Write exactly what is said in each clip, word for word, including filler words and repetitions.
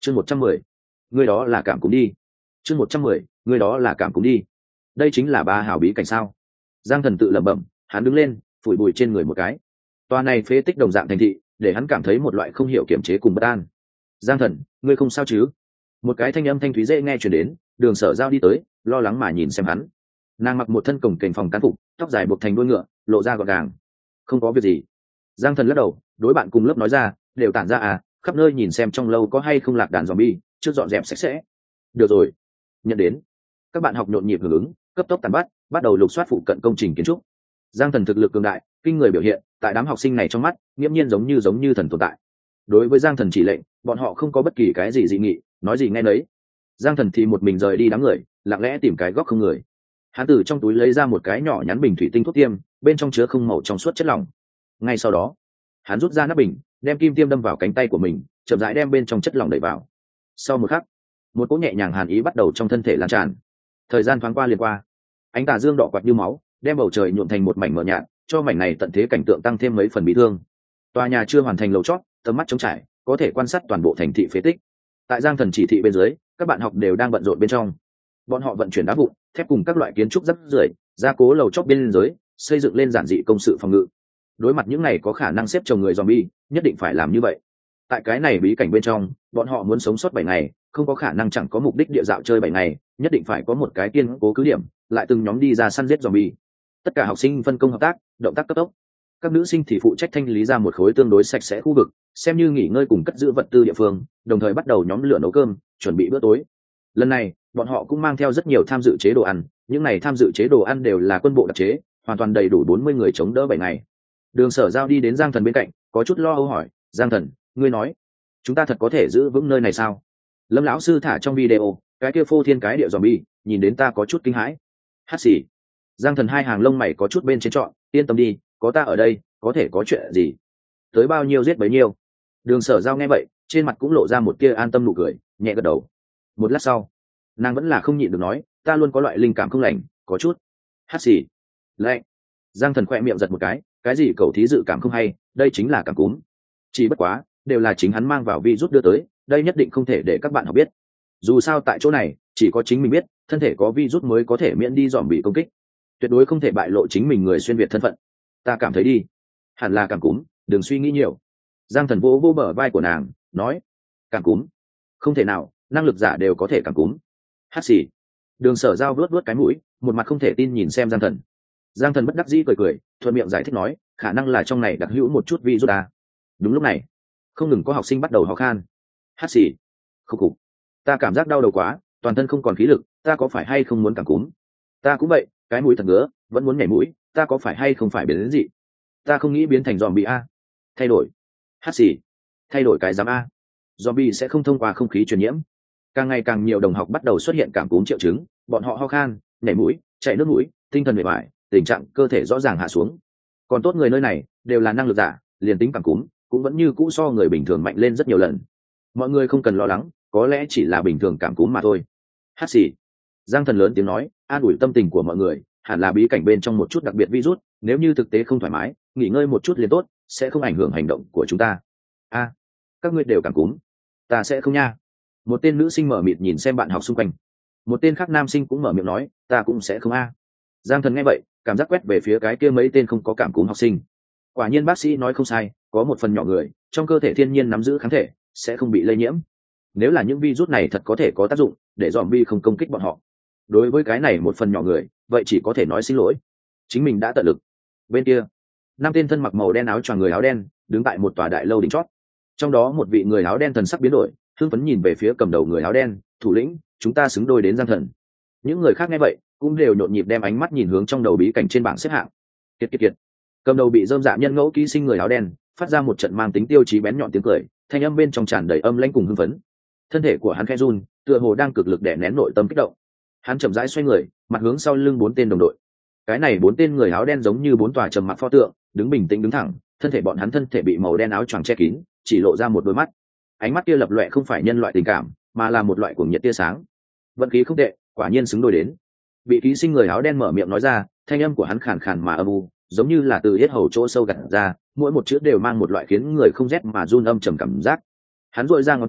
chương một trăm mười, người đó là cảm cúm đi. chương một trăm mười, người đó là cảm cúm đi. Đây chính là ba hào bí cảnh sao? Giang Thần tự lẩm bẩm, hắn đứng lên phủi bụi trên người một cái. Toa này phế tích đồng dạng thành thị, để hắn cảm thấy một loại không hiểu kiềm chế cùng bất an. Giang Thần, ngươi không sao chứ? Một cái thanh âm thanh thúy dễ nghe truyền đến, Đường Sở Giao đi tới, lo lắng mà nhìn xem hắn. Nàng mặc một thân cồng kềnh phòng cán phục, tóc dài buộc thành đuôi ngựa, lộ ra gọn gàng. Không có việc gì. Giang Thần lắc đầu, đối bạn cùng lớp nói ra, đều tản ra à, khắp nơi nhìn xem trong lâu có hay không lạc đàn zombie, trước dọn dẹp sạch sẽ. Được rồi. Nhận đến. Các bạn học nhộn nhịp hưởng ứng, cấp tốc tàn bắt, bắt đầu lục soát phụ cận công trình kiến trúc. Giang Thần thực lực cường đại, kinh người biểu hiện, tại đám học sinh này trong mắt, nghiễm nhiên giống như giống như thần tồn tại. Đối với Giang Thần chỉ lệnh, bọn họ không có bất kỳ cái gì dị nghị, nói gì nghe nấy. Giang Thần thì một mình rời đi đám người, lặng lẽ tìm cái góc không người. Hắn từ trong túi lấy ra một cái nhỏ nhắn bình thủy tinh thuốc tiêm, bên trong chứa không màu trong suốt chất lỏng. Ngay sau đó, hắn rút ra nắp bình, đem kim tiêm đâm vào cánh tay của mình, chậm rãi đem bên trong chất lỏng đẩy vào. Sau một khắc, một cỗ nhẹ nhàng hàn ý bắt đầu trong thân thể lan tràn. Thời gian thoáng qua liền qua, ánh tà dương đỏ quạt như máu, đem bầu trời nhuộm thành một mảnh mờ nhạt, cho mảnh này tận thế cảnh tượng tăng thêm mấy phần bị thương. Tòa nhà chưa hoàn thành lầu chót, tầm mắt trống trải, có thể quan sát toàn bộ thành thị phế tích. Tại Giang Thần chỉ thị bên dưới, các bạn học đều đang bận rộn bên trong. Bọn họ vận chuyển đá vụn, thép cùng các loại kiến trúc rác rưởi, gia cố lầu chót bên dưới, xây dựng lên giản dị công sự phòng ngự. Đối mặt những này có khả năng xếp chồng người zombie, nhất định phải làm như vậy. Tại cái này bí cảnh bên trong, bọn họ muốn sống sót bảy ngày, không có khả năng chẳng có mục đích địa dạo chơi bảy ngày, nhất định phải có một cái kiên cố cứ điểm, lại từng nhóm đi ra săn giết zombie. Tất cả học sinh phân công hợp tác, động tác cấp tốc. Các nữ sinh thì phụ trách thanh lý ra một khối tương đối sạch sẽ khu vực, xem như nghỉ ngơi cùng cất giữ vật tư địa phương, đồng thời bắt đầu nhóm lửa nấu cơm, chuẩn bị bữa tối. Lần này, bọn họ cũng mang theo rất nhiều tham dự chế đồ ăn, những này tham dự chế đồ ăn đều là quân bộ đặc chế, hoàn toàn đầy đủ bốn mươi người chống đỡ bảy ngày. Đường Sở Giao đi đến Giang Thần bên cạnh, có chút lo âu hỏi, "Giang Thần, ngươi nói, chúng ta thật có thể giữ vững nơi này sao?" Lâm lão sư thả trong video, cái kia phô thiên cái địa zombie, nhìn đến ta có chút kinh hãi. Hát xì. Giang Thần hai hàng lông mày có chút bên trên trọn, yên tâm đi, có ta ở đây, có thể có chuyện gì? Tới bao nhiêu giết bấy nhiêu. Đường Sở Giao nghe vậy, trên mặt cũng lộ ra một tia an tâm nụ cười, nhẹ gật đầu. Một lát sau, nàng vẫn là không nhịn được nói, ta luôn có loại linh cảm không lành, có chút. Hát xì. Lạnh. Giang Thần khỏe miệng giật một cái, cái gì cầu thí dự cảm không hay, đây chính là cảm cúm. Chỉ bất quá, đều là chính hắn mang vào virus đưa tới, đây nhất định không thể để các bạn học biết. Dù sao tại chỗ này, chỉ có chính mình biết, thân thể có virus mới có thể miễn đi dòm bị công kích. Tuyệt đối không thể bại lộ chính mình người xuyên việt thân phận. Ta cảm thấy đi, hẳn là cảm cúm, đừng suy nghĩ nhiều. Giang Thần vỗ vỗ bờ vai của nàng, nói, cảm cúm? Không thể nào, năng lực giả đều có thể cảm cúm. Hát xì. Đường Sở Giao vuốt vuốt cái mũi, một mặt không thể tin nhìn xem Giang Thần. Giang Thần bất đắc dĩ cười cười, thuận miệng giải thích nói, khả năng là trong này đặc hữu một chút virus ta. Đúng lúc này, không ngừng có học sinh bắt đầu ho khan. Hát xì. Khúc khục. Ta cảm giác đau đầu quá, toàn thân không còn khí lực, ta có phải hay không muốn cảm cúm? Ta cũng vậy, cái mũi thật ngứa, vẫn muốn nhảy mũi, ta có phải hay không phải biến đến gì? Ta không nghĩ biến thành zombie a. Thay đổi. Hát xì. Thay đổi cái giám a. Zombie sẽ không thông qua không khí truyền nhiễm. Càng ngày càng nhiều đồng học bắt đầu xuất hiện cảm cúm triệu chứng, bọn họ ho khan, nhảy mũi, chảy nước mũi, tinh thần mệt mỏi, tình trạng cơ thể rõ ràng hạ xuống. Còn tốt người nơi này đều là năng lực giả, liền tính cảm cúm cũng vẫn như cũ so người bình thường mạnh lên rất nhiều lần. Mọi người không cần lo lắng, có lẽ chỉ là bình thường cảm cúm mà thôi. Hát xì. Giang Thần lớn tiếng nói, an ủi tâm tình của mọi người, hẳn là bí cảnh bên trong một chút đặc biệt virus, nếu như thực tế không thoải mái, nghỉ ngơi một chút liền tốt, sẽ không ảnh hưởng hành động của chúng ta. A, các ngươi đều cảm cúm, ta sẽ không nha. Một tên nữ sinh mở mịt nhìn xem bạn học xung quanh, một tên khác nam sinh cũng mở miệng nói, ta cũng sẽ không a. Giang Thần nghe vậy, cảm giác quét về phía cái kia mấy tên không có cảm cúm học sinh. Quả nhiên bác sĩ nói không sai, có một phần nhỏ người trong cơ thể thiên nhiên nắm giữ kháng thể, sẽ không bị lây nhiễm. Nếu là những virus này thật có thể có tác dụng để zombie không công kích bọn họ, đối với cái này một phần nhỏ người, vậy chỉ có thể nói xin lỗi, chính mình đã tận lực. Bên kia, năm tên thân mặc màu đen áo choàng người áo đen đứng tại một tòa đại lâu đỉnh chót. Trong đó một vị người áo đen thần sắc biến đổi, hưng phấn nhìn về phía cầm đầu người áo đen, thủ lĩnh, chúng ta xứng đôi đến Giang Thần. Những người khác nghe vậy cũng đều nhộn nhịp đem ánh mắt nhìn hướng trong đầu bí cảnh trên bảng xếp hạng. Kiệt kiệt kiệt. Cầm đầu bị dơm dạ nhân ngẫu ký sinh người áo đen phát ra một trận mang tính tiêu chí bén nhọn tiếng cười, thanh âm bên trong tràn đầy âm lãnh cùng hưng phấn. Thân thể của hắn khẽ run, tựa hồ đang cực lực đè nén nội tâm kích động. Hắn chậm rãi xoay người, mặt hướng sau lưng bốn tên đồng đội. Cái này bốn tên người áo đen giống như bốn tòa trầm mặc pho tượng, đứng bình tĩnh đứng thẳng, thân thể bọn hắn thân thể bị màu đen áo choàng che kín, chỉ lộ ra một đôi mắt. Ánh mắt kia lập lòe không phải nhân loại tình cảm, mà là một loại cuồng nhiệt tia sáng. Vận khí không tệ, quả nhiên xứng đôi đến. Bị ký sinh người áo đen mở miệng nói ra, thanh âm của hắn khàn khàn mà âm u, giống như là từ yết hầu chỗ sâu gặt ra, mỗi một chữ đều mang một loại khiến người không rét mà run âm trầm cảm giác. Hắn duỗi ra ngón tay,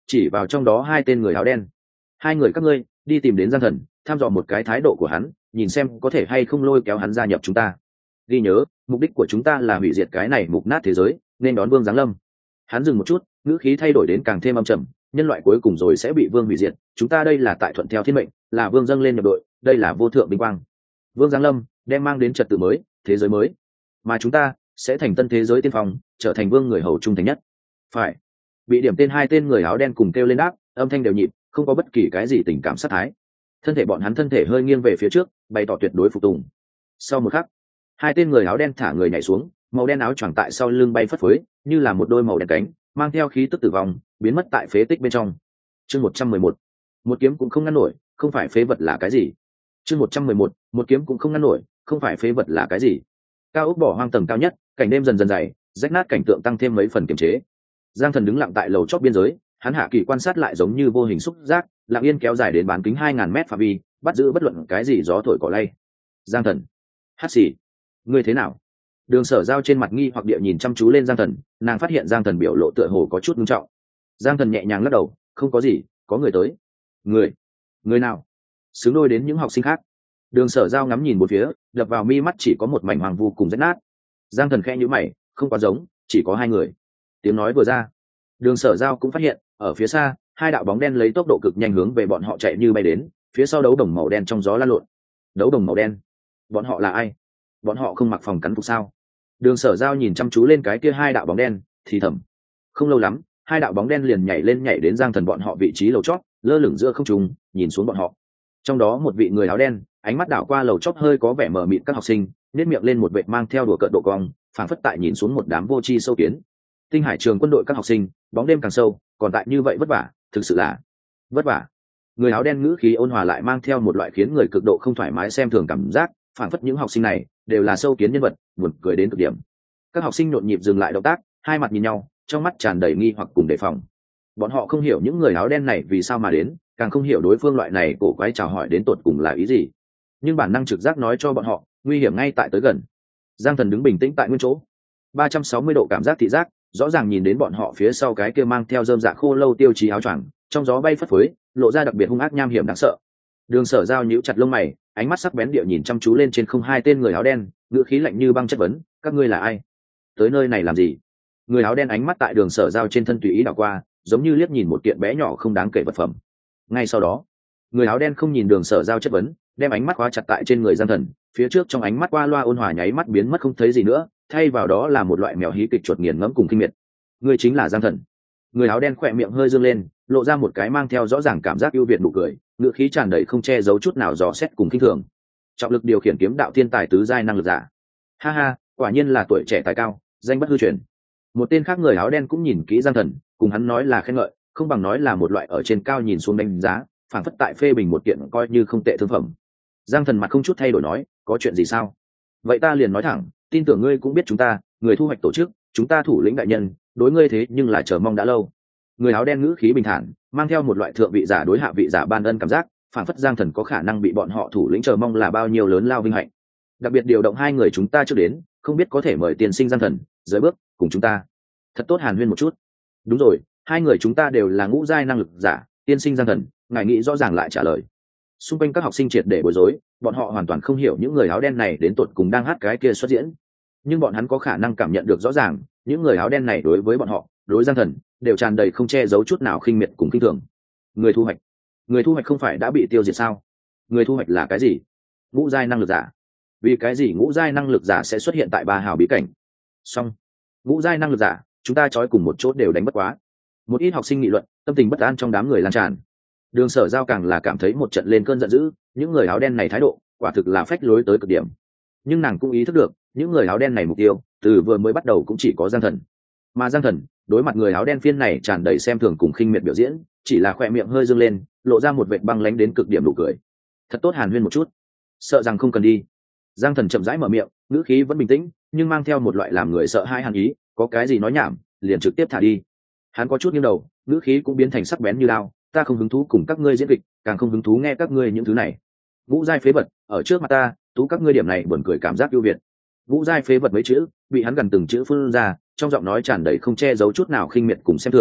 chỉ vào trong đó hai tên người áo đen. Hai người các ngươi đi tìm đến Giang Thần, tham dò một cái thái độ của hắn, nhìn xem có thể hay không lôi kéo hắn gia nhập chúng ta. Ghi nhớ, mục đích của chúng ta là hủy diệt cái này mục nát thế giới, nên đón Vương giáng lâm. Hắn dừng một chút, ngữ khí thay đổi đến càng thêm âm trầm. Nhân loại cuối cùng rồi sẽ bị Vương hủy diệt, chúng ta đây là tại thuận theo thiên mệnh, là Vương dâng lên nhập đội, đây là vô thượng vinh quang. Vương giáng lâm đem mang đến trật tự mới, thế giới mới, mà chúng ta sẽ thành tân thế giới tiên phong, trở thành Vương người hầu trung thành nhất. Phải. Bị điểm tên hai tên người áo đen cùng kêu lên đáp, âm thanh đều nhịp, không có bất kỳ cái gì tình cảm sát thái. Thân thể bọn hắn thân thể hơi nghiêng về phía trước, bày tỏ tuyệt đối phục tùng. Sau một khắc, hai tên người áo đen thả người nhảy xuống, màu đen áo choàng tại sau lưng bay phất phới, như là một đôi màu đen cánh, mang theo khí tức tử vong, biến mất tại phế tích bên trong. Chương một trăm mười một, một kiếm cũng không ngăn nổi, không phải phế vật là cái gì? Chương một trăm mười một, một kiếm cũng không ngăn nổi, không phải phế vật là cái gì? Cao ốc bỏ hoang tầng cao nhất, cảnh đêm dần dần dày, rách nát cảnh tượng tăng thêm mấy phần kiềm chế. Giang Thần đứng lặng tại lầu chót biên giới, hắn hạ kỳ quan sát lại giống như vô hình xúc giác, lặng yên kéo dài đến bán kính hai ngàn mét phạm vi, bắt giữ bất luận cái gì gió thổi cỏ lay. Giang Thần, hát xì, ngươi thế nào? Đường Sở Giao trên mặt nghi hoặc địa nhìn chăm chú lên Giang Thần, nàng phát hiện Giang Thần biểu lộ tựa hồ có chút nghiêm trọng. Giang Thần nhẹ nhàng lắc đầu, không có gì, có người tới. Người? Người nào? Xứng đôi đến những học sinh khác. Đường Sở Giao ngắm nhìn một phía, đập vào mi mắt chỉ có một mảnh hoàng vu cùng rách nát. Giang Thần khẽ nhíu mày, không quá giống, chỉ có hai người. Tiếng nói vừa ra, Đường Sở Giao cũng phát hiện, ở phía xa, hai đạo bóng đen lấy tốc độ cực nhanh hướng về bọn họ chạy như bay đến, phía sau đấu đồng màu đen trong gió lan lộn. Đấu đồng màu đen? Bọn họ là ai? Bọn họ không mặc phòng cắn phục sao? Đường Sở Giao nhìn chăm chú lên cái kia hai đạo bóng đen, thì thầm. Không lâu lắm, hai đạo bóng đen liền nhảy lên nhảy đến Giang Thần bọn họ vị trí lầu chót, lơ lửng giữa không trung, nhìn xuống bọn họ. Trong đó một vị người áo đen, ánh mắt đảo qua lầu chót hơi có vẻ mờ mịt các học sinh, nhếch miệng lên một vệt mang theo đùa cợt độ cong, phảng phất tại nhìn xuống một đám vô tri sâu kiến. Tinh Hải trường quân đội các học sinh, bóng đêm càng sâu, còn tại như vậy vất vả, thực sự là vất vả. Người áo đen ngữ khí ôn hòa lại mang theo một loại khiến người cực độ không thoải mái xem thường cảm giác, phảng phất những học sinh này đều là sâu kiến nhân vật, buồn cười đến cực điểm. Các học sinh nhộn nhịp dừng lại động tác, hai mặt nhìn nhau, trong mắt tràn đầy nghi hoặc cùng đề phòng. Bọn họ không hiểu những người áo đen này vì sao mà đến, càng không hiểu đối phương loại này cổ quái chào hỏi đến tột cùng là ý gì. Nhưng bản năng trực giác nói cho bọn họ, nguy hiểm ngay tại tới gần. Giang Thần đứng bình tĩnh tại nguyên chỗ, ba trăm sáu mươi độ cảm giác thị giác, rõ ràng nhìn đến bọn họ phía sau cái kia mang theo rơm dạ khô lâu tiêu chí áo choàng, trong gió bay phất phới, lộ ra đặc biệt hung ác nham hiểm đáng sợ. Đường Sở Giao nhíu chặt lông mày, ánh mắt sắc bén địa nhìn chăm chú lên trên không hai tên người áo đen, ngữ khí lạnh như băng chất vấn, các ngươi là ai? Tới nơi này làm gì? Người áo đen ánh mắt tại Đường Sở Giao trên thân tùy ý đảo qua, giống như liếc nhìn một kiện bé nhỏ không đáng kể vật phẩm. Ngay sau đó, người áo đen không nhìn Đường Sở Giao chất vấn, đem ánh mắt khóa chặt tại trên người Giang Thần, phía trước trong ánh mắt qua loa ôn hòa nháy mắt biến mất không thấy gì nữa, thay vào đó là một loại mèo hí kịch chuột nghiền ngẫm cùng kinh miệt. Ngươi chính là Giang Thần. Người áo đen khỏe miệng hơi dương lên, lộ ra một cái mang theo rõ ràng cảm giác ưu việt nụ cười, ngữ khí tràn đầy không che giấu chút nào dò xét cùng khinh thường. Trọng lực điều khiển kiếm đạo thiên tài tứ giai năng lực giả. Ha ha, quả nhiên là tuổi trẻ tài cao, danh bất hư truyền. Một tên khác người áo đen cũng nhìn kỹ Giang Thần, cùng hắn nói là khen ngợi, không bằng nói là một loại ở trên cao nhìn xuống đánh giá, phảng phất tại phê bình một kiện coi như không tệ thương phẩm. Giang Thần mặt không chút thay đổi nói, có chuyện gì sao? Vậy ta liền nói thẳng, tin tưởng ngươi cũng biết chúng ta, người thu hoạch tổ chức, chúng ta thủ lĩnh đại nhân, đối ngươi thế nhưng là chờ mong đã lâu. Người áo đen ngữ khí bình thản, mang theo một loại thượng vị giả đối hạ vị giả ban ân cảm giác, phảng phất Giang Thần có khả năng bị bọn họ thủ lĩnh chờ mong là bao nhiêu lớn lao vinh hạnh. Đặc biệt điều động hai người chúng ta trước đến, không biết có thể mời tiền sinh Giang Thần dưới bước cùng chúng ta thật tốt hàn huyên một chút. Đúng rồi, hai người chúng ta đều là ngũ giai năng lực giả, tiên sinh Giang Thần, ngài nghĩ rõ ràng lại trả lời. Xung quanh các học sinh triệt để bối rối, bọn họ hoàn toàn không hiểu những người áo đen này đến tột cùng đang hát cái kia xuất diễn, nhưng bọn hắn có khả năng cảm nhận được rõ ràng, những người áo đen này đối với bọn họ, đối Giang Thần, đều tràn đầy không che giấu chút nào khinh miệt cùng khinh thường. Người thu hoạch, người thu hoạch không phải đã bị tiêu diệt sao? Người thu hoạch là cái gì? Ngũ giai năng lực giả. Vì cái gì ngũ giai năng lực giả sẽ xuất hiện tại Ba Hào bí cảnh? Xong, ngũ giai năng lực giả, chúng ta trói cùng một chốt đều đánh bất quá. Một ít học sinh nghị luận, tâm tình bất an trong đám người lan tràn. Đường Sở Giao càng là cảm thấy một trận lên cơn giận dữ, những người áo đen này thái độ, quả thực là phách lối tới cực điểm. Nhưng nàng cũng ý thức được, những người áo đen này mục tiêu, từ vừa mới bắt đầu cũng chỉ có Giang Thần. Mà Giang Thần, đối mặt người áo đen phiên này tràn đầy xem thường cùng khinh miệt biểu diễn, chỉ là khỏe miệng hơi dương lên, lộ ra một vệt băng lánh đến cực điểm nụ cười. Thật tốt hàn huyên một chút, sợ rằng không cần đi. Giang Thần chậm rãi mở miệng, ngữ khí vẫn bình tĩnh, nhưng mang theo một loại làm người sợ hãi hàn ý, có cái gì nói nhảm, liền trực tiếp thả đi. Hắn có chút nghiêng đầu, ngữ khí cũng biến thành sắc bén như lao, ta không hứng thú cùng các ngươi diễn kịch, càng không hứng thú nghe các ngươi những thứ này. Ngũ giai phế vật, ở trước mặt ta, tú các ngươi điểm này buồn cười cảm giác ưu việt. Ngũ giai phế vật mấy chữ, bị hắn gần từng chữ phun ra, trong giọng nói tràn đầy không che giấu chút nào khinh miệt cùng xem thường,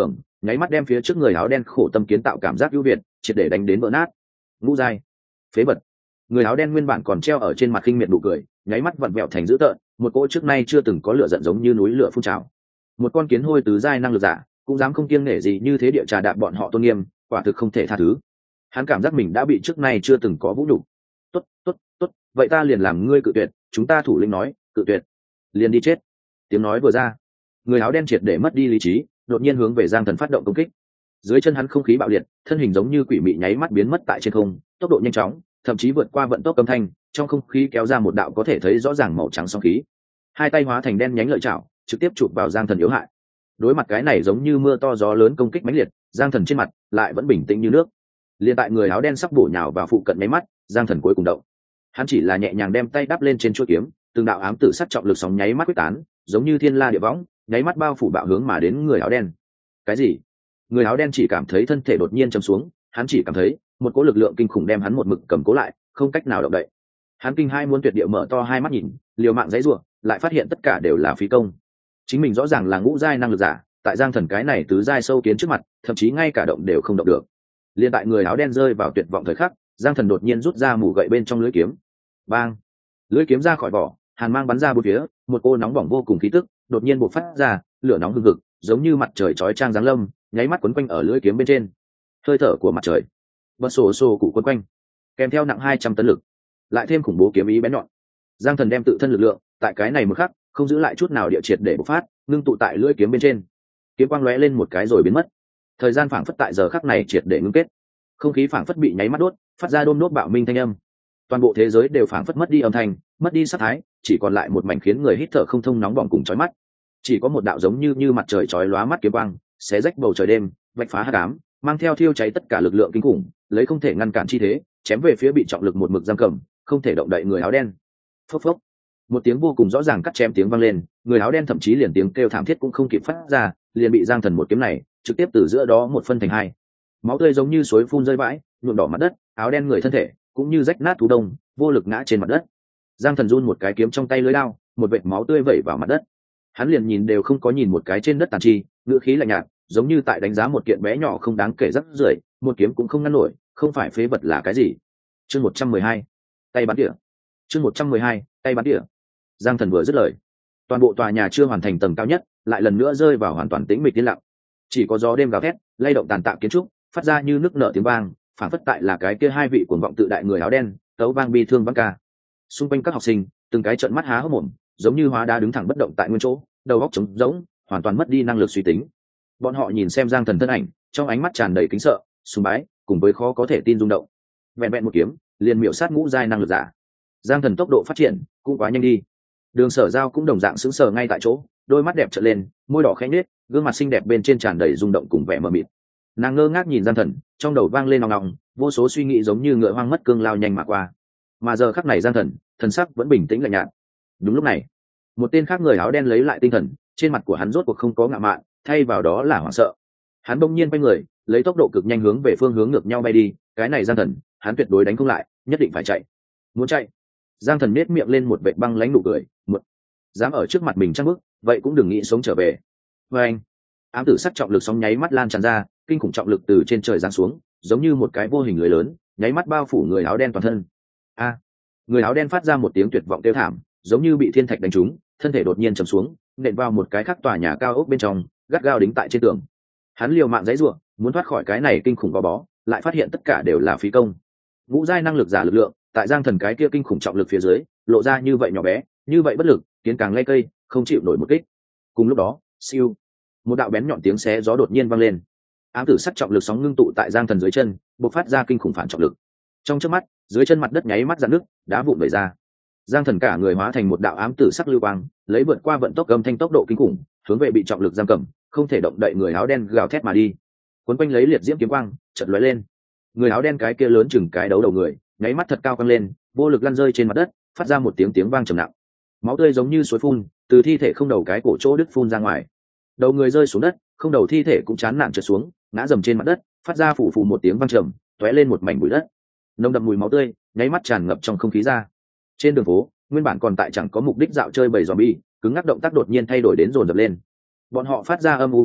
nháy mắt đem phía trước người áo đen khổ tâm kiến tạo cảm giác ưu việt triệt để đánh đến vỡ nát. Ngũ giai phế vật. Người áo đen nguyên bản còn treo ở trên mặt khinh miệt nụ cười nháy mắt vặn vẹo thành dữ tợn, một cỗ trước nay chưa từng có lửa giận giống như núi lửa phun trào. Một con kiến hôi tứ giai năng lực giả cũng dám không kiêng nể gì như thế địa trà đạp bọn họ tôn nghiêm, quả thực không thể tha thứ. Hắn cảm giác mình đã bị trước nay chưa từng có vũ nhục. Tốt, tốt, tốt, vậy ta liền làm ngươi cự tuyệt, chúng ta thủ lĩnh nói, cự tuyệt, liền đi chết. Tiếng nói vừa ra, người áo đen triệt để mất đi lý trí, đột nhiên hướng về Giang Thần phát động công kích. Dưới chân hắn không khí bạo liệt, thân hình giống như quỷ mị nháy mắt biến mất tại trên không, tốc độ nhanh chóng, thậm chí vượt qua vận tốc âm thanh, trong không khí kéo ra một đạo có thể thấy rõ ràng màu trắng sóng khí. Hai tay hóa thành đen nhánh lợi chảo, trực tiếp chụp vào Giang Thần yếu hại. Đối mặt cái này giống như mưa to gió lớn công kích mãnh liệt, Giang Thần trên mặt lại vẫn bình tĩnh như nước. Liên tại người áo đen sắp bổ nhào vào phụ cận mấy mắt, Giang Thần cuối cùng động. Hắn chỉ là nhẹ nhàng đem tay đắp lên trên chuôi kiếm, từng đạo ám tử sắc trọng lực sóng nháy mắt quyết tán, giống như thiên la địa võng, nháy mắt bao phủ bạo hướng mà đến người áo đen. Cái gì? Người áo đen chỉ cảm thấy thân thể đột nhiên chầm xuống, hắn chỉ cảm thấy một cỗ lực lượng kinh khủng đem hắn một mực cầm cố lại, không cách nào động đậy. Hắn kinh hai muốn tuyệt địa mở to hai mắt nhìn, liều mạng giãy giụa, lại phát hiện tất cả đều là phí công. Chính mình rõ ràng là ngũ giai năng lực giả, tại Giang Thần cái này tứ giai sâu kiến trước mặt, thậm chí ngay cả động đều không động được. Liên tại người áo đen rơi vào tuyệt vọng thời khắc, Giang Thần đột nhiên rút ra mủ gậy bên trong lưỡi kiếm. Bang! Lưỡi kiếm ra khỏi vỏ, hàn mang bắn ra bốn phía, một cô nóng bỏng vô cùng khí tức đột nhiên bộc phát ra, lửa nóng hừng hực, giống như mặt trời chói chang giáng lâm, nháy mắt quấn quanh ở lưỡi kiếm bên trên. Hơi thở của mặt trời, bật sổ sổ cụ quấn quanh, kèm theo nặng hai trăm tấn lực, lại thêm khủng bố kiếm ý bén nhọn. Giang Thần đem tự thân lực lượng, tại cái này một khắc, không giữ lại chút nào địa triệt để bộc phát, ngưng tụ tại lưỡi kiếm bên trên. Kiếm quang lóe lên một cái rồi biến mất. Thời gian phảng phất tại giờ khắc này triệt để ngưng kết. Không khí phảng phất bị nháy mắt đốt, phát ra đôm đốt bạo minh thanh âm. Toàn bộ thế giới đều phảng phất mất đi âm thanh, mất đi sắc thái, chỉ còn lại một mảnh khiến người hít thở không thông nóng bỏng cùng chói mắt. Chỉ có một đạo giống như như mặt trời chói lóa mắt kiếm quang, xé rách bầu trời đêm, vạch phá hắc ám, mang theo thiêu cháy tất cả lực lượng kinh khủng, lấy không thể ngăn cản chi thế, chém về phía bị trọng lực một mực giam cầm, không thể động đậy người áo đen. Phốc phốc. Một tiếng vô cùng rõ ràng cắt chém tiếng vang lên, người áo đen thậm chí liền tiếng kêu thảm thiết cũng không kịp phát ra, liền bị Giang Thần một kiếm này trực tiếp từ giữa đó một phân thành hai. Máu tươi giống như suối phun rơi vãi, nhuộm đỏ mặt đất, áo đen người thân thể cũng như rách nát thú đông, vô lực ngã trên mặt đất. Giang Thần run một cái kiếm trong tay lưới đao, một vệt máu tươi vẩy vào mặt đất. Hắn liền nhìn đều không có nhìn một cái trên đất tàn chi, ngữ khí lạnh nhạt, giống như tại đánh giá một kiện bé nhỏ không đáng kể rắc rưởi, một kiếm cũng không ngăn nổi, không phải phế vật là cái gì? Chương một trăm mười hai, tay bắn địa. Chương một trăm mười hai, tay bắn địa. Giang Thần vừa dứt lời, toàn bộ tòa nhà chưa hoàn thành tầng cao nhất, lại lần nữa rơi vào hoàn toàn tĩnh mịch yên lặng. Chỉ có gió đêm gào thét, lay động tàn tạ kiến trúc, phát ra như nước nở tiếng vang, phản phất tại là cái kia hai vị cuồng vọng tự đại người áo đen, tấu vang bi thương vang ca. Xung quanh các học sinh, từng cái trợn mắt há hốc mồm, giống như hóa đá đứng thẳng bất động tại nguyên chỗ, đầu óc trống rỗng, hoàn toàn mất đi năng lực suy tính. Bọn họ nhìn xem Giang Thần thân ảnh, trong ánh mắt tràn đầy kính sợ, sùng bái, cùng với khó có thể tin rung động. Vẹn vẹn một kiếm, liền miểu sát ngũ giai năng lực giả. Giang Thần tốc độ phát triển cũng quá nhanh đi. Đường Sở Giao cũng đồng dạng sững sờ ngay tại chỗ, đôi mắt đẹp trợn lên, môi đỏ khẽ nhếch, gương mặt xinh đẹp bên trên tràn đầy rung động cùng vẻ mờ mịt. Nàng ngơ ngác nhìn Giang Thần, trong đầu vang lên nòng nòng, vô số suy nghĩ giống như ngựa hoang mất cương lao nhanh mà qua. Mà giờ khắc này Giang Thần, thần sắc vẫn bình tĩnh lạnh nhạt. Đúng lúc này, một tên khác người áo đen lấy lại tinh thần, trên mặt của hắn rốt cuộc không có ngạo mạn, thay vào đó là hoảng sợ. Hắn bỗng nhiên quay người, lấy tốc độ cực nhanh hướng về phương hướng ngược nhau bay đi, cái này Giang Thần, hắn tuyệt đối đánh không lại, nhất định phải chạy. Muốn chạy. Giang Thần nhếch miệng lên một vệt băng lãnh nụ cười, một dám ở trước mặt mình trăng bước, vậy cũng đừng nghĩ sống trở về. Và anh, ám tử sắc trọng lực sóng nháy mắt lan tràn ra, kinh khủng trọng lực từ trên trời giáng xuống, giống như một cái vô hình lưới lớn, nháy mắt bao phủ người áo đen toàn thân. A, người áo đen phát ra một tiếng tuyệt vọng kêu thảm, giống như bị thiên thạch đánh trúng, thân thể đột nhiên trầm xuống, nện vào một cái khác tòa nhà cao ốc bên trong, gắt gao đính tại trên tường. Hắn liều mạng giãy giụa, muốn thoát khỏi cái này kinh khủng gò bó, lại phát hiện tất cả đều là phí công. Ngũ giai năng lực giả lực lượng, tại Giang Thần cái kia kinh khủng trọng lực phía dưới, lộ ra như vậy nhỏ bé, như vậy bất lực, kiến càng lay cây, không chịu nổi một kích. Cùng lúc đó, siêu, một đạo bén nhọn tiếng xé gió đột nhiên vang lên. Ám tử sắc trọng lực sóng ngưng tụ tại Giang Thần dưới chân, bộc phát ra kinh khủng phản trọng lực. Trong chớp mắt, dưới chân mặt đất nháy mắt rạn nứt, đá vụn vẩy ra. Giang Thần cả người hóa thành một đạo ám tử sắc lưu quang, lấy vượt qua vận tốc âm thanh tốc độ kinh khủng, hướng về bị trọng lực giam cầm, không thể động đậy người áo đen gào thét mà đi. Cuốn quanh lấy liệt diễm kiếm quang, chợt lóe lên. Người áo đen cái kia lớn chừng cái đấu đầu người, nháy mắt thật cao căng lên, vô lực lăn rơi trên mặt đất, phát ra một tiếng tiếng vang trầm nặng. Máu tươi giống như suối phun, từ thi thể không đầu cái cổ chỗ đứt phun ra ngoài. Đầu người rơi xuống đất, không đầu thi thể cũng chán nản trượt xuống, ngã dầm trên mặt đất, phát ra phủ phủ một tiếng vang trầm, tóe lên một mảnh bụi đất. Nồng đậm mùi máu tươi, nháy mắt tràn ngập trong không khí ra. Trên đường phố, nguyên bản còn tại chẳng có mục đích dạo chơi bầy zombie, cứng ngắc động tác đột nhiên thay đổi đến dồn dập lên. Bọn họ phát ra âm u gào thét,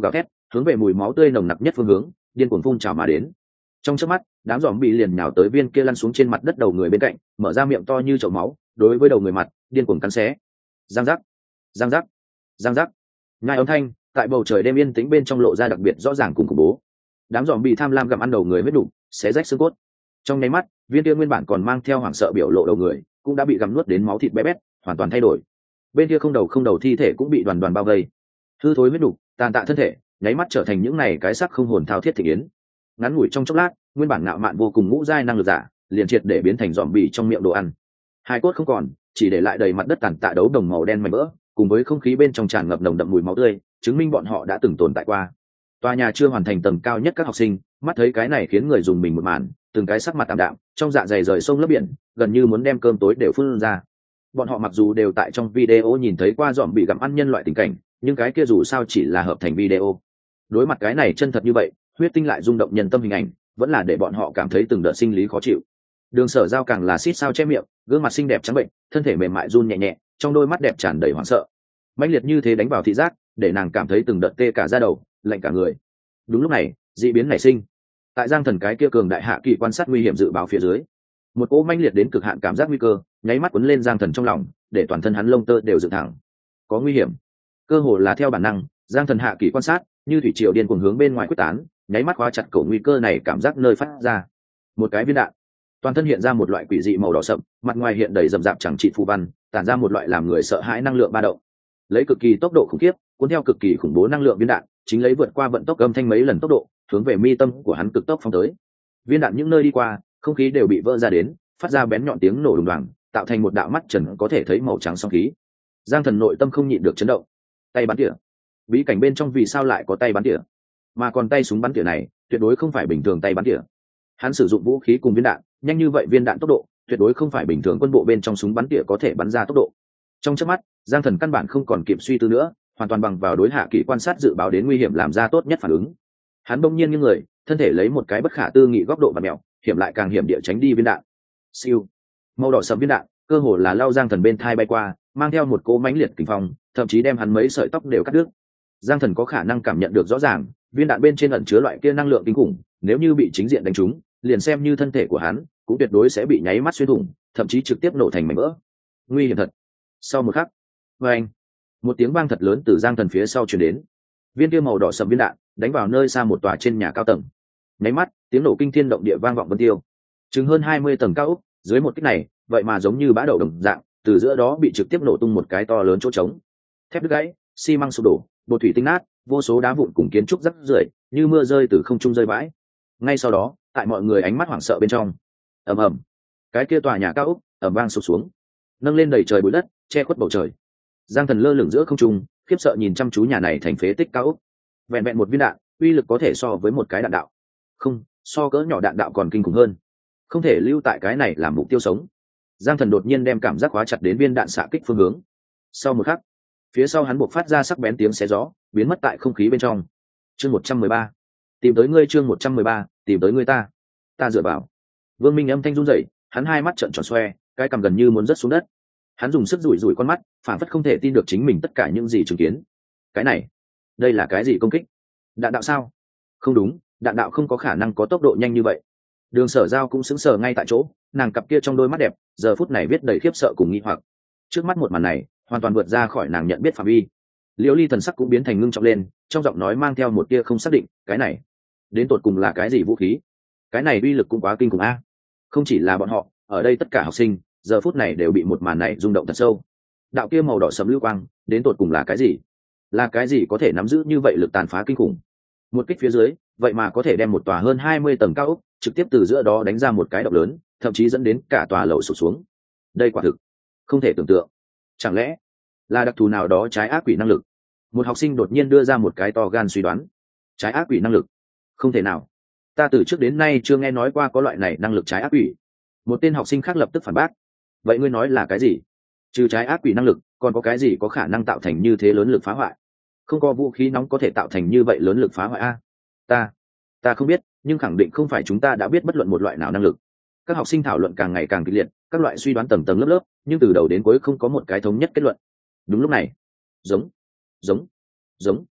hướng về mùi máu tươi nồng nặc nhất phương hướng điên cuồng phun trào mà đến. Trong chớp mắt, đám giòm bị liền nhào tới viên kia lăn xuống trên mặt đất đầu người bên cạnh, mở ra miệng to như chậu máu, đối với đầu người mặt điên cuồng cắn xé. Giang giác, giang giác, giang giác. Nhai âm thanh tại bầu trời đêm yên tĩnh bên trong lộ ra đặc biệt rõ ràng cùng khủng bố. Đám giòm bị tham lam gặm ăn đầu người huyết đủ, xé rách xương cốt. Trong nháy mắt, viên kia nguyên bản còn mang theo hoảng sợ biểu lộ đầu người, cũng đã bị gặm nuốt đến máu thịt bé bét, hoàn toàn thay đổi. Bên kia không đầu không đầu thi thể cũng bị đoàn đoàn bao vây. Hư thối huyết đủ, tàn tạ thân thể, nháy mắt trở thành những này cái xác không hồn thao thiết thị yến. Ngắn ngủi trong chốc lát, nguyên bản ngạo mạn vô cùng ngũ giai năng lực giả, liền triệt để biến thành giòm bị trong miệng đồ ăn. Hai cốt không còn, chỉ để lại đầy mặt đất tàn tạ đấu đồng màu đen mảnh vỡ, cùng với không khí bên trong tràn ngập nồng đậm mùi máu tươi, chứng minh bọn họ đã từng tồn tại qua. Tòa nhà chưa hoàn thành tầng cao nhất các học sinh, mắt thấy cái này khiến người dùng mình một màn, từng cái sắc mặt tạm đạm, trong dạ dày rời sông lấp biển, gần như muốn đem cơm tối đều phun ra. Bọn họ mặc dù đều tại trong video nhìn thấy qua giòm bị gặm ăn nhân loại tình cảnh, nhưng cái kia dù sao chỉ là hợp thành video. Đối mặt cái này chân thật như vậy, huyết tinh lại rung động nhân tâm hình ảnh, vẫn là để bọn họ cảm thấy từng đợt sinh lý khó chịu. Đường Sở Giao càng là xít sao che miệng, gương mặt xinh đẹp trắng bệnh, thân thể mềm mại run nhẹ nhẹ, trong đôi mắt đẹp tràn đầy hoảng sợ. Mãnh liệt như thế đánh vào thị giác, để nàng cảm thấy từng đợt tê cả da đầu, lạnh cả người. Đúng lúc này, dị biến nảy sinh. Tại Giang Thần cái kia cường đại hạ kỳ quan sát nguy hiểm dự báo phía dưới, một cỗ mãnh liệt đến cực hạn cảm giác nguy cơ, nháy mắt cuốn lên Giang Thần trong lòng, để toàn thân hắn lông tơ đều dựng thẳng. Có nguy hiểm. Cơ hồ là theo bản năng, Giang Thần hạ kỳ quan sát, như thủy triều điên cuồng hướng bên ngoài quyết tán, nháy mắt khóa chặt cổ nguy cơ này cảm giác nơi phát ra. Một cái viên đạn, toàn thân hiện ra một loại quỷ dị màu đỏ sậm, mặt ngoài hiện đầy rậm rạp chẳng trị phù văn, tản ra một loại làm người sợ hãi năng lượng ba động. Lấy cực kỳ tốc độ khủng khiếp, cuốn theo cực kỳ khủng bố năng lượng viên đạn, chính lấy vượt qua vận tốc âm thanh mấy lần tốc độ, hướng về mi tâm của hắn cực tốc phóng tới. Viên đạn những nơi đi qua, không khí đều bị vỡ ra đến, phát ra bén nhọn tiếng nổ đùng đoàng, tạo thành một đạo mắt trần có thể thấy màu trắng sóng khí. Giang Thần nội tâm không nhịn được chấn động. Tay bắn tỉa. Bí cảnh bên trong vì sao lại có tay bắn tỉa? Mà còn tay súng bắn tỉa này, tuyệt đối không phải bình thường tay bắn tỉa. Hắn sử dụng vũ khí cùng viên đạn, nhanh như vậy viên đạn tốc độ, tuyệt đối không phải bình thường quân bộ bên trong súng bắn tỉa có thể bắn ra tốc độ. Trong chớp mắt, Giang Thần căn bản không còn kịp suy tư nữa, hoàn toàn bằng vào đối hạ kỹ quan sát dự báo đến nguy hiểm làm ra tốt nhất phản ứng. Hắn bỗng nhiên như người, thân thể lấy một cái bất khả tư nghị góc độ và mèo, hiểm lại càng hiểm địa tránh đi viên đạn. Siêu, màu đỏ sẫm viên đạn, cơ hồ là lao Giang Thần bên thai bay qua, mang theo một cỗ mãnh liệt kình phong, thậm chí đem hắn mấy sợi tóc đều cắt đứt. Giang Thần có khả năng cảm nhận được rõ ràng, viên đạn bên trên ẩn chứa loại kia năng lượng kinh khủng, nếu như bị chính diện đánh trúng, liền xem như thân thể của hắn, cũng tuyệt đối sẽ bị nháy mắt xuyên thủng, thậm chí trực tiếp nổ thành mảnh vỡ. Nguy hiểm thật. Sau một khắc, oeng, một tiếng vang thật lớn từ Giang Thần phía sau truyền đến. Viên kia màu đỏ sẫm viên đạn đánh vào nơi xa một tòa trên nhà cao tầng. Nháy mắt, tiếng nổ kinh thiên động địa vang vọng vân tiêu. Chừng hơn hai mươi tầng cao ốc, dưới một kích này, vậy mà giống như bã đậu đồng dạng, từ giữa đó bị trực tiếp nổ tung một cái to lớn chỗ trống. Thép đứt gãy, xi măng sụp đổ, bột thủy tinh nát, vô số đá vụn cùng kiến trúc rắc rưởi, như mưa rơi từ không trung rơi vãi. Ngay sau đó, tại mọi người ánh mắt hoảng sợ bên trong, ầm ầm, cái kia tòa nhà cao ốc ầm vang sụp xuống, nâng lên đầy trời bụi đất, che khuất bầu trời. Giang Thần lơ lửng giữa không trung, khiếp sợ nhìn chăm chú nhà này thành phế tích cao ốc. Vẹn vẹn một viên đạn, uy lực có thể so với một cái đạn đạo. Không, so cỡ nhỏ đạn đạo còn kinh khủng hơn. Không thể lưu tại cái này làm mục tiêu sống. Giang Thần đột nhiên đem cảm giác khóa chặt đến viên đạn xạ kích phương hướng. Sau một khắc, phía sau hắn buộc phát ra sắc bén tiếng xé gió, biến mất tại không khí bên trong. Chương một trăm mười ba, tìm tới ngươi. Chương một trăm mười ba, tìm tới ngươi. ta ta dựa vào. Vương Minh âm thanh run rẩy, hắn hai mắt trợn tròn xoe, cái cằm gần như muốn rớt xuống đất. Hắn dùng sức rủi rủi con mắt, phản phất không thể tin được chính mình tất cả những gì chứng kiến. Cái này, đây là cái gì công kích? Đạn đạo sao? Không đúng, đạn đạo không có khả năng có tốc độ nhanh như vậy. Đường Sở Giao cũng sững sờ ngay tại chỗ, nàng cặp kia trong đôi mắt đẹp, giờ phút này viết đầy khiếp sợ cùng nghi hoặc. Trước mắt một màn này, hoàn toàn vượt ra khỏi nàng nhận biết phạm vi. Liễu Ly thần sắc cũng biến thành ngưng trọng lên, trong giọng nói mang theo một tia không xác định, cái này, đến tột cùng là cái gì vũ khí? Cái này uy lực cũng quá kinh khủng a. Không chỉ là bọn họ, ở đây tất cả học sinh, giờ phút này đều bị một màn này rung động thật sâu. Đạo kia màu đỏ sẫm lưu quang, đến tột cùng là cái gì? Là cái gì có thể nắm giữ như vậy lực tàn phá kinh khủng? Một kích phía dưới, vậy mà có thể đem một tòa hơn hai mươi tầng cao ốc trực tiếp từ giữa đó đánh ra một cái động lớn, thậm chí dẫn đến cả tòa lầu sụp xuống. Đây quả thực không thể tưởng tượng. Chẳng lẽ là đặc thù nào đó trái ác quỷ năng lực? Một học sinh đột nhiên đưa ra một cái to gan suy đoán. Trái ác quỷ năng lực? Không thể nào. Ta từ trước đến nay chưa nghe nói qua có loại này năng lực trái ác quỷ. Một tên học sinh khác lập tức phản bác. Vậy ngươi nói là cái gì? Trừ trái ác quỷ năng lực, còn có cái gì có khả năng tạo thành như thế lớn lực phá hoại? Không có vũ khí nóng có thể tạo thành như vậy lớn lực phá hoại a. Ta, ta không biết, nhưng khẳng định không phải chúng ta đã biết bất luận một loại nào năng lực. Các học sinh thảo luận càng ngày càng kịch liệt, các loại suy đoán tầng tầng lớp lớp, nhưng từ đầu đến cuối không có một cái thống nhất kết luận. Đúng lúc này, giống, giống, giống,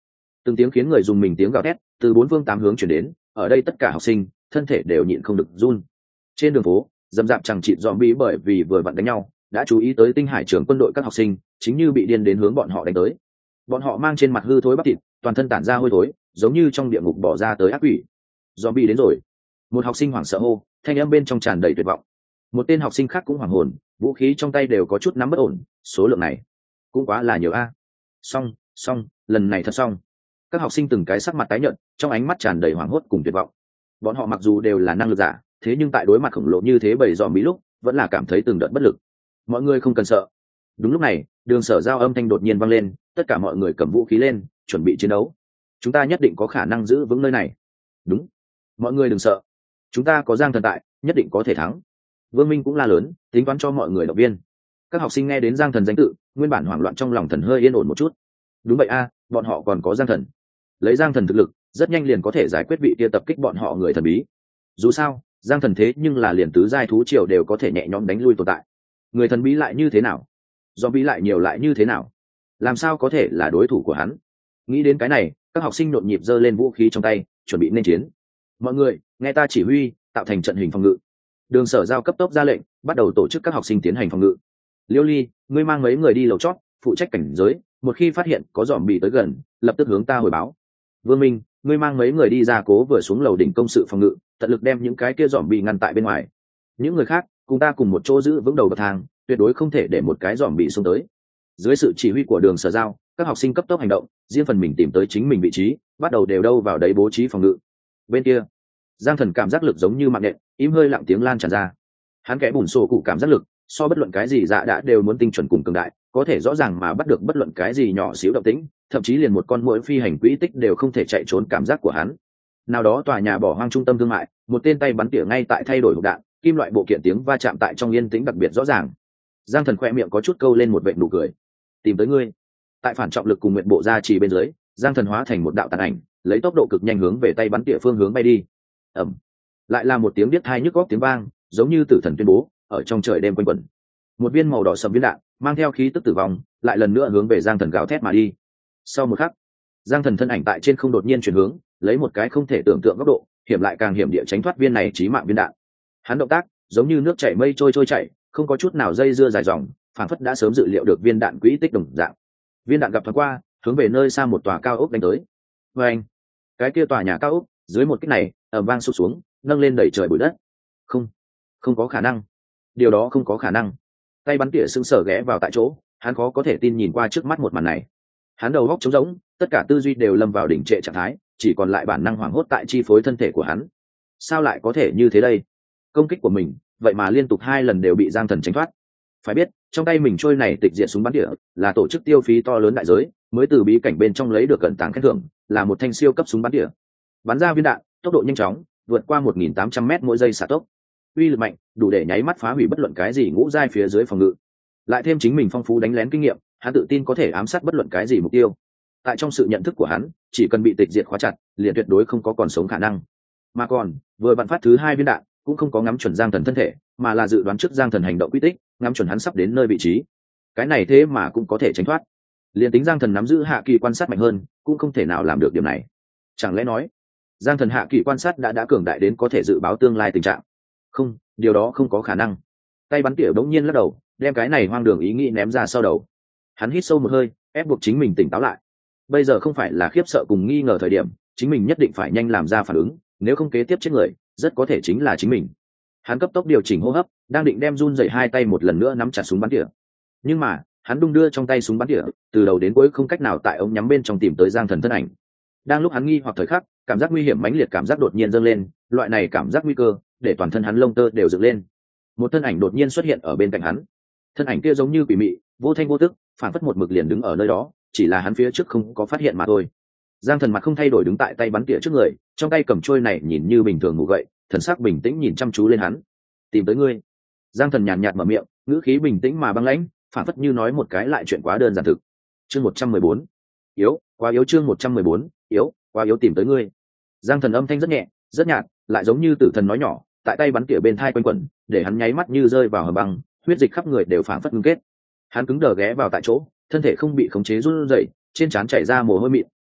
từng tiếng khiến người dùng mình tiếng gào thét từ bốn phương tám hướng chuyển đến, ở đây tất cả học sinh thân thể đều nhịn không được run. Trên đường phố dầm dạp chẳng chịt dòm bi bởi vì vừa vặn đánh nhau đã chú ý tới tinh hải trưởng quân đội các học sinh chính như bị điên đến hướng bọn họ đánh tới. Bọn họ mang trên mặt hư thối bắp thịt, toàn thân tản ra hôi thối giống như trong địa ngục bỏ ra tới ác quỷ. Dòm bi đến rồi, một học sinh hoảng sợ hô, thanh âm bên trong tràn đầy tuyệt vọng. Một tên học sinh khác cũng hoảng hồn, vũ khí trong tay đều có chút nắm bất ổn, số lượng này cũng quá là nhiều a. Xong, xong, lần này thật xong. Các học sinh từng cái sắc mặt tái nhợt, trong ánh mắt tràn đầy hoảng hốt cùng tuyệt vọng. Bọn họ mặc dù đều là năng lực giả, thế nhưng tại đối mặt khổng lồ như thế bầy dòm bí lúc vẫn là cảm thấy từng đợt bất lực. Mọi người không cần sợ. Đúng lúc này, Đường Sở Giao âm thanh đột nhiên vang lên, tất cả mọi người cầm vũ khí lên, chuẩn bị chiến đấu. Chúng ta nhất định có khả năng giữ vững nơi này. Đúng, mọi người đừng sợ, chúng ta có Giang Thần tại, nhất định có thể thắng. Vương Minh cũng la lớn, tính toán cho mọi người động viên. Các học sinh nghe đến Giang Thần danh tự, nguyên bản hoảng loạn trong lòng thần hơi yên ổn một chút. Đúng vậy a, bọn họ còn có Giang Thần. Lấy Giang Thần thực lực, rất nhanh liền có thể giải quyết vị kia tập kích bọn họ người thần bí. Dù sao, Giang Thần thế nhưng là liền tứ giai thú triều đều có thể nhẹ nhõm đánh lui tồn tại. Người thần bí lại như thế nào? Do bí lại nhiều lại như thế nào? Làm sao có thể là đối thủ của hắn? Nghĩ đến cái này, các học sinh nhộn nhịp giơ lên vũ khí trong tay, chuẩn bị nên chiến. Mọi người, nghe ta chỉ huy, tạo thành trận hình phòng ngự. Đường Sở Giao cấp tốc ra lệnh, bắt đầu tổ chức các học sinh tiến hành phòng ngự. Liêu Ly, ngươi mang mấy người đi lầu chót, phụ trách cảnh giới, một khi phát hiện có dòm bị tới gần, lập tức hướng ta hồi báo. Vương Minh, ngươi mang mấy người đi ra cố vừa xuống lầu đỉnh công sự phòng ngự, tận lực đem những cái kia dòm bị ngăn tại bên ngoài. Những người khác, cùng ta cùng một chỗ giữ vững đầu bậc thang, tuyệt đối không thể để một cái dòm bị xông tới. Dưới sự chỉ huy của Đường Sở Giao, các học sinh cấp tốc hành động, riêng phần mình tìm tới chính mình vị trí, bắt đầu đều đâu vào đấy bố trí phòng ngự. Bên kia, Giang Thần cảm giác lực giống như mạng nện, im hơi lặng tiếng lan tràn ra. Hắn kẽ bùn sổ cụ cảm giác lực, so bất luận cái gì dạ đã đều muốn tinh chuẩn cùng cường đại, có thể rõ ràng mà bắt được bất luận cái gì nhỏ xíu động tĩnh, thậm chí liền một con muỗi phi hành quỹ tích đều không thể chạy trốn cảm giác của hắn. Nào đó tòa nhà bỏ hoang trung tâm thương mại, một tên tay bắn tỉa ngay tại thay đổi hộp đạn, kim loại bộ kiện tiếng va chạm tại trong yên tĩnh đặc biệt rõ ràng. Giang Thần khoe miệng có chút câu lên một vệt nụ cười. Tìm tới ngươi. Tại phản trọng lực cùng nguyện bộ gia trì bên dưới, Giang Thần hóa thành một đạo tàn ảnh, lấy tốc độ cực nhanh hướng về tay bắn tỉa phương hướng bay đi. Ầm. Lại là một tiếng biết tai nhức óc tiếng vang, giống như tử thần tuyên bố, ở trong trời đêm quanh quẩn. Một viên màu đỏ sẫm viên đạn, mang theo khí tức tử vong, lại lần nữa hướng về Giang Thần gào thét mà đi. Sau một khắc, Giang Thần thân ảnh tại trên không đột nhiên chuyển hướng, lấy một cái không thể tưởng tượng góc độ, hiểm lại càng hiểm địa tránh thoát viên này chí mạng viên đạn. Hắn động tác, giống như nước chảy mây trôi trôi chảy, không có chút nào dây dưa dài dòng, phản phất đã sớm dự liệu được viên đạn quỹ tích đồng dạng. Viên đạn gặp thoáng qua, hướng về nơi xa một tòa cao ốc đánh tới. Và anh, cái kia tòa nhà cao ốc, dưới một kích này, ầm vang sụp xuống, nâng lên đẩy trời bụi đất. Không, không có khả năng. Điều đó không có khả năng. Tay bắn tỉa sững sờ ghé vào tại chỗ, hắn khó có thể tin nhìn qua trước mắt một màn này. Hắn đầu óc trống rỗng, tất cả tư duy đều lâm vào đỉnh trệ trạng thái, chỉ còn lại bản năng hoảng hốt tại chi phối thân thể của hắn. Sao lại có thể như thế đây? Công kích của mình, vậy mà liên tục hai lần đều bị Giang Thần tránh thoát. Phải biết, trong tay mình trôi này tịch diện súng bắn tỉa, là tổ chức tiêu phí to lớn đại giới, mới từ bí cảnh bên trong lấy được cẩn tàng khen thưởng, là một thanh siêu cấp súng bắn tỉa. Bắn ra viên đạn, tốc độ nhanh chóng, vượt qua một nghìn tám trăm mét mỗi giây xạ tốc. Uy lực mạnh, đủ để nháy mắt phá hủy bất luận cái gì ngũ giai phía dưới phòng ngự. Lại thêm chính mình phong phú đánh lén kinh nghiệm, hắn tự tin có thể ám sát bất luận cái gì mục tiêu. Tại trong sự nhận thức của hắn, chỉ cần bị tịch diệt khóa chặt, liền tuyệt đối không có còn sống khả năng. Mà còn, vừa bắn phát thứ hai viên đạn, cũng không có ngắm chuẩn Giang Thần thân thể, mà là dự đoán trước Giang Thần hành động quy tích, ngắm chuẩn hắn sắp đến nơi vị trí. Cái này thế mà cũng có thể tránh thoát. Liền tính Giang Thần nắm giữ hạ kỳ quan sát mạnh hơn, cũng không thể nào làm được điểm này. Chẳng lẽ nói, Giang Thần hạ kỳ quan sát đã đã cường đại đến có thể dự báo tương lai tình trạng? Không, điều đó không có khả năng. Tay bắn tỉa bỗng nhiên lắc đầu, đem cái này hoang đường ý nghĩ ném ra sau đầu. Hắn hít sâu một hơi, ép buộc chính mình tỉnh táo lại. Bây giờ không phải là khiếp sợ cùng nghi ngờ thời điểm, chính mình nhất định phải nhanh làm ra phản ứng, nếu không kế tiếp chết người, rất có thể chính là chính mình. Hắn cấp tốc điều chỉnh hô hấp, đang định đem run rẩy hai tay một lần nữa nắm chặt súng bắn tỉa. Nhưng mà, hắn đung đưa trong tay súng bắn tỉa, từ đầu đến cuối không cách nào tại ống nhắm bên trong tìm tới Giang Thần thân ảnh. Đang lúc hắn nghi hoặc thời khắc, cảm giác nguy hiểm mãnh liệt cảm giác đột nhiên dâng lên, loại này cảm giác nguy cơ, để toàn thân hắn lông tơ đều dựng lên. Một thân ảnh đột nhiên xuất hiện ở bên cạnh hắn. Thân ảnh kia giống như quỷ mị, vô thanh vô tức, phản phất một mực liền đứng ở nơi đó, chỉ là hắn phía trước không có phát hiện mà thôi. Giang Thần mặt không thay đổi đứng tại tay bắn tỉa trước người, trong tay cầm trôi này nhìn như bình thường ngủ gậy, thần sắc bình tĩnh nhìn chăm chú lên hắn. Tìm tới ngươi. Giang Thần nhàn nhạt mở miệng, ngữ khí bình tĩnh mà băng lãnh, phản phất như nói một cái lại chuyện quá đơn giản thực. Chương một trăm mười bốn. Yếu, quá yếu chương một trăm mười bốn, yếu, quá yếu tìm tới ngươi. Giang Thần âm thanh rất nhẹ, rất nhạt, lại giống như tử thần nói nhỏ, tại tay bắn tỉa bên thai quanh quẩn, để hắn nháy mắt như rơi vào hầm băng, huyết dịch khắp người đều phản phất ngưng kết. Hắn cứng đờ ghé vào tại chỗ, thân thể không bị khống chế run rẩy, trên trán chảy ra mồ hôi mịn,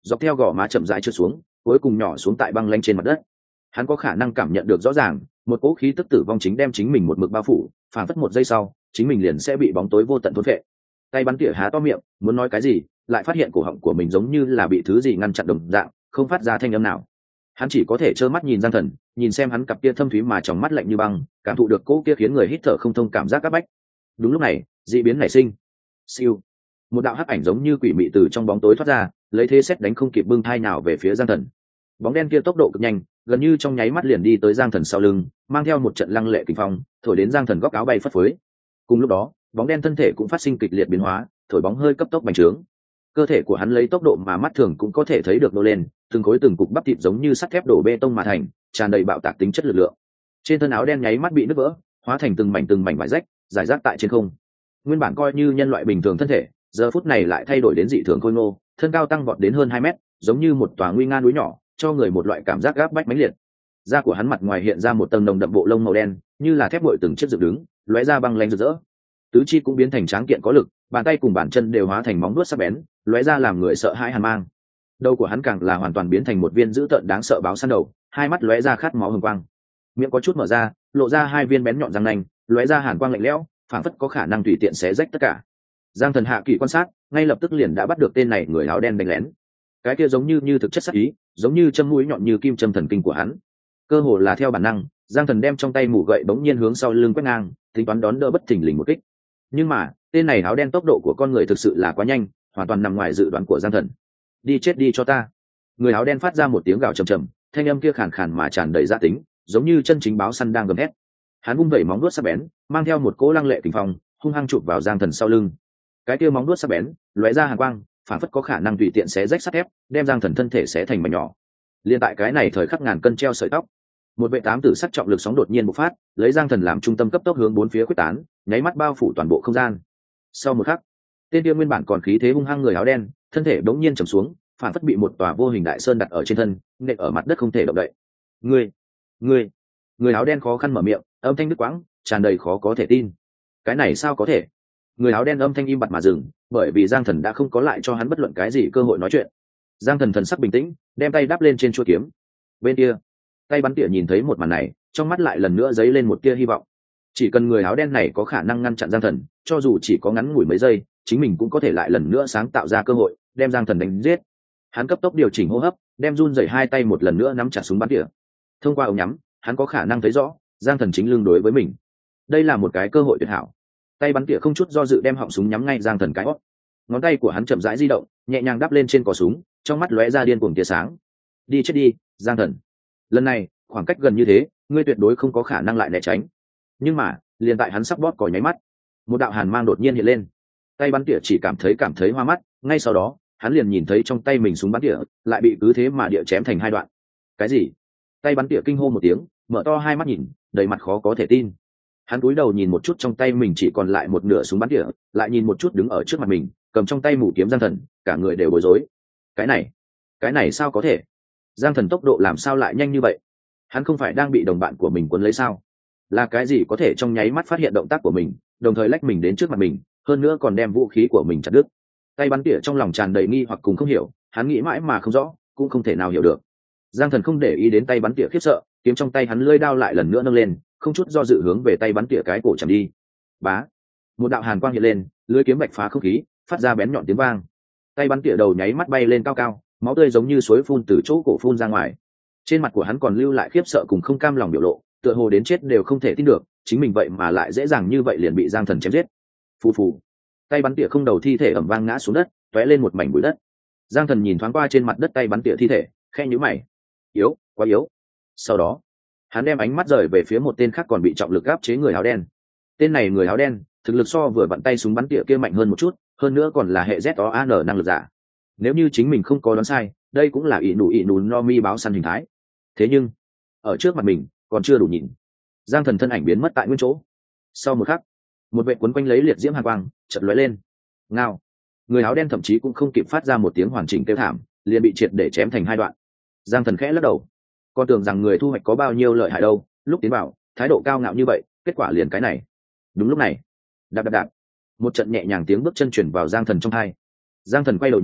dọc theo gò má chậm rãi trượt xuống, cuối cùng nhỏ xuống tại băng lanh trên mặt đất. Hắn có khả năng cảm nhận được rõ ràng, một cỗ khí tức tử vong chính đem chính mình một mực bao phủ, phản phất một giây sau, chính mình liền sẽ bị bóng tối vô tận thôn phệ. Tay bắn tỉa há to miệng, muốn nói cái gì, lại phát hiện cổ họng của mình giống như là bị thứ gì ngăn chặn đồng dạng, không phát ra thanh âm nào. Hắn chỉ có thể trơ mắt nhìn Giang Thần, nhìn xem hắn cặp kia thâm thúy mà trong mắt lạnh như băng, cảm thụ được cỗ kia khiến người hít thở không thông cảm giác các bách. Đúng lúc này, dị biến nảy sinh. Siêu, một đạo hắc ảnh giống như quỷ mị từ trong bóng tối thoát ra, lấy thế xét đánh không kịp bưng thai nào về phía Giang Thần. Bóng đen kia tốc độ cực nhanh, gần như trong nháy mắt liền đi tới Giang Thần sau lưng, mang theo một trận lăng lệ kình phong, thổi đến Giang Thần góc áo bay phất phới. Cùng lúc đó, bóng đen thân thể cũng phát sinh kịch liệt biến hóa, thổi bóng hơi cấp tốc bành trướng. Cơ thể của hắn lấy tốc độ mà mắt thường cũng có thể thấy được nô lên, từng khối từng cục bắp thịt giống như sắt thép đổ bê tông mà thành, tràn đầy bạo tạc tính chất lực lượng. Trên thân áo đen nháy mắt bị nứt vỡ, hóa thành từng mảnh từng mảnh vải rách, rải rác tại trên không. Nguyên bản coi như nhân loại bình thường thân thể, giờ phút này lại thay đổi đến dị thường khôi ngô, thân cao tăng vọt đến hơn hai mét, giống như một tòa nguy nga núi nhỏ, cho người một loại cảm giác gáp bách mãnh liệt. Da của hắn mặt ngoài hiện ra một tầng nồng đậm bộ lông màu đen, như là thép bội từng chiếc dựng đứng, lóe ra băng lanh rực rỡ. Tứ chi cũng biến thành tráng kiện có lực, bàn tay cùng bàn chân đều hóa thành móng vuốt sắc bén, lóe ra làm người sợ hãi hàn mang. Đầu của hắn càng là hoàn toàn biến thành một viên dữ tợn đáng sợ báo săn đầu, hai mắt lóe ra khát máu hừng quang. Miệng có chút mở ra, lộ ra hai viên bén nhọn răng nanh, lóe ra hàn quang lạnh lẽo, phảng phất có khả năng tùy tiện xé rách tất cả. Giang Thần hạ kỳ quan sát, ngay lập tức liền đã bắt được tên này người áo đen đánh lén. Cái kia giống như như thực chất sắc ý, giống như châm mũi nhọn như kim châm thần kinh của hắn. Cơ hồ là theo bản năng, Giang Thần đem trong tay mũ gậy bỗng nhiên hướng sau lưng quét ngang, tính toán đón đỡ bất thình lình một kích. Nhưng mà, tên này áo đen tốc độ của con người thực sự là quá nhanh, hoàn toàn nằm ngoài dự đoán của Giang Thần. Đi chết đi cho ta! Người áo đen phát ra một tiếng gào trầm trầm, thanh âm kia khàn khàn mà tràn đầy gia tính, giống như chân chính báo săn đang gầm hét. Hắn vung vẩy móng vuốt sắc bén, mang theo một cỗ lăng lệ kình phong, hung hăng chụp vào Giang Thần sau lưng. Cái kia móng vuốt sắc bén, lóe ra hàn quang, phản phất có khả năng tùy tiện xé rách sắt thép, đem Giang Thần thân thể xé thành mảnh nhỏ. Liên tại cái này thời khắc ngàn cân treo sợi tóc, một vệ tám tử sắc trọng lực sóng đột nhiên bộc phát, lấy Giang Thần làm trung tâm cấp tốc hướng bốn phía quyết tán, nháy mắt bao phủ toàn bộ không gian. Sau một khắc, tên kia nguyên bản còn khí thế hung hăng người áo đen, thân thể bỗng nhiên trầm xuống, phản phất bị một tòa vô hình đại sơn đặt ở trên thân, nện ở mặt đất không thể động đậy. Ngươi, ngươi, người áo đen khó khăn mở miệng, âm thanh đứt quãng, tràn đầy khó có thể tin. Cái này sao có thể? Người áo đen âm thanh im bặt mà dừng, bởi vì Giang Thần đã không có lại cho hắn bất luận cái gì cơ hội nói chuyện. Giang Thần thần sắc bình tĩnh, đem tay đắp lên trên chuôi kiếm. Bên kia, tay bắn tỉa nhìn thấy một màn này, trong mắt lại lần nữa dấy lên một tia hy vọng. Chỉ cần người áo đen này có khả năng ngăn chặn Giang Thần, cho dù chỉ có ngắn ngủi mấy giây, chính mình cũng có thể lại lần nữa sáng tạo ra cơ hội, đem Giang Thần đánh giết. Hắn cấp tốc điều chỉnh hô hấp, đem run rẩy hai tay một lần nữa nắm chặt súng bắn tỉa. Thông qua ống nhắm, hắn có khả năng thấy rõ, Giang Thần chính lưng đối với mình. Đây là một cái cơ hội tuyệt hảo. Tay bắn tỉa không chút do dự đem họng súng nhắm ngay Giang Thần cái hót. Ngón tay của hắn chậm rãi di động, nhẹ nhàng đắp lên trên cò súng, trong mắt lóe ra điên cuồng tia sáng. Đi chết đi, Giang Thần. Lần này, khoảng cách gần như thế, ngươi tuyệt đối không có khả năng lại né tránh. Nhưng mà, liền tại hắn sắp bóp cò nháy mắt, một đạo hàn mang đột nhiên hiện lên. Tay bắn tỉa chỉ cảm thấy cảm thấy hoa mắt, ngay sau đó, hắn liền nhìn thấy trong tay mình súng bắn tỉa lại bị cứ thế mà địa chém thành hai đoạn. Cái gì? Tay bắn tỉa kinh hô một tiếng, mở to hai mắt nhìn, đầy mặt khó có thể tin. Hắn cúi đầu nhìn một chút trong tay mình chỉ còn lại một nửa súng bắn tỉa, lại nhìn một chút đứng ở trước mặt mình, cầm trong tay mũ kiếm Giang Thần, cả người đều bối rối. Cái này, cái này sao có thể? Giang Thần tốc độ làm sao lại nhanh như vậy? Hắn không phải đang bị đồng bạn của mình cuốn lấy sao? Là cái gì có thể trong nháy mắt phát hiện động tác của mình, đồng thời lách mình đến trước mặt mình, hơn nữa còn đem vũ khí của mình chặt đứt? Tay bắn tỉa trong lòng tràn đầy nghi hoặc cùng không hiểu, hắn nghĩ mãi mà không rõ, cũng không thể nào hiểu được. Giang Thần không để ý đến tay bắn tỉa khiếp sợ, kiếm trong tay hắn lưỡi đao lại lần nữa nâng lên, không chút do dự hướng về tay bắn tỉa cái cổ chầm đi. Bá, một đạo hàn quang hiện lên, lưỡi kiếm bạch phá không khí, phát ra bén nhọn tiếng vang. Tay bắn tỉa đầu nháy mắt bay lên cao cao, máu tươi giống như suối phun từ chỗ cổ phun ra ngoài. Trên mặt của hắn còn lưu lại khiếp sợ cùng không cam lòng biểu lộ, tựa hồ đến chết đều không thể tin được, chính mình vậy mà lại dễ dàng như vậy liền bị Giang Thần chém giết. Phù phù, tay bắn tỉa không đầu thi thể ầm vang ngã xuống đất, tóe lên một mảnh bụi đất. Giang Thần nhìn thoáng qua trên mặt đất tay bắn tỉa thi thể, khe nhíu mày. Yếu, quá yếu. Sau đó, hắn đem ánh mắt rời về phía một tên khác còn bị trọng lực áp chế người áo đen. Tên này người áo đen, thực lực so vừa vặn tay súng bắn tỉa kia mạnh hơn một chút, hơn nữa còn là hệ Z O A N năng lực giả. Nếu như chính mình không có đoán sai, đây cũng là ỷ nụ ỷ nụ no mi báo săn hình thái. Thế nhưng, ở trước mặt mình, còn chưa đủ nhìn. Giang Thần thân ảnh biến mất tại nguyên chỗ. Sau một khắc, một vệ cuốn quanh lấy liệt diễm hàn quang chợt lóe lên. Ngao, người áo đen thậm chí cũng không kịp phát ra một tiếng hoàn chỉnh kêu thảm, liền bị triệt để chém thành hai đoạn. Giang Thần khẽ lắc đầu, con tưởng rằng người thu hoạch có bao nhiêu lợi hại đâu, lúc tiến vào thái độ cao ngạo như vậy, kết quả liền cái này. Đúng lúc này, đạp đạp đạp, một trận nhẹ nhàng tiếng bước chân chuyển vào Giang Thần trong tai. Giang Thần quay đầu nhìn,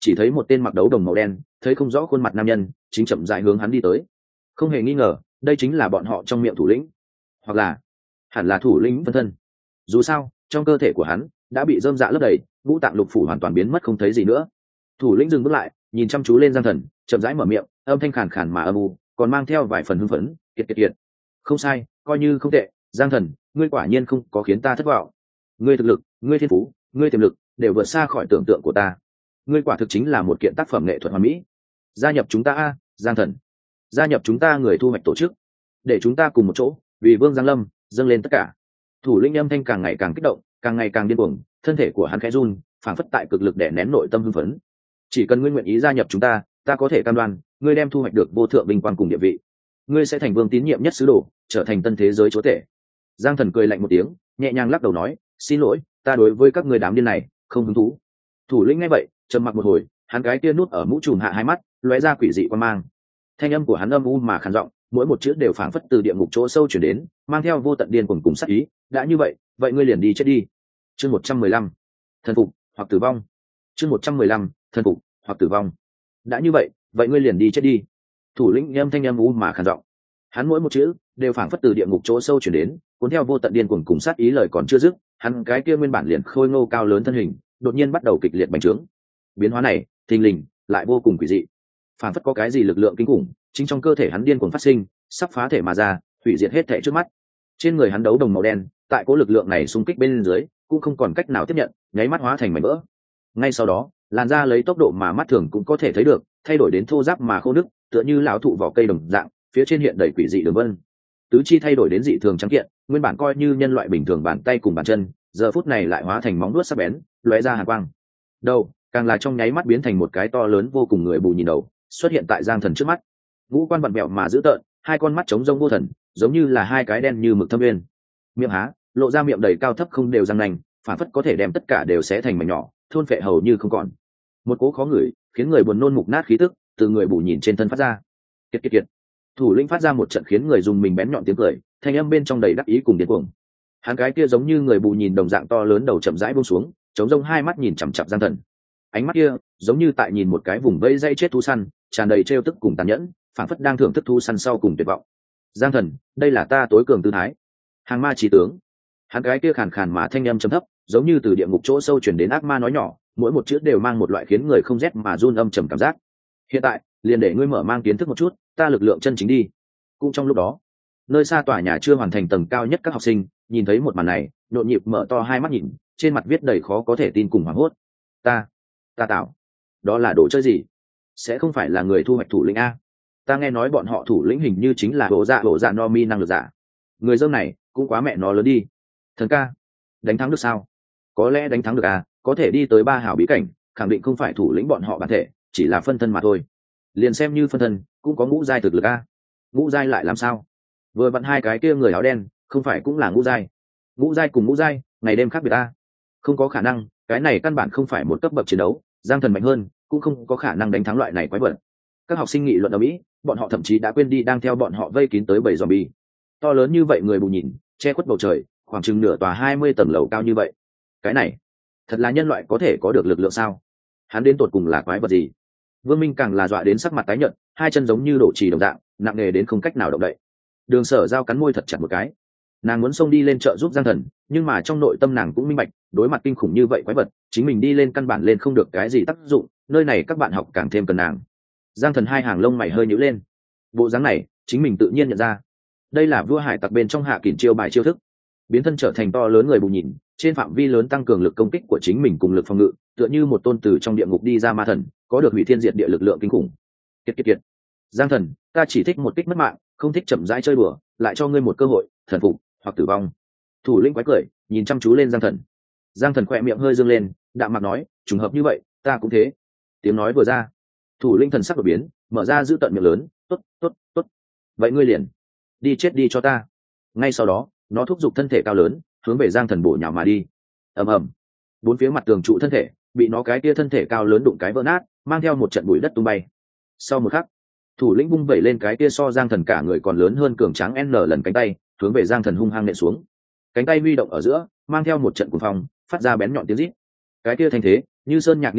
chỉ thấy một tên mặc đấu đồng màu đen thấy không rõ khuôn mặt nam nhân chính chậm dại hướng hắn đi tới. Không hề nghi ngờ đây chính là bọn họ trong miệng thủ lĩnh, hoặc là hẳn là thủ lĩnh phân thân. Dù sao trong cơ thể của hắn đã bị dơm dạ lấp đầy, ngũ tạng lục phủ hoàn toàn biến mất không thấy gì nữa. Thủ lĩnh dừng bước lại, nhìn chăm chú lên Giang Thần, chậm rãi mở miệng, âm thanh khàn khàn mà âm u, còn mang theo vài phần hưng phấn. Kiệt kiệt kiệt, không sai, coi như không tệ. Giang Thần, ngươi quả nhiên không có khiến ta thất vọng. Ngươi thực lực, ngươi thiên phú, ngươi tiềm lực đều vượt xa khỏi tưởng tượng của ta. Ngươi quả thực chính là một kiện tác phẩm nghệ thuật hoàn mỹ. Gia nhập chúng ta a, Giang Thần. Gia nhập chúng ta người thu hoạch tổ chức, để chúng ta cùng một chỗ vì Vương Giang Lâm dâng lên tất cả. Thủ lĩnh âm thanh càng ngày càng kích động, càng ngày càng điên cuồng, thân thể của hắn khẽ run, phảng phất tại cực lực để nén nội tâm hưng phấn. Chỉ cần ngươi nguyện ý gia nhập chúng ta, ta có thể cam đoan ngươi đem thu hoạch được vô thượng vinh quang cùng địa vị. Ngươi sẽ thành vương tín nhiệm nhất sứ đồ, trở thành tân thế giới chúa tể. Giang Thần cười lạnh một tiếng, nhẹ nhàng lắc đầu nói, xin lỗi, ta đối với các ngươi đám điên này không hứng thú. Thủ lĩnh nghe vậy trầm mặc một hồi, hắn cái kia nút ở mũ trùm hạ hai mắt lóe ra quỷ dị quan mang. Thanh âm của hắn âm u mà khàn giọng, mỗi một chữ đều phảng phất từ địa ngục chỗ sâu chuyển đến, mang theo vô tận điên cuồng cùng sát ý. Đã như vậy, vậy ngươi liền đi chết đi. Chương một trăm mười lăm, thần phục hoặc tử vong. Chương một trăm mười lăm, thần phục hoặc tử vong. Đã như vậy, vậy ngươi liền đi chết đi. Thủ lĩnh âm thanh âm u mà khàn giọng, hắn mỗi một chữ đều phảng phất từ địa ngục chỗ sâu chuyển đến, cuốn theo vô tận điên cuồng cùng sát ý. Lời còn chưa dứt, hắn cái kia nguyên bản liền khôi ngô cao lớn thân hình đột nhiên bắt đầu kịch liệt bành trướng. Biến hóa này thình lình lại vô cùng quỷ dị, phảng phất có cái gì lực lượng kinh khủng chính trong cơ thể hắn điên cuồng phát sinh, sắp phá thể mà ra, hủy diệt hết thảy trước mắt. Trên người hắn đấu đồng màu đen tại cố lực lượng này xung kích bên dưới cũng không còn cách nào tiếp nhận, nháy mắt hóa thành mảnh vỡ. Ngay sau đó làn da lấy tốc độ mà mắt thường cũng có thể thấy được thay đổi đến thô ráp mà khô nứt, tựa như lão thụ vỏ cây đồng dạng, phía trên hiện đầy quỷ dị đường vân. Tứ chi thay đổi đến dị thường trắng kiện, nguyên bản coi như nhân loại bình thường bàn tay cùng bàn chân, giờ phút này lại hóa thành móng vuốt sắc bén, lóe ra hàn quang. Đầu càng là trong nháy mắt biến thành một cái to lớn vô cùng người bù nhìn đầu, xuất hiện tại Giang Thần trước mắt. Ngũ quan vặn vẹo mà dữ tợn, hai con mắt trống rông vô thần, giống như là hai cái đen như mực thâm uyên. Miệng há, lộ ra miệng đầy cao thấp không đều răng nanh, phản phất có thể đem tất cả đều xé thành mảnh nhỏ, thôn phệ hầu như không còn. Một cỗ khó ngửi, khiến người buồn nôn mục nát khí tức từ người bù nhìn trên thân phát ra. Kiệt kiệt kiệt. Thủ lĩnh phát ra một trận khiến người dùng mình bén nhọn tiếng cười, thanh âm bên trong đầy đắc ý cùng điên cuồng. Hắn cái kia giống như người bù nhìn đồng dạng to lớn đầu chậm rãi buông xuống, trống rông hai mắt nhìn chằm chằm Giang Thần. Ánh mắt kia giống như tại nhìn một cái vùng vây dây chết thú săn, tràn đầy trêu tức cùng tàn nhẫn, phảng phất đang thưởng thức thú săn sau cùng tuyệt vọng. Giang Thần, đây là ta tối cường tư thái. Hàng ma chí tướng. Hắn cái kia khàn khàn mà thanh âm trầm thấp, giống như từ địa ngục chỗ sâu truyền đến ác ma nói nhỏ, mỗi một chữ đều mang một loại khiến người không rét mà run âm trầm cảm giác. Hiện tại liền để ngươi mở mang kiến thức một chút ta lực lượng chân chính đi. Cũng trong lúc đó, nơi xa tòa nhà chưa hoàn thành tầng cao nhất các học sinh nhìn thấy một màn này, nhộn nhịp mở to hai mắt nhìn, trên mặt viết đầy khó có thể tin cùng hoảng hốt. Ta, ta tạo, đó là đồ chơi gì? Sẽ không phải là người thu hoạch thủ lĩnh a? Ta nghe nói bọn họ thủ lĩnh hình như chính là bộ dạ bộ dạ no mi năng lực giả. Người dâm này cũng quá mẹ nó lớn đi. Thần ca, đánh thắng được sao? Có lẽ đánh thắng được à, có thể đi tới ba hảo bí cảnh, khẳng định không phải thủ lĩnh bọn họ bản thể, chỉ là phân thân mà thôi. Liền xem như phân thân cũng có ngũ giai thực lực a. Ngũ giai lại làm sao? Vừa vặn hai cái kia người áo đen không phải cũng là ngũ giai? Ngũ giai cùng ngũ giai ngày đêm khác biệt a. Không có khả năng, cái này căn bản không phải một cấp bậc chiến đấu, Giang Thần mạnh hơn cũng không có khả năng đánh thắng loại này quái vật. Các học sinh nghị luận ở mỹ, bọn họ thậm chí đã quên đi đang theo bọn họ vây kín tới bầy zombie. To lớn như vậy người bù nhìn, che khuất bầu trời, khoảng chừng nửa tòa hai mươi tầng lầu cao như vậy. Cái này, thật là nhân loại có thể có được lực lượng sao? Hắn đến tột cùng là quái vật gì? Vương Minh càng là dọa đến sắc mặt tái nhợt, hai chân giống như đổ trì đồng dạng, nặng nề đến không cách nào động đậy. Đường Sở Giao cắn môi thật chặt một cái. Nàng muốn xông đi lên trợ giúp Giang Thần, nhưng mà trong nội tâm nàng cũng minh bạch, đối mặt kinh khủng như vậy quái vật, chính mình đi lên căn bản lên không được cái gì tác dụng, nơi này các bạn học càng thêm cần nàng. Giang Thần hai hàng lông mày hơi nhíu lên. Bộ dáng này, chính mình tự nhiên nhận ra. Đây là vua hải tặc bên trong Hạ Kỷ chiêu bài chiêu thức, biến thân trở thành to lớn người bù nhìn, trên phạm vi lớn tăng cường lực công kích của chính mình cùng lực phòng ngự, tựa như một tôn từ trong địa ngục đi ra ma thần, có được hủy thiên diệt địa lực lượng kinh khủng. Kiệt kiệt kiệt. Giang Thần, ta chỉ thích một kích mất mạng, không thích chậm rãi chơi đùa, lại cho ngươi một cơ hội, thần phục hoặc tử vong. Thủ lĩnh quái cười, nhìn chăm chú lên Giang Thần. Giang Thần khỏe miệng hơi dương lên, đạm mạc nói, trùng hợp như vậy, ta cũng thế. Tiếng nói vừa ra, thủ lĩnh thần sắc đột biến, mở ra giữ tận miệng lớn, tốt, tốt, tốt. Vậy ngươi liền đi chết đi cho ta. Ngay sau đó, nó thúc giục thân thể cao lớn, hướng về Giang Thần bổ nhào mà đi. Ầm ầm, bốn phía mặt tường trụ thân thể bị nó cái kia thân thể cao lớn đụng cái vỡ nát, mang theo một trận bụi đất tung bay. Sau một khắc, thủ lĩnh bung vẩy lên cái kia so Giang Thần cả người còn lớn hơn cường tráng n lần cánh tay, hướng về Giang Thần hung hăng nện xuống. Cánh tay huy động ở giữa, mang theo một trận cuồng phong, phát ra bén nhọn tiếng rít. Cái kia thanh thế như sơn nhạc như đổ,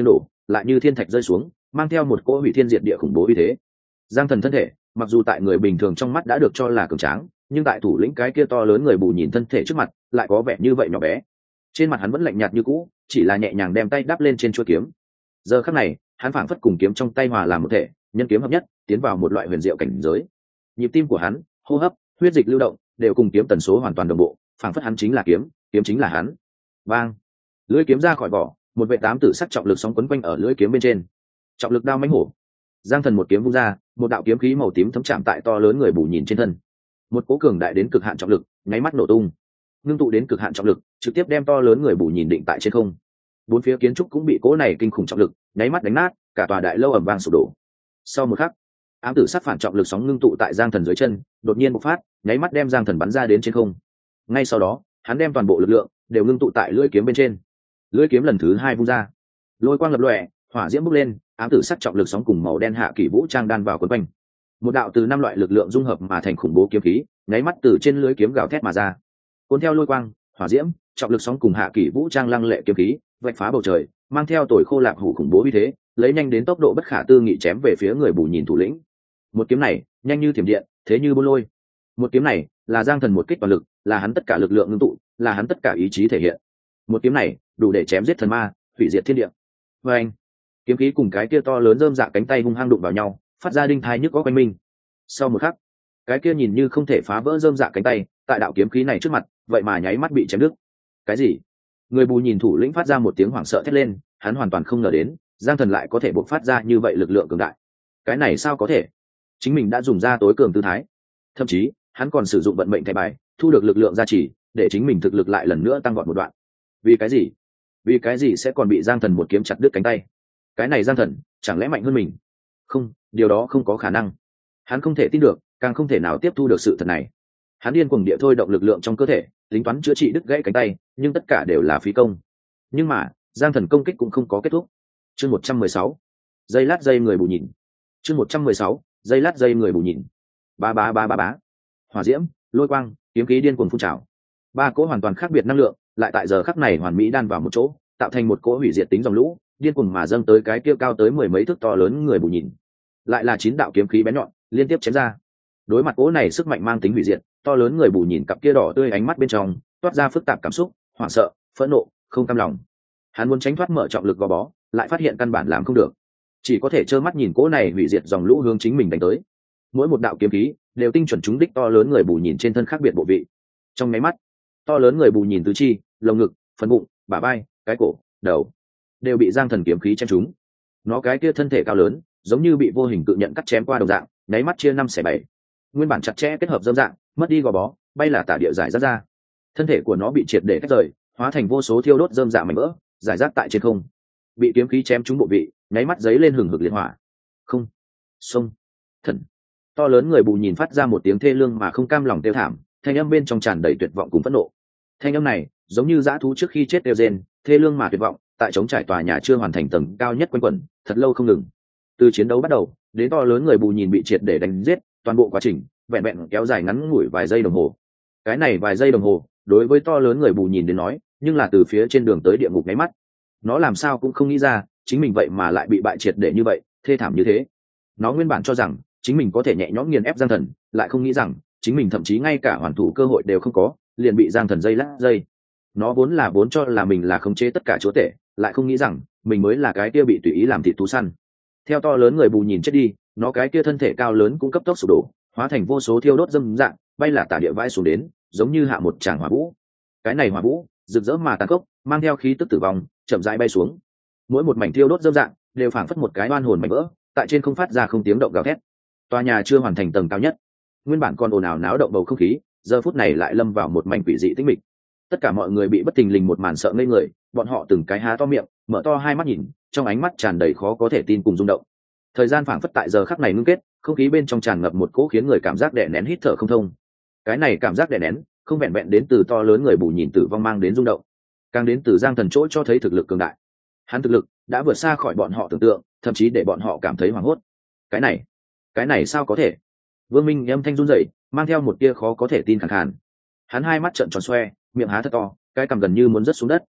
lại như thiên thạch rơi xuống, mang theo một cỗ hủy thiên diệt địa khủng bố uy thế. Giang thần thân thể mặc dù tại người bình thường trong mắt đã được cho là cường tráng, nhưng tại thủ lĩnh cái kia to lớn người bù nhìn thân thể trước mặt lại có vẻ như vậy nhỏ bé. Trên mặt hắn vẫn lạnh nhạt như cũ, chỉ là nhẹ nhàng đem tay đắp lên trên chuôi kiếm. Giờ khắc này hắn phảng phất cùng kiếm trong tay hòa làm một thể, nhân kiếm hợp nhất, tiến vào một loại huyền diệu cảnh giới. Nhịp tim của hắn, hô hấp, huyết dịch lưu động đều cùng kiếm tần số hoàn toàn đồng bộ, phảng phất hắn chính là kiếm, kiếm chính là hắn. Bang! Lưỡi kiếm ra khỏi vỏ, một vệ tám tử sắc trọng lực sóng quấn quanh ở lưỡi kiếm bên trên. Trọng lực đao mãnh hổ. Giang thần một kiếm vung ra, một đạo kiếm khí màu tím thấm chạm tại to lớn người bù nhìn trên thân. Một cỗ cường đại đến cực hạn trọng lực, nháy mắt nổ tung. Ngưng tụ đến cực hạn trọng lực, trực tiếp đem to lớn người bù nhìn định tại trên không. Bốn phía kiến trúc cũng bị cỗ này kinh khủng trọng lực nháy mắt đánh nát, cả tòa đại lâu ầm vang sụp đổ. Sau một khắc, ám tử sắc phản trọng lực sóng ngưng tụ tại Giang thần dưới chân, đột nhiên bộc phát, nháy mắt đem Giang thần bắn ra đến trên không. Ngay sau đó, hắn đem toàn bộ lực lượng đều ngưng tụ tại lưỡi kiếm bên trên. Lưỡi kiếm lần thứ hai vung ra, lôi quang lập lòe, hỏa diễm bốc lên, ám tử sắc trọng lực sóng cùng màu đen hạ kỷ vũ trang đan vào quấn quanh. Một đạo từ năm loại lực lượng dung hợp mà thành khủng bố kiếm khí, nháy mắt từ trên lưỡi kiếm gào thét mà ra. Cuốn theo lôi quang, hỏa diễm, trọng lực sóng cùng hạ kỷ vũ trang lăng lệ kiếm khí, vạch phá bầu trời, mang theo tuổi khô lạc hủ khủng bố uy thế, lấy nhanh đến tốc độ bất khả tư nghị chém về phía người bù nhìn thủ lĩnh. Một kiếm này, nhanh như thiểm điện, thế như bôn lôi. Một kiếm này, là Giang thần một kích toàn lực, là hắn tất cả lực lượng ngưng tụ, là hắn tất cả ý chí thể hiện. Một kiếm này, đủ để chém giết thần ma, hủy diệt thiên địa. Và anh, kiếm khí cùng cái kia to lớn rơm dạ cánh tay hung hăng đụng vào nhau, phát ra đinh thai nhức có quanh minh. Sau một khắc, cái kia nhìn như không thể phá vỡ rơm dạ cánh tay, tại đạo kiếm khí này trước mặt, vậy mà nháy mắt bị chém đứt. Cái gì? Người bù nhìn thủ lĩnh phát ra một tiếng hoảng sợ thét lên, hắn hoàn toàn không ngờ đến, Giang thần lại có thể bộc phát ra như vậy lực lượng cường đại. Cái này sao có thể? Chính mình đã dùng ra tối cường tư thái, thậm chí hắn còn sử dụng vận mệnh thẻ bài, thu được lực lượng gia trì, để chính mình thực lực lại lần nữa tăng vọt một đoạn. Vì cái gì? Vì cái gì sẽ còn bị Giang thần một kiếm chặt đứt cánh tay? Cái này Giang thần chẳng lẽ mạnh hơn mình? Không, điều đó không có khả năng. Hắn không thể tin được, càng không thể nào tiếp thu được sự thật này. Hắn điên cuồng địa thôi động lực lượng trong cơ thể, tính toán chữa trị đứt gãy cánh tay, nhưng tất cả đều là phí công. Nhưng mà Giang thần công kích cũng không có kết thúc. Chương một trăm mười sáu, giây lát giây người bù nhìn. Chương một trăm mười sáu, giây lát giây người bù nhìn. Ba ba ba ba bá. Hỏa diễm, lôi quang, kiếm khí điên cuồng phun trào. Ba cỗ hoàn toàn khác biệt năng lượng, lại tại giờ khắc này hoàn mỹ đan vào một chỗ, tạo thành một cỗ hủy diệt tính dòng lũ, điên cuồng mà dâng tới cái kia cao tới mười mấy thước to lớn người bù nhìn. Lại là chín đạo kiếm khí bén nhọn, liên tiếp chém ra. Đối mặt cỗ này sức mạnh mang tính hủy diệt, to lớn người bù nhìn cặp kia đỏ tươi ánh mắt bên trong toát ra phức tạp cảm xúc, hoảng sợ, phẫn nộ, không cam lòng. Hắn muốn tránh thoát mở trọng lực gò bó, lại phát hiện căn bản làm không được, chỉ có thể trơ mắt nhìn cỗ này hủy diệt dòng lũ hướng chính mình đánh tới. Mỗi một đạo kiếm khí đều tinh chuẩn trúng đích to lớn người bù nhìn trên thân khác biệt bộ vị. Trong máy mắt, to lớn người bù nhìn tứ chi, lồng ngực, phần bụng, bả vai, cái cổ, đầu đều bị Giang thần kiếm khí chém trúng. Nó cái kia thân thể cao lớn, giống như bị vô hình cự nhận cắt chém qua đồng dạng, nháy mắt chia năm xẻ bảy. Nguyên bản chặt chẽ kết hợp dâm dạng, mất đi gò bó, bay là tả địa giải rác ra. Thân thể của nó bị triệt để tách rời, hóa thành vô số thiêu đốt dơm dạ mảnh vỡ, giải rác tại trên không. Bị kiếm khí chém trúng bộ vị, nháy mắt giấy lên hừng hực liệt hỏa. Không, sông, thần. To lớn người bù nhìn phát ra một tiếng thê lương mà không cam lòng tiêu thảm, thanh âm bên trong tràn đầy tuyệt vọng cùng phẫn nộ. Thanh âm này, giống như dã thú trước khi chết đều rên, thê lương mà tuyệt vọng, tại chống trải tòa nhà chưa hoàn thành tầng cao nhất quanh quẩn, thật lâu không ngừng. Từ chiến đấu bắt đầu, đến to lớn người bù nhìn bị triệt để đánh giết, toàn bộ quá trình vẹn vẹn kéo dài ngắn ngủi vài giây đồng hồ. Cái này vài giây đồng hồ, đối với to lớn người bù nhìn đến nói, nhưng là từ phía trên đường tới địa ngục nháy mắt. Nó làm sao cũng không nghĩ ra, chính mình vậy mà lại bị bại triệt để như vậy, thê thảm như thế. Nó nguyên bản cho rằng chính mình có thể nhẹ nhõm nghiền ép Giang thần, lại không nghĩ rằng chính mình thậm chí ngay cả hoàn thủ cơ hội đều không có, liền bị Giang thần dây lát dây. Nó vốn là vốn cho là mình là khống chế tất cả chúa tể, lại không nghĩ rằng mình mới là cái kia bị tùy ý làm thịt thú săn. Theo to lớn người bù nhìn chết đi, nó cái kia thân thể cao lớn cũng cấp tốc sụp đổ, hóa thành vô số thiêu đốt dâm dạng, bay là tả địa vãi xuống đến, giống như hạ một tràng hỏa vũ. Cái này hỏa vũ rực rỡ mà tàn khốc, mang theo khí tức tử vong, chậm rãi bay xuống. Mỗi một mảnh thiêu đốt dâm dạng đều phảng phất một cái oan hồn mảnh vỡ, tại trên không phát ra không tiếng động gào thét. Tòa nhà chưa hoàn thành tầng cao nhất, nguyên bản còn ồn ào náo động bầu không khí, giờ phút này lại lâm vào một mảnh quỷ dị tĩnh mịch. Tất cả mọi người bị bất thình lình một màn sợ ngây người, bọn họ từng cái há to miệng, mở to hai mắt nhìn, trong ánh mắt tràn đầy khó có thể tin cùng rung động. Thời gian phảng phất tại giờ khắc này ngưng kết, không khí bên trong tràn ngập một cỗ khiến người cảm giác đè nén hít thở không thông. Cái này cảm giác đè nén, không vẹn vẹn đến từ to lớn người bù nhìn tử vong mang đến rung động, càng đến từ Giang thần chỗ cho thấy thực lực cường đại. Hắn thực lực đã vượt xa khỏi bọn họ tưởng tượng, thậm chí để bọn họ cảm thấy hoảng hốt. Cái này, cái này sao có thể? Vương Minh âm thanh run rẩy, mang theo một tia khó có thể tin khàn khàn. Hắn hai mắt trợn tròn xoe, miệng há thật to, cái cằm gần như muốn rớt xuống đất.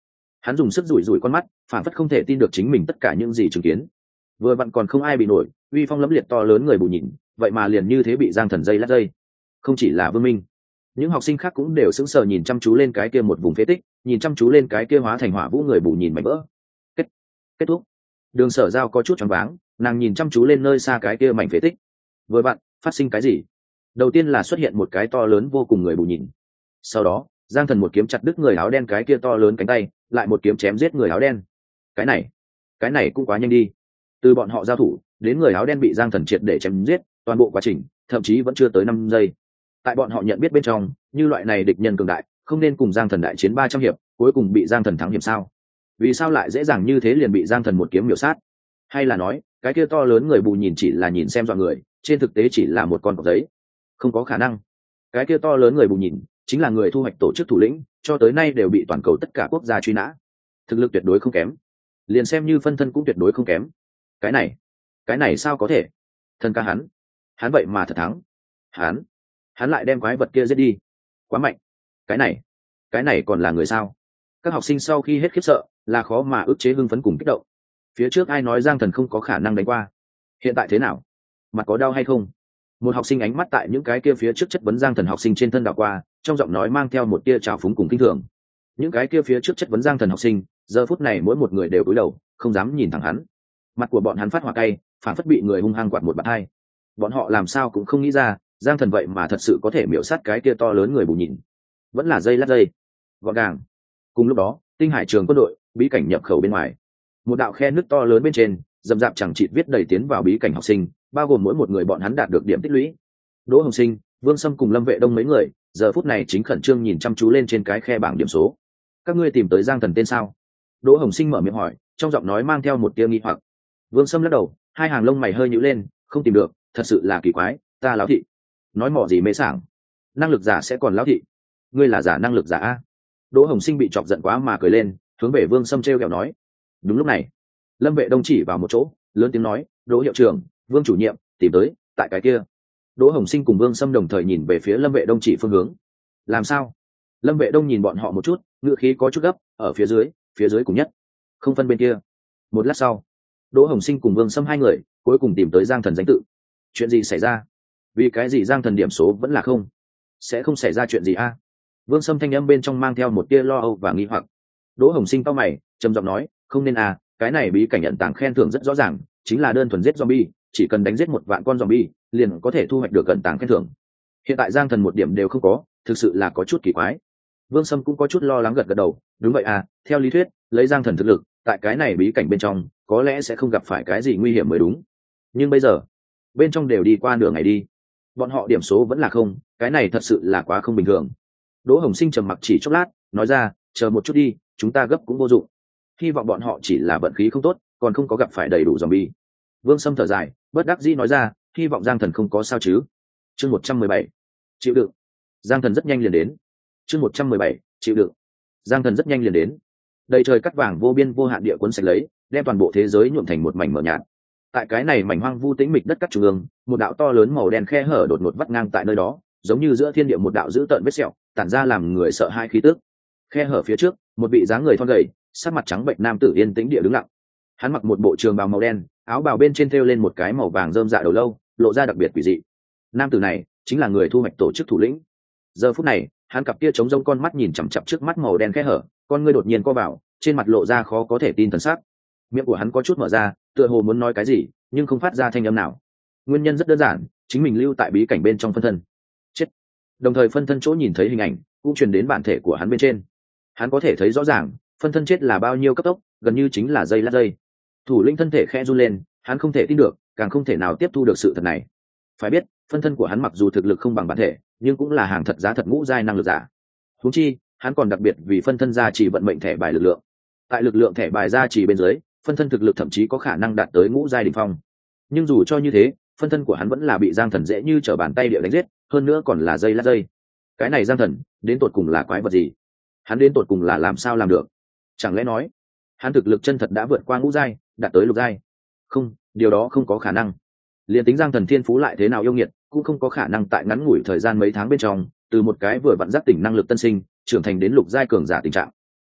Hắn dùng sức rủi rủi con mắt, phản phất không thể tin được chính mình tất cả những gì chứng kiến. Vừa vặn còn không ai bị nổi, uy phong lẫm liệt to lớn người bù nhìn, vậy mà liền như thế bị giang thần dây lát dây. Không chỉ là Vương Minh, những học sinh khác cũng đều sững sờ nhìn chăm chú lên cái kia một vùng phế tích, nhìn chăm chú lên cái kia hóa thành hỏa vũ người bù nhìn mảnh vỡ. Kết kết thúc. Đường Sở Giao có chút choáng váng, nàng nhìn chăm chú lên nơi xa cái kia mảnh phế tích. Vừa vặn phát sinh cái gì? Đầu tiên là xuất hiện một cái to lớn vô cùng người bù nhìn, sau đó giang thần một kiếm chặt đứt người áo đen cái kia to lớn cánh tay, lại một kiếm chém giết người áo đen. Cái này cái này cũng quá nhanh đi. Từ bọn họ giao thủ đến người áo đen bị giang thần triệt để chém giết, toàn bộ quá trình thậm chí vẫn chưa tới năm giây. Tại bọn họ nhận biết bên trong, như loại này địch nhân cường đại không nên cùng giang thần đại chiến ba trăm hiệp, cuối cùng bị giang thần thắng hiệp sao? Vì sao lại dễ dàng như thế liền bị giang thần một kiếm miểu sát? Hay là nói cái kia to lớn người bù nhìn chỉ là nhìn xem dọa người, trên thực tế chỉ là một con cọc giấy? Không có khả năng. Cái kia to lớn người bù nhìn chính là người thu hoạch tổ chức thủ lĩnh, cho tới nay đều bị toàn cầu tất cả quốc gia truy nã, thực lực tuyệt đối không kém, liền xem như phân thân cũng tuyệt đối không kém. Cái này cái này sao có thể? Thân ca hắn hắn vậy mà thật thắng. hắn hắn lại đem quái vật kia giết đi, quá mạnh. Cái này cái này còn là người sao? Các học sinh sau khi hết khiếp sợ là khó mà ức chế hưng phấn cùng kích động. Phía trước ai nói giang thần không có khả năng đánh qua, hiện tại thế nào? Mặt có đau hay không? Một học sinh ánh mắt tại những cái kia phía trước chất vấn giang thần học sinh trên thân đảo qua, trong giọng nói mang theo một tia trào phúng cùng kinh thường. Những cái kia phía trước chất vấn giang thần học sinh giờ phút này mỗi một người đều cúi đầu, không dám nhìn thẳng hắn. Mặt của bọn hắn phát hỏa cay, phản phất bị người hung hăng quạt một bạt hai. Bọn họ làm sao cũng không nghĩ ra giang thần vậy mà thật sự có thể miểu sát cái kia to lớn người bù nhìn, vẫn là dây lát dây gọn gàng. Cùng lúc đó tinh hải trường quân đội bí cảnh nhập khẩu bên ngoài, một đạo khe nước to lớn bên trên dầm dạp chẳng chịt viết đầy tiến vào bí cảnh học sinh, bao gồm mỗi một người bọn hắn đạt được điểm tích lũy. Đỗ Hồng Sinh, Vương Sâm cùng Lâm Vệ Đông mấy người giờ phút này chính khẩn trương nhìn chăm chú lên trên cái khe bảng điểm số. Các ngươi tìm tới giang thần tên sao? Đỗ Hồng Sinh mở miệng hỏi, trong giọng nói mang theo một tia nghi hoặc. Vương Sâm lắc đầu, hai hàng lông mày hơi nhíu lên, không tìm được, thật sự là kỳ quái, ta lão thị. Nói mỏ gì mê sảng, năng lực giả sẽ còn lão thị? Ngươi là giả năng lực giả a? Đỗ Hồng Sinh bị chọc giận quá mà cười lên, hướng về Vương Sâm trêu ghẹo nói. Đúng lúc này, Lâm Vệ Đông chỉ vào một chỗ, lớn tiếng nói, Đỗ hiệu trưởng, Vương chủ nhiệm, tìm tới, tại cái kia. Đỗ Hồng Sinh cùng Vương Sâm đồng thời nhìn về phía Lâm Vệ Đông chỉ phương hướng. Làm sao? Lâm Vệ Đông nhìn bọn họ một chút, ngữ khí có chút gấp, ở phía dưới, phía dưới cùng nhất, không phân bên kia. Một lát sau, Đỗ Hồng Sinh cùng Vương Sâm hai người cuối cùng tìm tới giang thần danh tự. Chuyện gì xảy ra? Vì cái gì giang thần điểm số vẫn là không? Sẽ không xảy ra chuyện gì a? Vương Sâm thanh âm bên trong mang theo một tia lo âu và nghi hoặc. Đỗ Hồng Sinh cau mày, trầm giọng nói, không nên à, cái này bí cảnh nhận tàng khen thưởng rất rõ ràng, chính là đơn thuần giết zombie, chỉ cần đánh giết một vạn con zombie, liền có thể thu hoạch được cận tàng khen thưởng. Hiện tại giang thần một điểm đều không có, thực sự là có chút kỳ quái. Vương Sâm cũng có chút lo lắng gật gật đầu, đúng vậy à, theo lý thuyết, lấy giang thần thực lực, tại cái này bí cảnh bên trong, có lẽ sẽ không gặp phải cái gì nguy hiểm mới đúng. Nhưng bây giờ, bên trong đều đi qua nửa ngày đi, bọn họ điểm số vẫn là không, cái này thật sự là quá không bình thường. Đỗ Hồng Sinh trầm mặc chỉ chốc lát, nói ra, chờ một chút đi, chúng ta gấp cũng vô dụng. Hy vọng bọn họ chỉ là vận khí không tốt, còn không có gặp phải đầy đủ zombie. Vương Sâm thở dài, bất đắc dĩ nói ra, hy vọng giang thần không có sao chứ. Chương một trăm mười bảy, chịu đựng. Giang thần rất nhanh liền đến. Chương một trăm mười bảy, chịu đựng. Giang thần rất nhanh liền đến. Đầy trời cắt vàng vô biên vô hạn địa cuốn sạch lấy, đem toàn bộ thế giới nhuộm thành một mảnh mờ nhạt. Tại cái này mảnh hoang vu tĩnh mịch đất cắt trung ương, một đạo to lớn màu đen khe hở đột ngột vắt ngang tại nơi đó, giống như giữa thiên địa một đạo dữ tợn vết sẹo, tản ra làm người sợ hai khí tức. Khe hở phía trước, một vị dáng người thon gầy, sắc mặt trắng bệnh nam tử yên tĩnh địa đứng lặng. Hắn mặc một bộ trường bào màu đen, áo bào bên trên thêu lên một cái màu vàng rơm dạ đầu lâu, lộ ra đặc biệt quỷ dị. Nam tử này chính là người thu hoạch tổ chức thủ lĩnh. Giờ phút này, hắn cặp kia trống rông con mắt nhìn chằm chằm trước mắt màu đen khe hở, con ngươi đột nhiên co vào, trên mặt lộ ra khó có thể tin thần sắc. Miệng của hắn có chút mở ra, tựa hồ muốn nói cái gì, nhưng không phát ra thanh âm nào. Nguyên nhân rất đơn giản, chính mình lưu tại bí cảnh bên trong phân thân chết. Đồng thời phân thân chỗ nhìn thấy hình ảnh cũng truyền đến bản thể của hắn bên trên. Hắn có thể thấy rõ ràng, phân thân chết là bao nhiêu cấp tốc, gần như chính là giây lát giây. Thủ lĩnh thân thể khẽ run lên, hắn không thể tin được, càng không thể nào tiếp thu được sự thật này. Phải biết, phân thân của hắn mặc dù thực lực không bằng bản thể, nhưng cũng là hàng thật giá thật ngũ giai năng lực giả. Huống chi, hắn còn đặc biệt vì phân thân gia trì vận mệnh thẻ bài lực lượng. Tại lực lượng thẻ bài gia trì bên dưới, phân thân thực lực thậm chí có khả năng đạt tới ngũ giai đỉnh phong. Nhưng dù cho như thế, phân thân của hắn vẫn là bị giang thần dễ như trở bàn tay địa đánh giết, hơn nữa còn là giây lát giây. Cái này giang thần đến tột cùng là quái vật gì? Hắn đến tột cùng là làm sao làm được? Chẳng lẽ nói hắn thực lực chân thật đã vượt qua ngũ giai, đạt tới lục giai? Không, điều đó không có khả năng. Liên tính giang thần thiên phú lại thế nào yêu nghiệt, cũng không có khả năng tại ngắn ngủi thời gian mấy tháng bên trong, từ một cái vừa vặn giác tỉnh năng lực tân sinh trưởng thành đến lục giai cường giả tình trạng.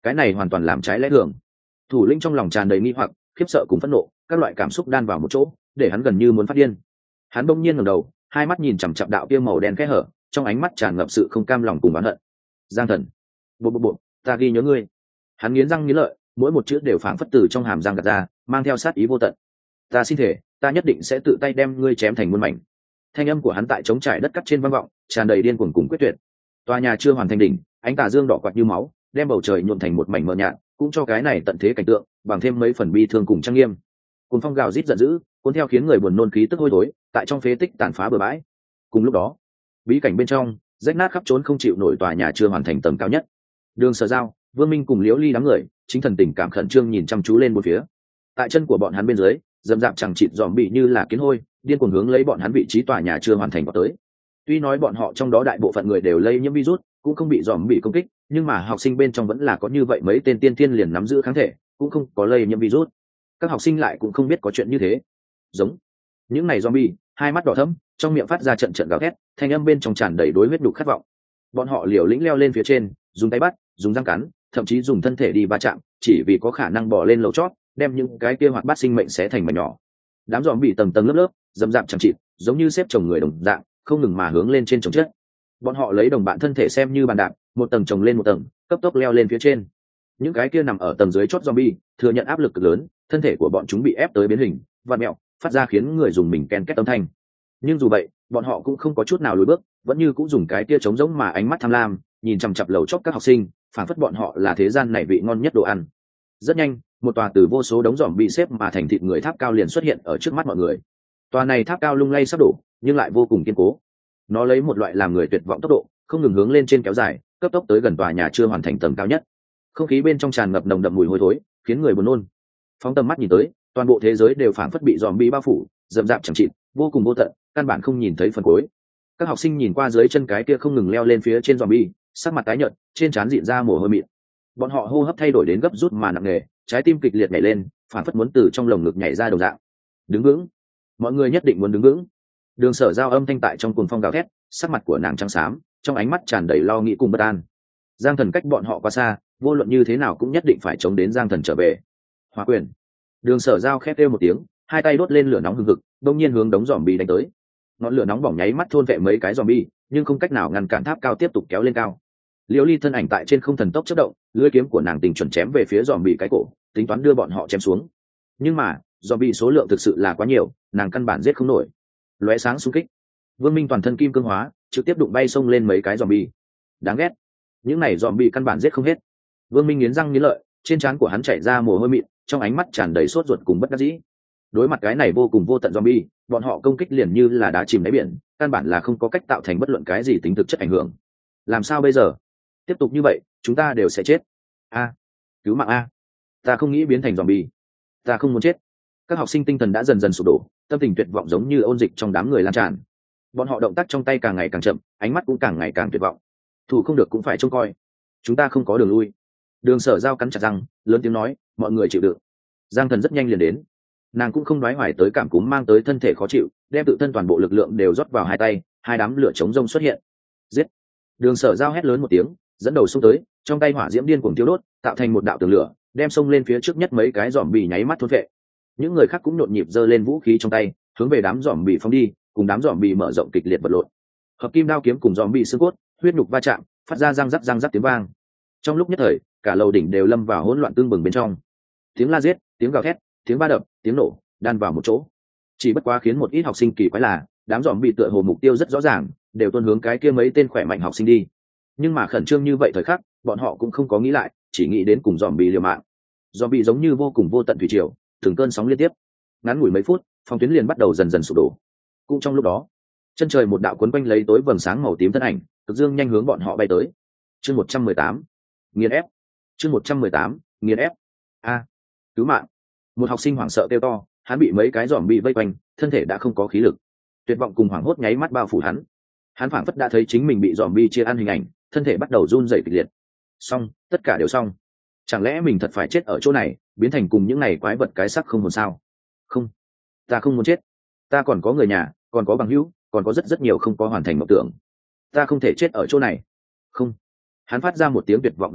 cái này hoàn toàn làm trái lẽ thường. Thủ lĩnh trong lòng tràn đầy nghi hoặc, khiếp sợ cùng phẫn nộ, các loại cảm xúc đan vào một chỗ, để hắn gần như muốn phát điên. Hắn bỗng nhiên ngẩng đầu, hai mắt nhìn chằm chằm đạo kia màu đen kẽ hở, trong ánh mắt tràn ngập sự không cam lòng cùng oán hận. Giang Thần, bộ bộ bộ, ta ghi nhớ ngươi. Hắn nghiến răng nghiến lợi, mỗi một chữ đều phảng phất từ trong hàm răng gạt ra, mang theo sát ý vô tận. Ta xin thể, ta nhất định sẽ tự tay đem ngươi chém thành muôn mảnh. Thanh âm của hắn tại trống trải đất cắt trên vang vọng, tràn đầy điên cuồng cùng quyết tuyệt. Tòa nhà chưa hoàn thành đỉnh, ánh tà dương đỏ quạt như máu, đem bầu trời nhuộm thành một mảnh mờ nhạt, cũng cho cái này tận thế cảnh tượng bằng thêm mấy phần bi thương cùng trang nghiêm. Cùng phong gào rít giận dữ, cuốn theo khiến người buồn nôn khí tức hôi thối, tại trong phế tích tàn phá bừa bãi. Cùng lúc đó, bí cảnh bên trong, rách nát khắp trốn không chịu nổi tòa nhà chưa hoàn thành tầng cao nhất. Đường Sở Giao, Vương Minh cùng Liễu Ly đám người, chính thần tình cảm khẩn trương nhìn chăm chú lên một phía. Tại chân của bọn hắn bên dưới, dầm dạp chẳng chịt dòm bị như là kiến hôi, điên cuồng hướng lấy bọn hắn vị trí tòa nhà chưa hoàn thành vào tới. Tuy nói bọn họ trong đó đại bộ phận người đều lây nhiễm virus, cũng không bị dòm bị công kích, nhưng mà học sinh bên trong vẫn là có như vậy mấy tên tiên tiên liền nắm giữ kháng thể, cũng không có lây nhiễm virus. Các học sinh lại cũng không biết có chuyện như thế. Giống những này zombie, hai mắt đỏ thẫm, trong miệng phát ra trận trận gào thét, thanh âm bên trong tràn đầy đối huyết đục khát vọng. Bọn họ liều lĩnh leo lên phía trên, dùng tay bắt, dùng răng cắn, thậm chí dùng thân thể đi va chạm, chỉ vì có khả năng bò lên lầu chót, đem những cái kia hoạt bát sinh mệnh xé thành mảnh nhỏ. Đám zombie tầng tầng lớp lớp, dầm dạp chẳng chịt, giống như xếp chồng người đồng dạng, không ngừng mà hướng lên trên chồng chất. Bọn họ lấy đồng bạn thân thể xem như bàn đạp, một tầng chồng lên một tầng, cấp tốc leo lên phía trên. Những cái kia nằm ở tầng dưới chót zombie, thừa nhận áp lực cực lớn, thân thể của bọn chúng bị ép tới biến hình, vặn mèo, phát ra khiến người dùng mình ken két âm thanh. Nhưng dù vậy, bọn họ cũng không có chút nào lùi bước, vẫn như cũng dùng cái kia trống rỗng mà ánh mắt tham lam, nhìn chằm chằm lầu chót các học sinh, phảng phất bọn họ là thế gian này vị ngon nhất đồ ăn. Rất nhanh, một tòa từ vô số đống giòm bị xếp mà thành thịt người tháp cao liền xuất hiện ở trước mắt mọi người. Tòa này tháp cao lung lay sắp đổ, nhưng lại vô cùng kiên cố. Nó lấy một loại làm người tuyệt vọng tốc độ, không ngừng hướng lên trên kéo dài, cấp tốc tới gần tòa nhà chưa hoàn thành tầng cao nhất. Không khí bên trong tràn ngập nồng đậm mùi hôi thối, khiến người buồn nôn. Phóng tầm mắt nhìn tới, toàn bộ thế giới đều phảng phất bị giòm bị bao phủ, rậm rạp chẳng chịt, vô cùng vô tận, căn bản không nhìn thấy phần cuối. Các học sinh nhìn qua dưới chân cái kia không ngừng leo lên phía trên zombie, sắc mặt tái nhợt, trên trán rịn ra mồ hôi mịn. Bọn họ hô hấp thay đổi đến gấp rút mà nặng nề, trái tim kịch liệt nhảy lên, phảng phất muốn từ trong lồng ngực nhảy ra đồng dạng. Đứng vững, mọi người nhất định muốn đứng vững. Đường Sở Giao âm thanh tại trong cuồng phong gào thét, sắc mặt của nàng trắng xám, trong ánh mắt tràn đầy lo nghĩ cùng bất an. Giang Thần cách bọn họ quá xa, vô luận như thế nào cũng nhất định phải chống đến Giang Thần trở về. Hỏa quyền. Đường Sở Giao khét kêu một tiếng, hai tay đốt lên lửa nóng hừng hực, đột nhiên hướng đống zombie đánh tới. Ngọn lửa nóng bỏng nháy mắt thôn vệ mấy cái zombie, nhưng không cách nào ngăn cản tháp cao tiếp tục kéo lên cao. Liễu Ly thân ảnh tại trên không thần tốc chớp động, lưỡi kiếm của nàng tình chuẩn chém về phía zombie cái cổ, tính toán đưa bọn họ chém xuống. Nhưng mà, zombie số lượng thực sự là quá nhiều, nàng căn bản giết không nổi. Lóe sáng xung kích, Vương Minh toàn thân kim cương hóa, trực tiếp đụng bay xông lên mấy cái zombie. Đáng ghét, những này zombie căn bản giết không hết. Vương Minh nghiến răng nghiến lợi, trên trán của hắn chảy ra mồ hôi mịn, trong ánh mắt tràn đầy sốt ruột cùng bất đắc dĩ. Đối mặt cái này vô cùng vô tận zombie, bọn họ công kích liền như là đá chìm đáy biển, căn bản là không có cách tạo thành bất luận cái gì tính thực chất ảnh hưởng. Làm sao bây giờ? Tiếp tục như vậy, chúng ta đều sẽ chết. A, cứu mạng a! Ta không nghĩ biến thành zombie. Ta không muốn chết. Các học sinh tinh thần đã dần dần sụp đổ, tâm tình tuyệt vọng giống như ôn dịch trong đám người lan tràn. Bọn họ động tác trong tay càng ngày càng chậm, ánh mắt cũng càng ngày càng tuyệt vọng. Thủ không được cũng phải trông coi. Chúng ta không có đường lui. Đường Sở Giao cắn chặt răng, lớn tiếng nói, mọi người chịu đựng. Giang Thần rất nhanh liền đến. Nàng cũng không đoái hoài tới cảm cúm mang tới thân thể khó chịu, đem tự thân toàn bộ lực lượng đều rót vào hai tay, hai đám lửa chống rông xuất hiện. Giết! Đường Sở Giao hét lớn một tiếng, dẫn đầu xông tới, trong tay hỏa diễm điên cuồng thiêu đốt, tạo thành một đạo tường lửa, đem xông lên phía trước nhất mấy cái zombie nháy mắt thôn phệ. Những người khác cũng nhộn nhịp giơ lên vũ khí trong tay, hướng về đám zombie phóng đi, cùng đám zombie mở rộng kịch liệt vật lộn. Hợp kim đao kiếm cùng zombie xương cốt, huyết nhục va chạm, phát ra răng rắc răng rắc tiếng vang. Trong lúc nhất thời, cả lầu đỉnh đều lâm vào hỗn loạn tương bừng bên trong. Tiếng la giết, tiếng gào thét, tiếng va đập, tiếng nổ, đan vào một chỗ. Chỉ bất quá khiến một ít học sinh kỳ quái là, đám zombie tựa hồ mục tiêu rất rõ ràng, đều tuôn hướng cái kia mấy tên khỏe mạnh học sinh đi. Nhưng mà khẩn trương như vậy thời khắc, bọn họ cũng không có nghĩ lại, chỉ nghĩ đến cùng zombie liều mạng. Zombie giống như vô cùng vô tận thủy triều, từng cơn sóng liên tiếp. Ngắn ngủi mấy phút, phòng tuyến liền bắt đầu dần dần sụp đổ. Cũng trong lúc đó, chân trời một đạo cuốn quanh lấy tối vầng sáng màu tím thân ảnh, cực dương nhanh hướng bọn họ bay tới. Chương một trăm mười tám, nghiền ép. Chương một trăm mười tám, nghiền ép. A, cứu mạng! Một học sinh hoảng sợ kêu to, hắn bị mấy cái zombie vây quanh, thân thể đã không có khí lực. Tuyệt vọng cùng hoảng hốt nháy mắt bao phủ hắn. Hắn phảng phất đã thấy chính mình bị zombie chia ăn hình ảnh, thân thể bắt đầu run rẩy kịch liệt. Xong, tất cả đều xong. Chẳng lẽ mình thật phải chết ở chỗ này, biến thành cùng những này quái vật cái xác không hồn sao? Không, ta không muốn chết. Ta còn có người nhà, còn có bằng hữu, còn có rất rất nhiều không có hoàn thành mộng tưởng. Ta không thể chết ở chỗ này. Không. Hắn phát ra một tiếng tuyệt vọng gào thét,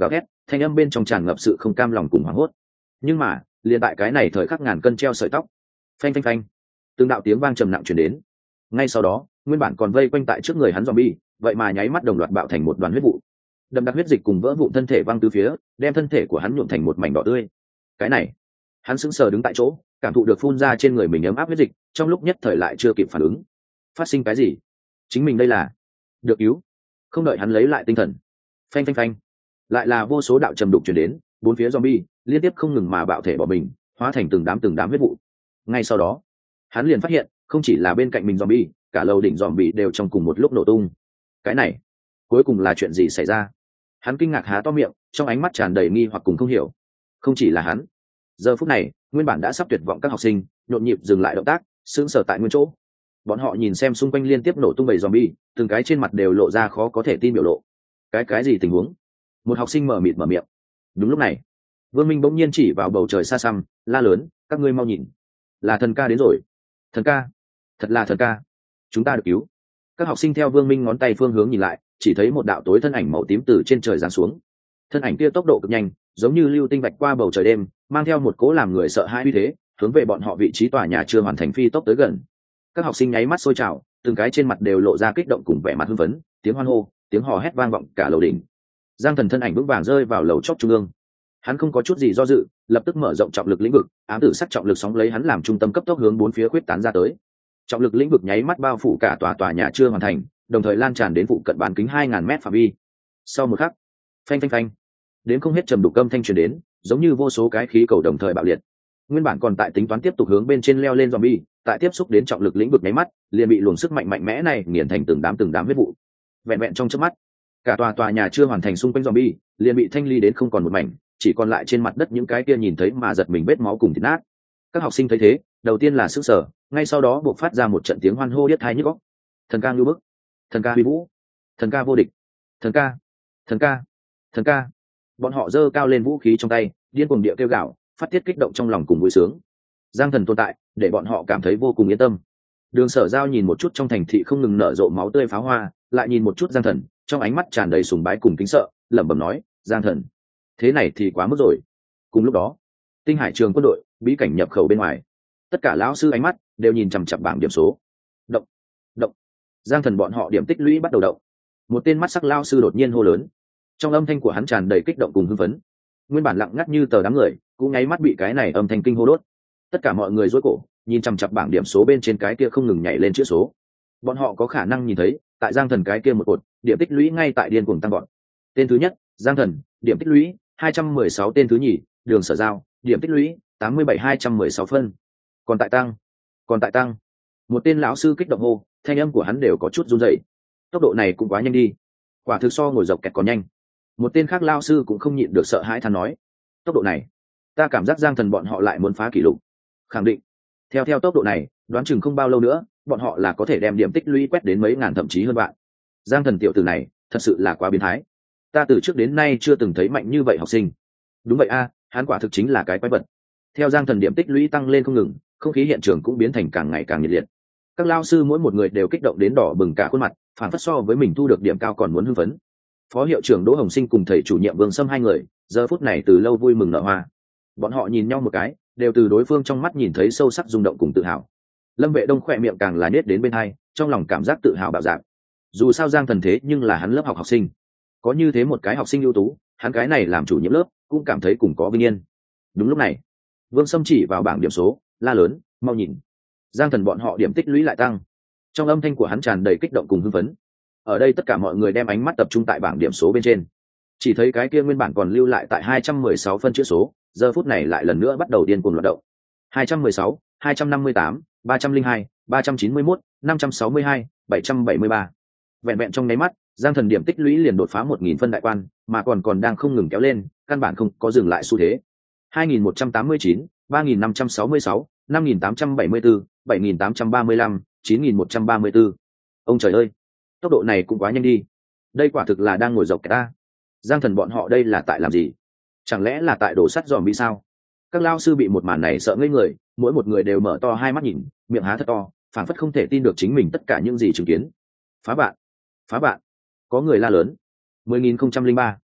thanh âm bên trong tràn ngập sự không cam lòng cùng hoảng hốt. Nhưng mà liền tại cái này thời khắc ngàn cân treo sợi tóc, phanh phanh phanh, từng đạo tiếng vang trầm nặng truyền đến. Ngay sau đó nguyên bản còn vây quanh tại trước người hắn zombie vậy mà nháy mắt đồng loạt bạo thành một đoàn huyết vụ, đậm đặc huyết dịch cùng vỡ vụn thân thể văng từ phía, đem thân thể của hắn nhuộm thành một mảnh đỏ tươi. Cái này, hắn sững sờ đứng tại chỗ, cảm thụ được phun ra trên người mình ấm áp huyết dịch, trong lúc nhất thời lại chưa kịp phản ứng. Phát sinh cái gì? Chính mình đây là được cứu? Không đợi hắn lấy lại tinh thần, phanh phanh phanh, lại là vô số đạo trầm đục truyền đến, bốn phía zombie liên tiếp không ngừng mà bạo thể bỏ mình, hóa thành từng đám từng đám huyết vụ. Ngay sau đó, hắn liền phát hiện, không chỉ là bên cạnh mình zombie, cả lầu đỉnh zombie đều trong cùng một lúc nổ tung. Cái này, cuối cùng là chuyện gì xảy ra? Hắn kinh ngạc há to miệng, trong ánh mắt tràn đầy nghi hoặc cùng không hiểu. Không chỉ là hắn, giờ phút này nguyên bản đã sắp tuyệt vọng các học sinh nhộn nhịp dừng lại động tác, sững sờ tại nguyên chỗ. Bọn họ nhìn xem xung quanh liên tiếp nổ tung bầy zombie, từng cái trên mặt đều lộ ra khó có thể tin biểu lộ. Cái cái gì tình huống? Một học sinh mở mịt mở miệng. Đúng lúc này, Vương Minh bỗng nhiên chỉ vào bầu trời xa xăm, la lớn, các ngươi mau nhìn, là thần ca đến rồi. Thần ca, thật là thần ca, chúng ta được cứu. Các học sinh theo Vương Minh ngón tay phương hướng nhìn lại, chỉ thấy một đạo tối thân ảnh màu tím từ trên trời giáng xuống. Thân ảnh kia tốc độ cực nhanh, giống như lưu tinh vạch qua bầu trời đêm, mang theo một cỗ làm người sợ hãi uy thế, hướng về bọn họ vị trí tòa nhà chưa hoàn thành phi tốc tới gần. Các học sinh nháy mắt sôi trào, từng cái trên mặt đều lộ ra kích động cùng vẻ mặt hưng phấn, tiếng hoan hô, tiếng hò hét vang vọng cả lầu đỉnh. Giang Thần thân ảnh vững vàng rơi vào lầu chóp trung ương. Hắn không có chút gì do dự, lập tức mở rộng trọng lực lĩnh vực, ám tử sắc trọng lực sóng lấy hắn làm trung tâm cấp tốc hướng bốn phía khuyết tán ra tới. Trọng lực lĩnh vực nháy mắt bao phủ cả tòa tòa nhà chưa hoàn thành, đồng thời lan tràn đến phụ cận bán kính hai ngàn mét phạm vi. Sau một khắc, phanh phanh phanh, đến không hết trầm đục âm thanh truyền đến, giống như vô số cái khí cầu đồng thời bạo liệt. Nguyên bản còn tại tính toán tiếp tục hướng bên trên leo lên zombie, tại tiếp xúc đến trọng lực lĩnh vực nháy mắt, liền bị luồng sức mạnh mạnh mẽ này nghiền thành từng đám từng đám huyết vụ. Vẹn vẹn trong chớp mắt, cả tòa tòa nhà chưa hoàn thành xung quanh zombie liền bị thanh ly đến không còn một mảnh, chỉ còn lại trên mặt đất những cái kia nhìn thấy mà giật mình vết máu cùng thịt nát. Các học sinh thấy thế, đầu tiên là sửng sở, ngay sau đó buộc phát ra một trận tiếng hoan hô điếc tai nhức óc. Thần ca ngưu bức, thần ca huy vũ, thần ca vô địch, thần ca, thần ca, thần ca. Bọn họ giơ cao lên vũ khí trong tay, điên cuồng địa kêu gào, phát tiết kích động trong lòng cùng vui sướng. Giang Thần tồn tại, để bọn họ cảm thấy vô cùng yên tâm. Đường Sở Giao nhìn một chút trong thành thị không ngừng nở rộ máu tươi pháo hoa, lại nhìn một chút Giang Thần, trong ánh mắt tràn đầy sùng bái cùng kính sợ, lẩm bẩm nói, Giang Thần, thế này thì quá mức rồi. Cùng lúc đó, Tinh Hải trường quân đội bí cảnh nhập khẩu bên ngoài, tất cả lão sư ánh mắt đều nhìn chằm chằm bảng điểm số. Động, động. Giang Thần bọn họ điểm tích lũy bắt đầu động. Một tên mắt sắc lão sư đột nhiên hô lớn, trong âm thanh của hắn tràn đầy kích động cùng hưng phấn. Nguyên bản lặng ngắt như tờ đám người cũng nháy mắt bị cái này âm thanh kinh hô đốt. Tất cả mọi người rối cổ nhìn chằm chằm bảng điểm số bên trên cái kia không ngừng nhảy lên chữ số. Bọn họ có khả năng nhìn thấy tại Giang Thần cái kia một cột điểm tích lũy ngay tại điên cuồng tăng gọn. Tên thứ nhất Giang Thần, điểm tích lũy hai trăm mười sáu. Tên thứ nhì Đường Sở Giao, điểm tích lũy tám mươi bảy hai trăm mười sáu phân. Còn tại tăng, còn tại tăng. Một tên lão sư kích động hô, thanh âm của hắn đều có chút run rẩy. Tốc độ này cũng quá nhanh đi, quả thực so ngồi dọc kẹt còn nhanh. Một tên khác lão sư cũng không nhịn được sợ hãi than nói, tốc độ này, ta cảm giác Giang Thần bọn họ lại muốn phá kỷ lục. Khẳng định, theo theo tốc độ này, đoán chừng không bao lâu nữa, bọn họ là có thể đem điểm tích lũy quét đến mấy ngàn thậm chí hơn vạn. Giang Thần tiểu tử này, thật sự là quá biến thái. Ta từ trước đến nay chưa từng thấy mạnh như vậy học sinh. Đúng vậy a, hắn quả thực chính là cái quái vật. Theo Giang Thần điểm tích lũy tăng lên không ngừng, không khí hiện trường cũng biến thành càng ngày càng nhiệt liệt. Các lao sư mỗi một người đều kích động đến đỏ bừng cả khuôn mặt, phản phất so với mình thu được điểm cao còn muốn hưng phấn. Phó hiệu trưởng Đỗ Hồng Sinh cùng thầy chủ nhiệm Vương Sâm hai người, giờ phút này từ lâu vui mừng nở hoa. Bọn họ nhìn nhau một cái, đều từ đối phương trong mắt nhìn thấy sâu sắc rung động cùng tự hào. Lâm Vệ Đông khỏe miệng càng là nết đến bên hai, trong lòng cảm giác tự hào bạo dạn. Dù sao Giang Thần thế nhưng là hắn lớp học học sinh, có như thế một cái học sinh ưu tú, hắn cái này làm chủ nhiệm lớp cũng cảm thấy cùng có vinh yên. Đúng lúc này, Vương Sâm chỉ vào bảng điểm số, la lớn, mau nhìn, Giang Thần bọn họ điểm tích lũy lại tăng. Trong âm thanh của hắn tràn đầy kích động cùng hưng phấn. Ở đây tất cả mọi người đem ánh mắt tập trung tại bảng điểm số bên trên, chỉ thấy cái kia nguyên bản còn lưu lại tại hai trăm mười sáu phân chữ số, giờ phút này lại lần nữa bắt đầu điên cuồng loạt động. hai trăm mười sáu, hai trăm năm mươi tám, ba trăm lẻ hai, ba trăm chín mươi mốt, năm trăm sáu mươi hai, bảy trăm bảy mươi ba. Vẹn vẹn trong nháy mắt, Giang Thần điểm tích lũy liền đột phá một nghìn phân đại quan, mà còn còn đang không ngừng kéo lên, căn bản không có dừng lại xu thế. hai nghìn một trăm tám mươi chín, ba nghìn năm trăm sáu mươi sáu, năm nghìn tám trăm bảy mươi tư, bảy nghìn tám trăm ba mươi lăm, chín nghìn một trăm ba mươi tư. Ông trời ơi, tốc độ này cũng quá nhanh đi. Đây quả thực là đang ngồi dọc kẹt ta. Giang Thần bọn họ đây là tại làm gì? Chẳng lẽ là tại đổ sắt dòm bi sao? Các lao sư bị một màn này sợ ngây người, mỗi một người đều mở to hai mắt nhìn, miệng há thật to, phảng phất không thể tin được chính mình tất cả những gì chứng kiến. Phá bạn, phá bạn! Có người la lớn. mười nghìn không trăm lẻ ba,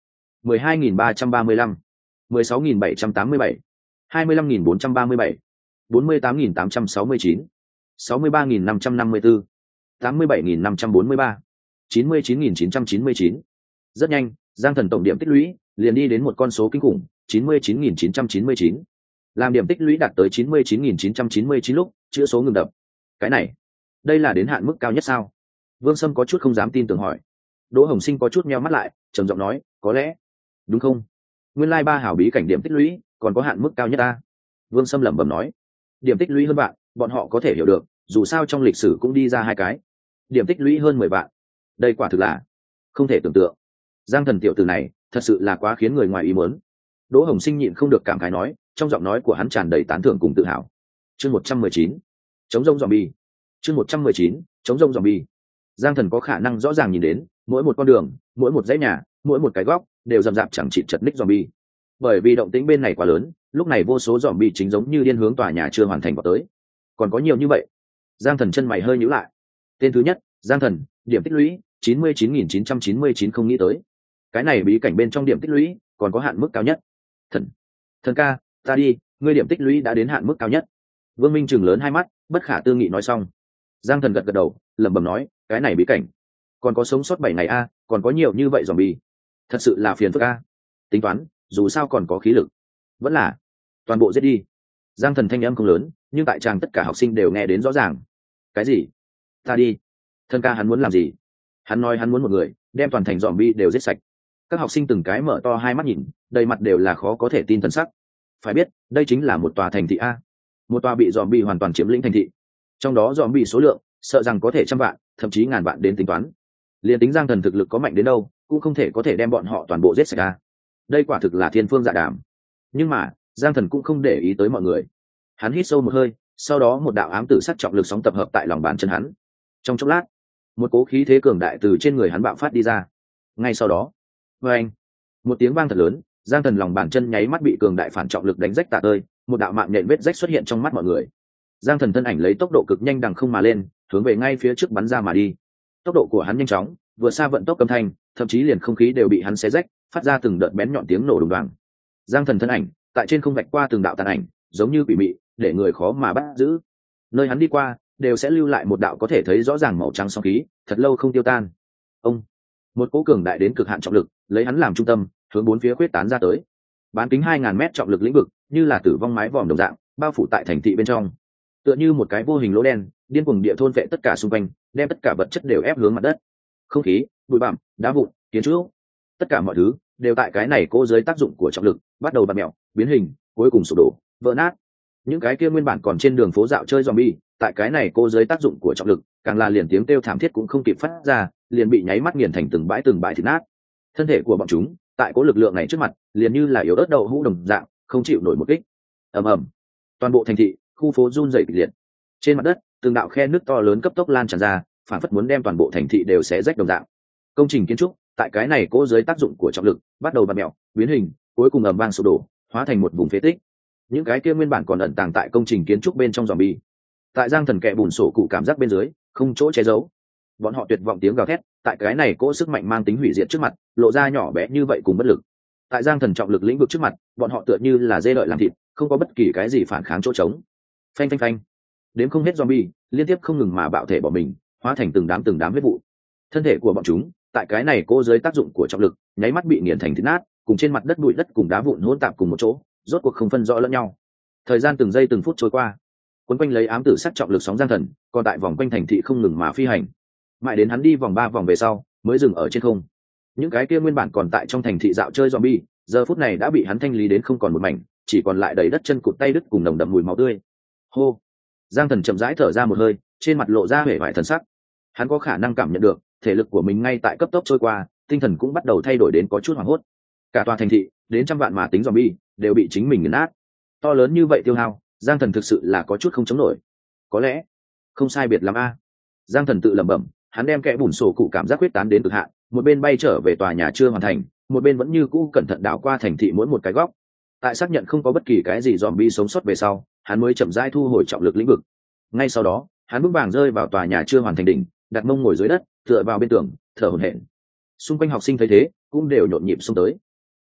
mười hai nghìn ba trăm ba mươi lăm, mười sáu nghìn bảy trăm tám mươi bảy, hai mươi lăm nghìn bốn trăm ba mươi bảy, bốn mươi tám nghìn tám trăm sáu mươi chín, sáu mươi ba nghìn năm trăm năm mươi bốn, tám mươi bảy nghìn năm trăm bốn mươi ba, chín mươi chín nghìn chín trăm chín mươi chín. Rất nhanh, Giang Thần tổng điểm tích lũy liền đi đến một con số kinh khủng, chín mươi chín nghìn chín trăm chín mươi chín. Làm điểm tích lũy đạt tới chín mươi chín nghìn chín trăm chín mươi chín lúc, chữ số ngừng đập. Cái này, đây là đến hạn mức cao nhất sao? Vương Sâm có chút không dám tin tưởng hỏi. Đỗ Hồng Sinh có chút nheo mắt lại, trầm giọng nói, có lẽ, đúng không? Nguyên lai ba hảo bí cảnh điểm tích lũy còn có hạn mức cao nhất ta. Vương Sâm lẩm bẩm nói, điểm tích lũy hơn bạn, bọn họ có thể hiểu được, dù sao trong lịch sử cũng đi ra hai cái điểm tích lũy hơn mười vạn. Đây quả thực là không thể tưởng tượng. Giang Thần tiểu tử này thật sự là quá khiến người ngoài ý muốn. Đỗ Hồng Sinh nhịn không được cảm khái nói, trong giọng nói của hắn tràn đầy tán thưởng cùng tự hào. Chương một trăm mười chín, chống rông zombie. Chương một trăm mười chín, chống rông zombie. Giang Thần có khả năng rõ ràng nhìn đến, mỗi một con đường, mỗi một dãy nhà, mỗi một cái góc đều rầm rạp chẳng chịt chật ních zombie. Bởi vì động tĩnh bên này quá lớn, lúc này vô số zombie chính giống như điên hướng tòa nhà chưa hoàn thành vào tới. Còn có nhiều như vậy. Giang Thần chân mày hơi nhíu lại. Tên thứ nhất, Giang Thần, điểm tích lũy chín mươi chín nghìn chín trăm chín mươi chín, không nghĩ tới. Cái này bí cảnh bên trong điểm tích lũy còn có hạn mức cao nhất. Thần, thần ca, ta đi, ngươi điểm tích lũy đã đến hạn mức cao nhất. Vương Minh trừng lớn hai mắt, bất khả tư nghị nói xong. Giang Thần gật gật đầu, lẩm bẩm nói, cái này bí cảnh còn có sống sót bảy ngày a, còn có nhiều như vậy zombie. Thật sự là phiền phức a. Tính toán, dù sao còn có khí lực, vẫn là toàn bộ giết đi. Giang Thần thanh âm không lớn, nhưng tại tràng tất cả học sinh đều nghe đến rõ ràng. Cái gì? Ta đi. Thần ca hắn muốn làm gì? Hắn nói hắn muốn một người đem toàn thành zombie đều giết sạch. Các học sinh từng cái mở to hai mắt nhìn, đầy mặt đều là khó có thể tin thần sắc. Phải biết, đây chính là một tòa thành thị a, một tòa bị zombie hoàn toàn chiếm lĩnh thành thị. Trong đó zombie số lượng, sợ rằng có thể trăm vạn, thậm chí ngàn vạn đến tính toán. Liên tính Giang Thần thực lực có mạnh đến đâu, cũng không thể có thể đem bọn họ toàn bộ giết sạch a. Đây quả thực là thiên phương dạ đàm. Nhưng mà, Giang Thần cũng không để ý tới mọi người. Hắn hít sâu một hơi, sau đó một đạo ám tử sắc trọng lực sóng tập hợp tại lòng bàn chân hắn. Trong chốc lát, một cố khí thế cường đại từ trên người hắn bạo phát đi ra. Ngay sau đó, vang, một tiếng vang thật lớn, Giang Thần lòng bàn chân nháy mắt bị cường đại phản trọng lực đánh rách tả tơi, một đạo mạng nhện vết rách xuất hiện trong mắt mọi người. Giang Thần thân ảnh lấy tốc độ cực nhanh đằng không mà lên, hướng về ngay phía trước bắn ra mà đi. Tốc độ của hắn nhanh chóng, vừa xa vận tốc âm thanh, thậm chí liền không khí đều bị hắn xé rách, phát ra từng đợt bén nhọn tiếng nổ đùng đoàng. Giang Thần thân ảnh tại trên không vạch qua từng đạo tàn ảnh, giống như quỷ mị, để người khó mà bắt giữ. Nơi hắn đi qua, đều sẽ lưu lại một đạo có thể thấy rõ ràng màu trắng sóng khí, thật lâu không tiêu tan. Ông, một cỗ cường đại đến cực hạn trọng lực, lấy hắn làm trung tâm, hướng bốn phía khuyết tán ra tới. Bán kính hai ngàn mét trọng lực lĩnh vực, như là tử vong mái vòm đồng dạng, bao phủ tại thành thị bên trong. Tựa như một cái vô hình lỗ đen, điên cuồng địa thôn vệ tất cả xung quanh, đem tất cả vật chất đều ép hướng mặt đất. Không khí, bụi bặm, đá vụn, kiến trúc, tất cả mọi thứ đều tại cái này cố dưới tác dụng của trọng lực, bắt đầu bặm mèo, biến hình, cuối cùng sụp đổ, vỡ nát. Những cái kia nguyên bản còn trên đường phố dạo chơi zombie, tại cái này cố dưới tác dụng của trọng lực, càng là liền tiếng kêu thảm thiết cũng không kịp phát ra, liền bị nháy mắt nghiền thành từng bãi từng bãi thịt nát. Thân thể của bọn chúng, tại cố lực lượng này trước mặt, liền như là yếu ớt đậu hũ đồng dạng, không chịu nổi một kích. Ầm ầm, toàn bộ thành thị, khu phố run rẩy kịch liệt. Trên mặt đất, từng đạo khe nước to lớn cấp tốc lan tràn ra, phản phất muốn đem toàn bộ thành thị đều xé rách đồng dạng. Công trình kiến trúc tại cái này cố dưới tác dụng của trọng lực, bắt đầu bặm mèo, biến hình, cuối cùng ầm vang sụp đổ, hóa thành một vùng phế tích. Những cái kia nguyên bản còn ẩn tàng tại công trình kiến trúc bên trong zombie, tại Giang Thần kẹ bùn sổ cụ cảm giác bên dưới, không chỗ che giấu. Bọn họ tuyệt vọng tiếng gào thét, tại cái này cố sức mạnh mang tính hủy diệt trước mặt, lộ ra nhỏ bé như vậy cùng bất lực. Tại Giang Thần trọng lực lĩnh vực trước mặt, bọn họ tựa như là dê đợi làm thịt, không có bất kỳ cái gì phản kháng chỗ trống. Phanh phanh phanh, đến không hết zombie liên tiếp không ngừng mà bạo thể bỏ mình, hóa thành từng đám từng đám huyết vụ. Thân thể của bọn chúng tại cái này cố dưới tác dụng của trọng lực, nháy mắt bị nghiền thành thịt nát, cùng trên mặt đất bụi đất cùng đá vụn hỗn tạp cùng một chỗ, rốt cuộc không phân rõ lẫn nhau. Thời gian từng giây từng phút trôi qua, quấn quanh lấy ám tử sắc trọng lực sóng Giang Thần, còn tại vòng quanh thành thị không ngừng mà phi hành. Mãi đến hắn đi vòng ba vòng về sau, mới dừng ở trên không. Những cái kia nguyên bản còn tại trong thành thị dạo chơi zombie, giờ phút này đã bị hắn thanh lý đến không còn một mảnh, chỉ còn lại đầy đất chân cụt tay đứt cùng nồng đậm mùi máu tươi. Hô, Giang Thần chậm rãi thở ra một hơi, trên mặt lộ ra vẻ vải thần sắc. Hắn có khả năng cảm nhận được thể lực của mình ngay tại cấp tốc trôi qua, tinh thần cũng bắt đầu thay đổi đến có chút hoảng hốt. Cả tòa thành thị đến trăm vạn mà tính zombie đều bị chính mình nghiền nát. To lớn như vậy tiêu hao, Giang Thần thực sự là có chút không chống nổi. Có lẽ không sai biệt lắm a. Giang Thần tự lẩm bẩm, hắn đem kẽ bùn sổ cụ cảm giác quyết tán đến cực hạn, một bên bay trở về tòa nhà chưa hoàn thành, một bên vẫn như cũ cẩn thận đảo qua thành thị mỗi một cái góc. Tại xác nhận không có bất kỳ cái gì zombie sống sót về sau, hắn mới chậm rãi thu hồi trọng lực lĩnh vực. Ngay sau đó, hắn vững vàng rơi vào tòa nhà chưa hoàn thành đỉnh, đặt mông ngồi dưới đất, tựa vào bên tường, thở hổn hển. Xung quanh học sinh thấy thế, cũng đều nhộn nhịp xông tới.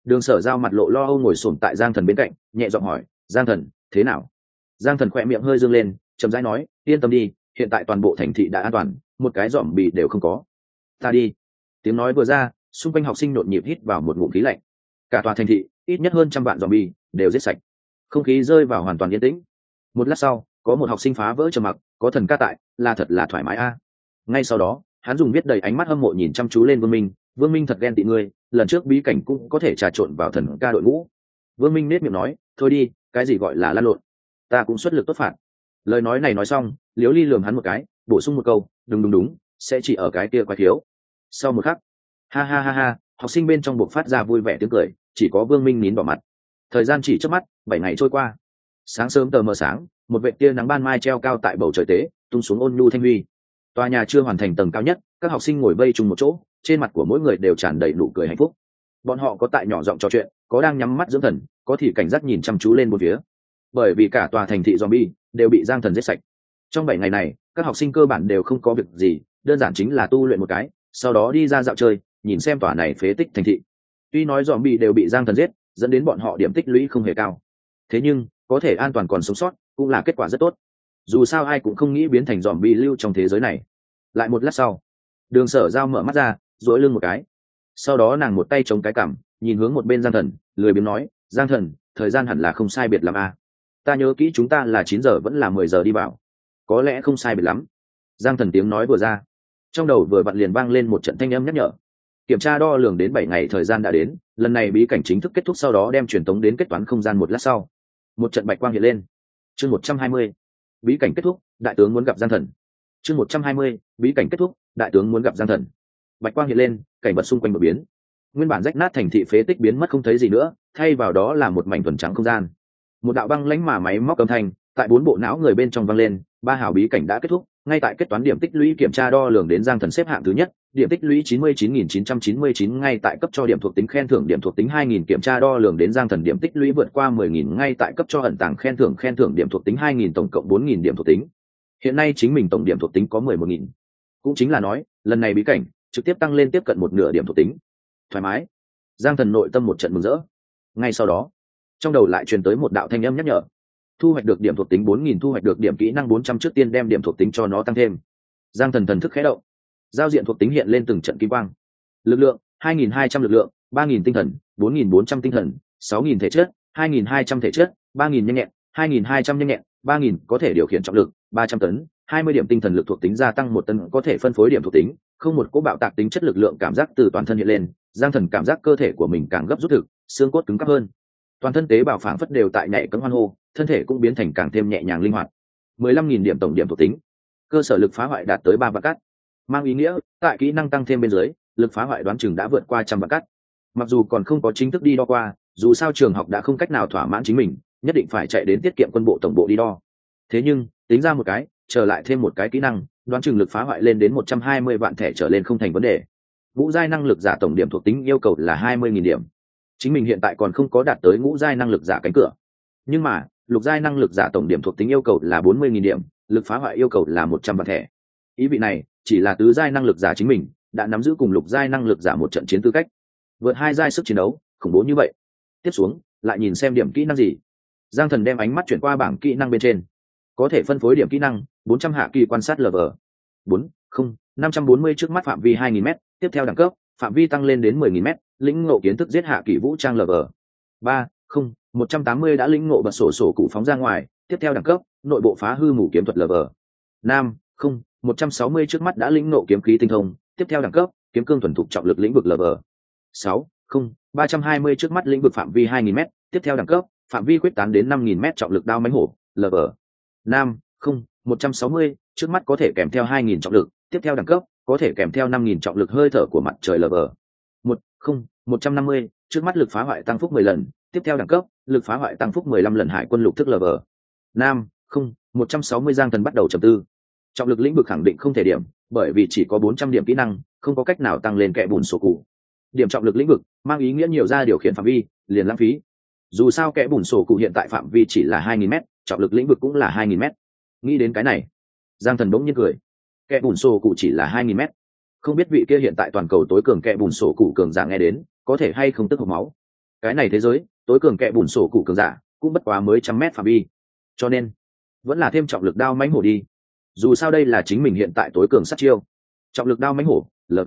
Đường Sở Giao mặt lộ lo âu ngồi xổm tại Giang Thần bên cạnh, nhẹ giọng hỏi, Giang Thần, thế nào? Giang Thần khỏe miệng hơi dương lên, chậm rãi nói, yên tâm đi, hiện tại toàn bộ thành thị đã an toàn, một cái dòm bì đều không có. Ta đi. Tiếng nói vừa ra, xung quanh học sinh nhộn nhịp hít vào một ngụm khí lạnh. Cả tòa thành thị, ít nhất hơn trăm vạn dòm bì đều giết sạch. Không khí rơi vào hoàn toàn yên tĩnh. Một lát sau, có một học sinh phá vỡ trầm mặc, có thần ca tại, là thật là thoải mái a. Ngay sau đó, hắn dùng biết đầy ánh mắt hâm mộ nhìn chăm chú lên Vương Minh, Vương Minh thật ghen tị ngươi, lần trước bí cảnh cũng có thể trà trộn vào thần ca đội ngũ. Vương Minh nết miệng nói, thôi đi, cái gì gọi là lăn lộn, ta cũng xuất lực tốt phạt. Lời nói này nói xong, Liễu Ly lườm hắn một cái, bổ sung một câu, đúng đúng đúng, sẽ chỉ ở cái kia quái thiếu. Sau một khắc, ha ha ha ha, học sinh bên trong buộc phát ra vui vẻ tiếng cười, chỉ có Vương Minh nín đỏ mặt. Thời gian chỉ chớp mắt, bảy ngày trôi qua. Sáng sớm tờ mờ sáng, một vệt tia nắng ban mai treo cao tại bầu trời tế, tung xuống ôn nhu thanh huy. Tòa nhà chưa hoàn thành tầng cao nhất, các học sinh ngồi vây chung một chỗ, trên mặt của mỗi người đều tràn đầy nụ cười hạnh phúc. Bọn họ có tại nhỏ giọng trò chuyện, có đang nhắm mắt dưỡng thần, có thì cảnh giác nhìn chăm chú lên một phía. Bởi vì cả tòa thành thị zombie đều bị Giang Thần giết sạch. Trong bảy ngày này, các học sinh cơ bản đều không có việc gì, đơn giản chính là tu luyện một cái, sau đó đi ra dạo chơi, nhìn xem tòa này phế tích thành thị. Tuy nói zombie đều bị Giang Thần giết, dẫn đến bọn họ điểm tích lũy không hề cao. Thế nhưng, có thể an toàn còn sống sót, cũng là kết quả rất tốt. Dù sao ai cũng không nghĩ biến thành zombie lưu trong thế giới này. Lại một lát sau, Đường Sở Giao mở mắt ra, duỗi lưng một cái. Sau đó nàng một tay chống cái cằm, nhìn hướng một bên Giang Thần, lười biếng nói, Giang Thần, thời gian hẳn là không sai biệt lắm à. Ta nhớ kỹ chúng ta là chín giờ vẫn là mười giờ đi vào. Có lẽ không sai biệt lắm. Giang Thần tiếng nói vừa ra, trong đầu vừa vặn liền vang lên một trận thanh âm nhắc nhở. Kiểm tra đo lường đến bảy ngày thời gian đã đến, lần này bí cảnh chính thức kết thúc, sau đó đem truyền tống đến kết toán không gian một lát sau. Một trận bạch quang hiện lên. Chương một trăm hai mươi. Bí cảnh kết thúc, đại tướng muốn gặp Giang Thần. Chương một trăm hai mươi, bí cảnh kết thúc, đại tướng muốn gặp Giang Thần. Bạch quang hiện lên, cảnh vật xung quanh một biến. Nguyên bản rách nát thành thị phế tích biến mất không thấy gì nữa, thay vào đó là một mảnh thuần trắng không gian. Một đạo băng lãnh mà máy móc âm thanh tại bốn bộ não người bên trong vang lên, ba hào bí cảnh đã kết thúc, ngay tại kết toán điểm tích lũy kiểm tra đo lường đến Giang Thần xếp hạng thứ nhất, điểm tích lũy chín mươi chín nghìn chín trăm chín mươi chín, ngay tại cấp cho điểm thuộc tính khen thưởng điểm thuộc tính hai nghìn, kiểm tra đo lường đến Giang Thần điểm tích lũy vượt qua mười nghìn, ngay tại cấp cho ẩn tàng khen thưởng khen thưởng điểm thuộc tính hai nghìn, tổng cộng bốn nghìn điểm thuộc tính. Hiện nay chính mình tổng điểm thuộc tính có mười một nghìn. Cũng chính là nói, lần này bí cảnh trực tiếp tăng lên tiếp cận một nửa điểm thuộc tính. Thoải mái. Giang Thần nội tâm một trận mừng rỡ. Ngay sau đó, trong đầu lại truyền tới một đạo thanh âm nhắc nhở. Thu hoạch được điểm thuộc tính bốn nghìn, thu hoạch được điểm kỹ năng bốn trăm, trước tiên đem điểm thuộc tính cho nó tăng thêm. Giang Thần thần thức khẽ động. Giao diện thuộc tính hiện lên từng trận kim quang. Lực lượng hai nghìn hai trăm lực lượng, ba nghìn tinh thần, bốn nghìn bốn trăm tinh thần, sáu nghìn thể chất, hai nghìn hai trăm thể chất, ba nghìn nhanh nhẹn, hai nghìn hai trăm nhanh nhẹn, ba nghìn có thể điều khiển trọng lực, ba trăm tấn, hai mươi điểm tinh thần lực thuộc tính gia tăng một tấn, có thể phân phối điểm thuộc tính, không một cỗ bạo tạc tính chất lực lượng cảm giác từ toàn thân hiện lên. Giang Thần cảm giác cơ thể của mình càng gấp rút thực, xương cốt cứng cáp hơn, toàn thân tế bào phảng phất đều tại nhảy cấm hoan hô, thân thể cũng biến thành càng thêm nhẹ nhàng linh hoạt. mười lăm nghìn điểm tổng điểm thuộc tính, cơ sở lực phá hoại đạt tới ba vạn cắt, mang ý nghĩa tại kỹ năng tăng thêm bên dưới, lực phá hoại đoán chừng đã vượt qua trăm vạn cắt. Mặc dù còn không có chính thức đi đo qua, dù sao trường học đã không cách nào thỏa mãn chính mình, nhất định phải chạy đến tiết kiệm quân bộ tổng bộ đi đo. Thế nhưng tính ra một cái, trở lại thêm một cái kỹ năng, đoán chừng lực phá hoại lên đến một trăm hai mươi vạn thẻ trở lên không thành vấn đề. Ngũ giai năng lực giả tổng điểm thuộc tính yêu cầu là hai mươi nghìn điểm. Chính mình hiện tại còn không có đạt tới ngũ giai năng lực giả cánh cửa, nhưng mà lục giai năng lực giả tổng điểm thuộc tính yêu cầu là bốn mươi nghìn điểm, lực phá hoại yêu cầu là một trăm vạn thẻ. Ý vị này chỉ là tứ giai năng lực giả chính mình đã nắm giữ cùng lục giai năng lực giả một trận chiến tư cách, vượt hai giai sức chiến đấu khủng bố như vậy. Tiếp xuống lại nhìn xem điểm kỹ năng gì. Giang Thần đem ánh mắt chuyển qua bảng kỹ năng bên trên, có thể phân phối điểm kỹ năng bốn trăm hạ kỳ quan sát lv bốn không năm trăm bốn mươi, trước mắt phạm vi hai nghìn m, tiếp theo đẳng cấp phạm vi tăng lên đến mười nghìn m, lĩnh ngộ kiến thức giết hạ kỳ vũ trang lv ba không một trăm tám mươi, đã lĩnh ngộ bật sổ sổ cụ phóng ra ngoài, tiếp theo đẳng cấp nội bộ phá hư mù kiếm thuật lv năm không một trăm sáu mươi, trước mắt đã lĩnh ngộ kiếm khí tinh thông, tiếp theo đẳng cấp kiếm cương thuần thục trọng lực lĩnh vực lv sáu không ba trăm hai mươi, trước mắt lĩnh vực phạm vi hai nghìn m, tiếp theo đẳng cấp phạm vi quyết tán đến năm nghìn m trọng lực đao mãnh hổ lv năm không một trăm sáu mươi, trước mắt có thể kèm theo hai nghìn trọng lực, tiếp theo đẳng cấp có thể kèm theo năm nghìn trọng lực hơi thở của mặt trời lv một không một trăm năm mươi, trước mắt lực phá hoại tăng phúc mười lần, tiếp theo đẳng cấp lực phá hoại tăng phúc mười lăm lần hải quân lục thức lv năm không một trăm sáu mươi. Giang Thần bắt đầu trầm tư. Trọng lực lĩnh vực khẳng định không thể điểm, bởi vì chỉ có bốn trăm điểm kỹ năng, không có cách nào tăng lên kẽ bùn sổ cụ. Điểm trọng lực lĩnh vực mang ý nghĩa nhiều ra điều khiển phạm vi liền lãng phí. Dù sao kẽ bùn sổ cụ hiện tại phạm vi chỉ là hai nghìn m, trọng lực lĩnh vực cũng là hai nghìn m. Nghĩ đến cái này, Giang Thần bỗng nhiên cười. Kẽ bùn sổ cụ chỉ là hai nghìn m, không biết vị kia hiện tại toàn cầu tối cường kẽ bùn sổ cụ cường giả nghe đến có thể hay không tức hộc máu. cái này thế giới tối cường kẹ bùn sổ cụ cường giả cũng bất quá mới trăm mét phạm vi, cho nên vẫn là thêm trọng lực đao mãnh hổ đi, dù sao đây là chính mình hiện tại tối cường sát chiêu. Trọng lực đao mãnh hổ lv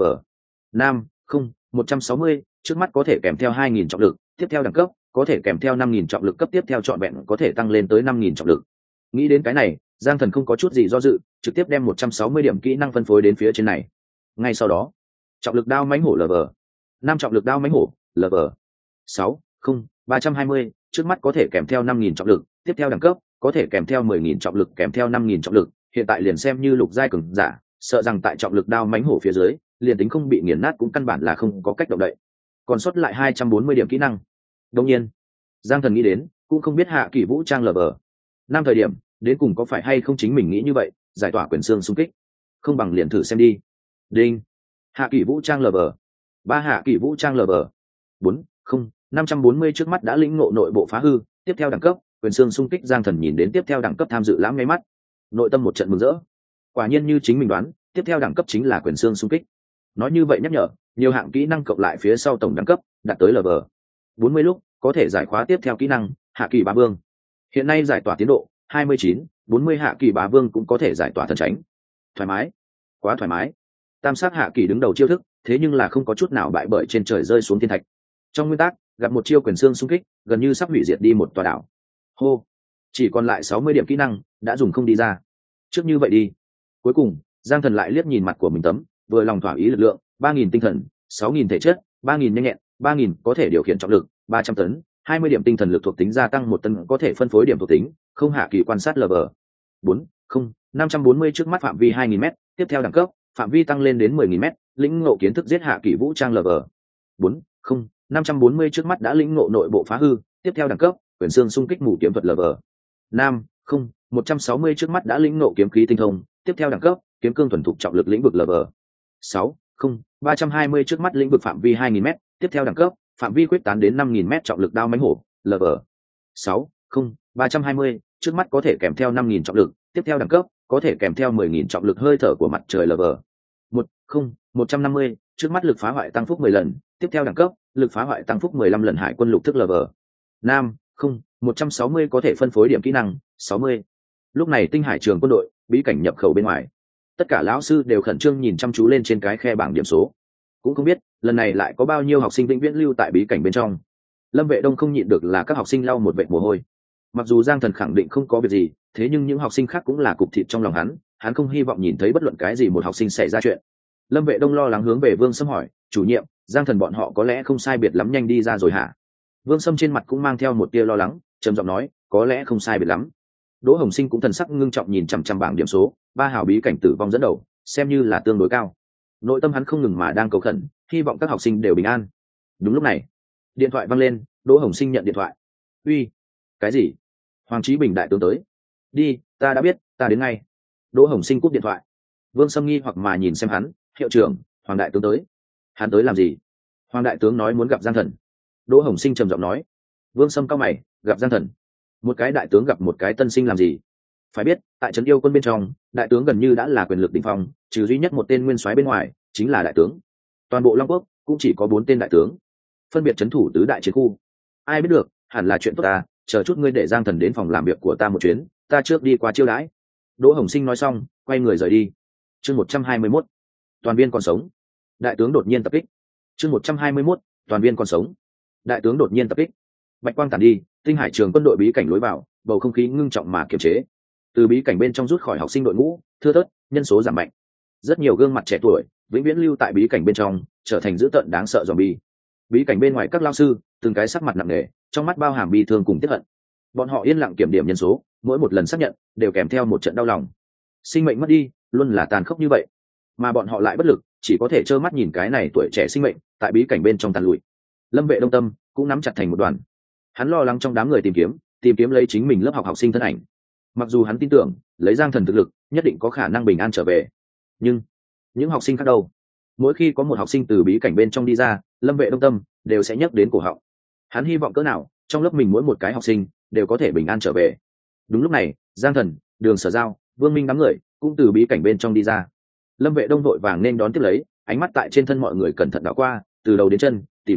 nam không một trăm sáu mươi, trước mắt có thể kèm theo hai nghìn trọng lực, tiếp theo đẳng cấp có thể kèm theo năm nghìn trọng lực, cấp tiếp theo trọn vẹn có thể tăng lên tới năm nghìn trọng lực. Nghĩ đến cái này, Giang Thần không có chút gì do dự, trực tiếp đem một trăm sáu mươi điểm kỹ năng phân phối đến phía trên này. Ngay sau đó, trọng lực đao mãnh hổ lv năm, trọng lực đao mãnh hổ lv sáu không ba trăm hai mươi, trước mắt có thể kèm theo năm nghìn trọng lực, tiếp theo đẳng cấp có thể kèm theo mười nghìn trọng lực, kèm theo năm nghìn trọng lực. Hiện tại liền xem như lục giai cường giả, sợ rằng tại trọng lực đao mãnh hổ phía dưới, liền tính không bị nghiền nát cũng căn bản là không có cách động đậy. Còn sót lại hai trăm bốn mươi điểm kỹ năng. Đương nhiên, Giang Thần nghĩ đến, cũng không biết hạ kỳ vũ trang lv năm thời điểm đến cùng có phải hay không chính mình nghĩ như vậy, giải tỏa quyền xương xung kích, không bằng liền thử xem đi. Đinh, hạ kỳ vũ trang lv ba, hạ kỳ vũ trang lv bốn không năm trăm bốn mươi, trước mắt đã lĩnh ngộ nội bộ phá hư, tiếp theo đẳng cấp quyền xương xung kích. Giang Thần nhìn đến tiếp theo đẳng cấp tham dự lãm ngay mắt, nội tâm một trận mừng rỡ. Quả nhiên như chính mình đoán, tiếp theo đẳng cấp chính là quyền xương xung kích. Nói như vậy nhắc nhở, nhiều hạng kỹ năng cộng lại phía sau tổng đẳng cấp đạt tới lv bốn mươi lúc có thể giải khóa tiếp theo kỹ năng hạ kỳ bá vương. Hiện nay giải tỏa tiến độ hai mươi chín, bốn mươi, hạ kỳ bá vương cũng có thể giải tỏa thần tránh. Thoải mái, quá thoải mái. Tam sát hạ kỳ đứng đầu chiêu thức, thế nhưng là không có chút nào bại bởi trên trời rơi xuống thiên thạch. Trong nguyên tắc, gặp một chiêu quyền xương xung kích, gần như sắp hủy diệt đi một tòa đảo. Hô, chỉ còn lại sáu mươi điểm kỹ năng, đã dùng không đi ra. Trước như vậy đi. Cuối cùng, Giang Thần lại liếc nhìn mặt của mình tấm, vừa lòng thỏa ý lực lượng, ba nghìn tinh thần, sáu nghìn thể chất, ba nghìn nhanh nhẹn, ba nghìn có thể điều khiển trọng lực, ba trăm tấn, hai mươi điểm tinh thần lực thuộc tính gia tăng một tấn, có thể phân phối điểm thuộc tính, không hạ kỳ quan sát lv bốn không năm trăm bốn mươi, trước mắt phạm vi hai nghìn m, tiếp theo đẳng cấp phạm vi tăng lên đến mười nghìn m, lĩnh ngộ kiến thức giết hạ kỳ vũ trang lv bốn không năm trăm bốn mươi, trước mắt đã lĩnh ngộ nội bộ phá hư, tiếp theo đẳng cấp quyền xương xung kích mù kiếm thuật lv năm không một trăm sáu mươi, trước mắt đã lĩnh ngộ kiếm khí tinh thông, tiếp theo đẳng cấp kiếm cương thuần thục trọng lực lĩnh vực lv sáu không ba trăm hai mươi, trước mắt lĩnh vực phạm vi hai nghìn m, tiếp theo đẳng cấp phạm vi quyết tán đến năm nghìn m, trọng lực đao mãnh hổ lv sáu không ba trăm hai mươi, trước mắt có thể kèm theo năm nghìn trọng lực, tiếp theo đẳng cấp có thể kèm theo mười nghìn trọng lực, hơi thở của mặt trời lv một không một trăm năm mươi, trước mắt lực phá hoại tăng phúc mười lần, tiếp theo đẳng cấp lực phá hoại tăng phúc mười lăm lần, hải quân lục thức lv năm không một trăm sáu mươi, có thể phân phối điểm kỹ năng sáu mươi. Lúc này tinh hải trường quân đội bí cảnh nhập khẩu bên ngoài, tất cả lão sư đều khẩn trương nhìn chăm chú lên trên cái khe bảng điểm số, cũng không biết lần này lại có bao nhiêu học sinh vĩnh viễn lưu tại bí cảnh bên trong. Lâm Vệ Đông không nhịn được là các học sinh lau một vệt mồ hôi. Mặc dù Giang Thần khẳng định không có việc gì, thế nhưng những học sinh khác cũng là cục thịt trong lòng hắn, hắn không hy vọng nhìn thấy bất luận cái gì một học sinh xảy ra chuyện. Lâm Vệ Đông lo lắng hướng về Vương Sâm hỏi, chủ nhiệm, Giang Thần bọn họ có lẽ không sai biệt lắm nhanh đi ra rồi hả? Vương Sâm trên mặt cũng mang theo một tia lo lắng, trầm giọng nói, có lẽ không sai biệt lắm. Đỗ Hồng Sinh cũng thần sắc ngưng trọng nhìn chằm chằm bảng điểm số, ba hào bí cảnh tử vong dẫn đầu, xem như là tương đối cao. Nội tâm hắn không ngừng mà đang cầu khẩn, hy vọng các học sinh đều bình an. Đúng lúc này, điện thoại vang lên, Đỗ Hồng Sinh nhận điện thoại. Uy, cái gì? Hoàng Chí Bình đại tướng tới. Đi, ta đã biết, ta đến ngay. Đỗ Hồng Sinh cúp điện thoại. Vương Sâm nghi hoặc mà nhìn xem hắn, hiệu trưởng, Hoàng đại tướng tới. Hắn tới làm gì? Hoàng đại tướng nói muốn gặp Giang Thần. Đỗ Hồng Sinh trầm giọng nói. Vương Sâm cau mày, gặp Giang Thần? Một cái đại tướng gặp một cái tân sinh làm gì? Phải biết, tại trấn yêu quân bên trong, đại tướng gần như đã là quyền lực đỉnh phong, trừ duy nhất một tên nguyên soái bên ngoài, chính là đại tướng. Toàn bộ Long Quốc cũng chỉ có bốn tên đại tướng, phân biệt trấn thủ tứ đại chiến khu. Ai biết được, hẳn là chuyện tốt ta, chờ chút ngươi để Giang Thần đến phòng làm việc của ta một chuyến, ta trước đi qua chiêu đãi. Đỗ Hồng Sinh nói xong, quay người rời đi. Chương một trăm hai mươi mốt, toàn viên còn sống. Đại tướng đột nhiên tập kích. Chương một trăm hai mươi mốt, toàn viên còn sống. Đại tướng đột nhiên tập kích. Bạch quang tản đi, tinh hải trường quân đội bí cảnh lối vào, bầu không khí ngưng trọng mà kiềm chế. Từ bí cảnh bên trong rút khỏi học sinh đội ngũ, thưa thớt, nhân số giảm mạnh. Rất nhiều gương mặt trẻ tuổi, vĩnh viễn lưu tại bí cảnh bên trong, trở thành dữ tợn đáng sợ zombie. Bí cảnh bên ngoài các lao sư, từng cái sắc mặt nặng nề, trong mắt bao hàm bi thương cùng tiếc hận. Bọn họ yên lặng kiểm điểm nhân số, mỗi một lần xác nhận đều kèm theo một trận đau lòng. Sinh mệnh mất đi, luôn là tàn khốc như vậy, mà bọn họ lại bất lực, chỉ có thể trơ mắt nhìn cái này tuổi trẻ sinh mệnh tại bí cảnh bên trong tàn lụi. Lâm Vệ Đông tâm cũng nắm chặt thành một đoàn. Hắn lo lắng trong đám người tìm kiếm, tìm kiếm lấy chính mình lớp học học sinh thân ảnh. Mặc dù hắn tin tưởng, lấy Giang Thần thực lực, nhất định có khả năng bình an trở về. Nhưng những học sinh khác đâu? Mỗi khi có một học sinh từ bí cảnh bên trong đi ra, Lâm Vệ Đông tâm đều sẽ nhắc đến cổ họng. Hắn hy vọng cỡ nào, trong lớp mình mỗi một cái học sinh đều có thể bình an trở về. Đúng lúc này, Giang Thần, Đường Sở Giao, Vương Minh đám người cũng từ bí cảnh bên trong đi ra. Lâm Vệ Đông vội vàng nên đón tiếp lấy, ánh mắt tại trên thân mọi người cẩn thận đảo qua, từ đầu đến chân, tỉ mỉ,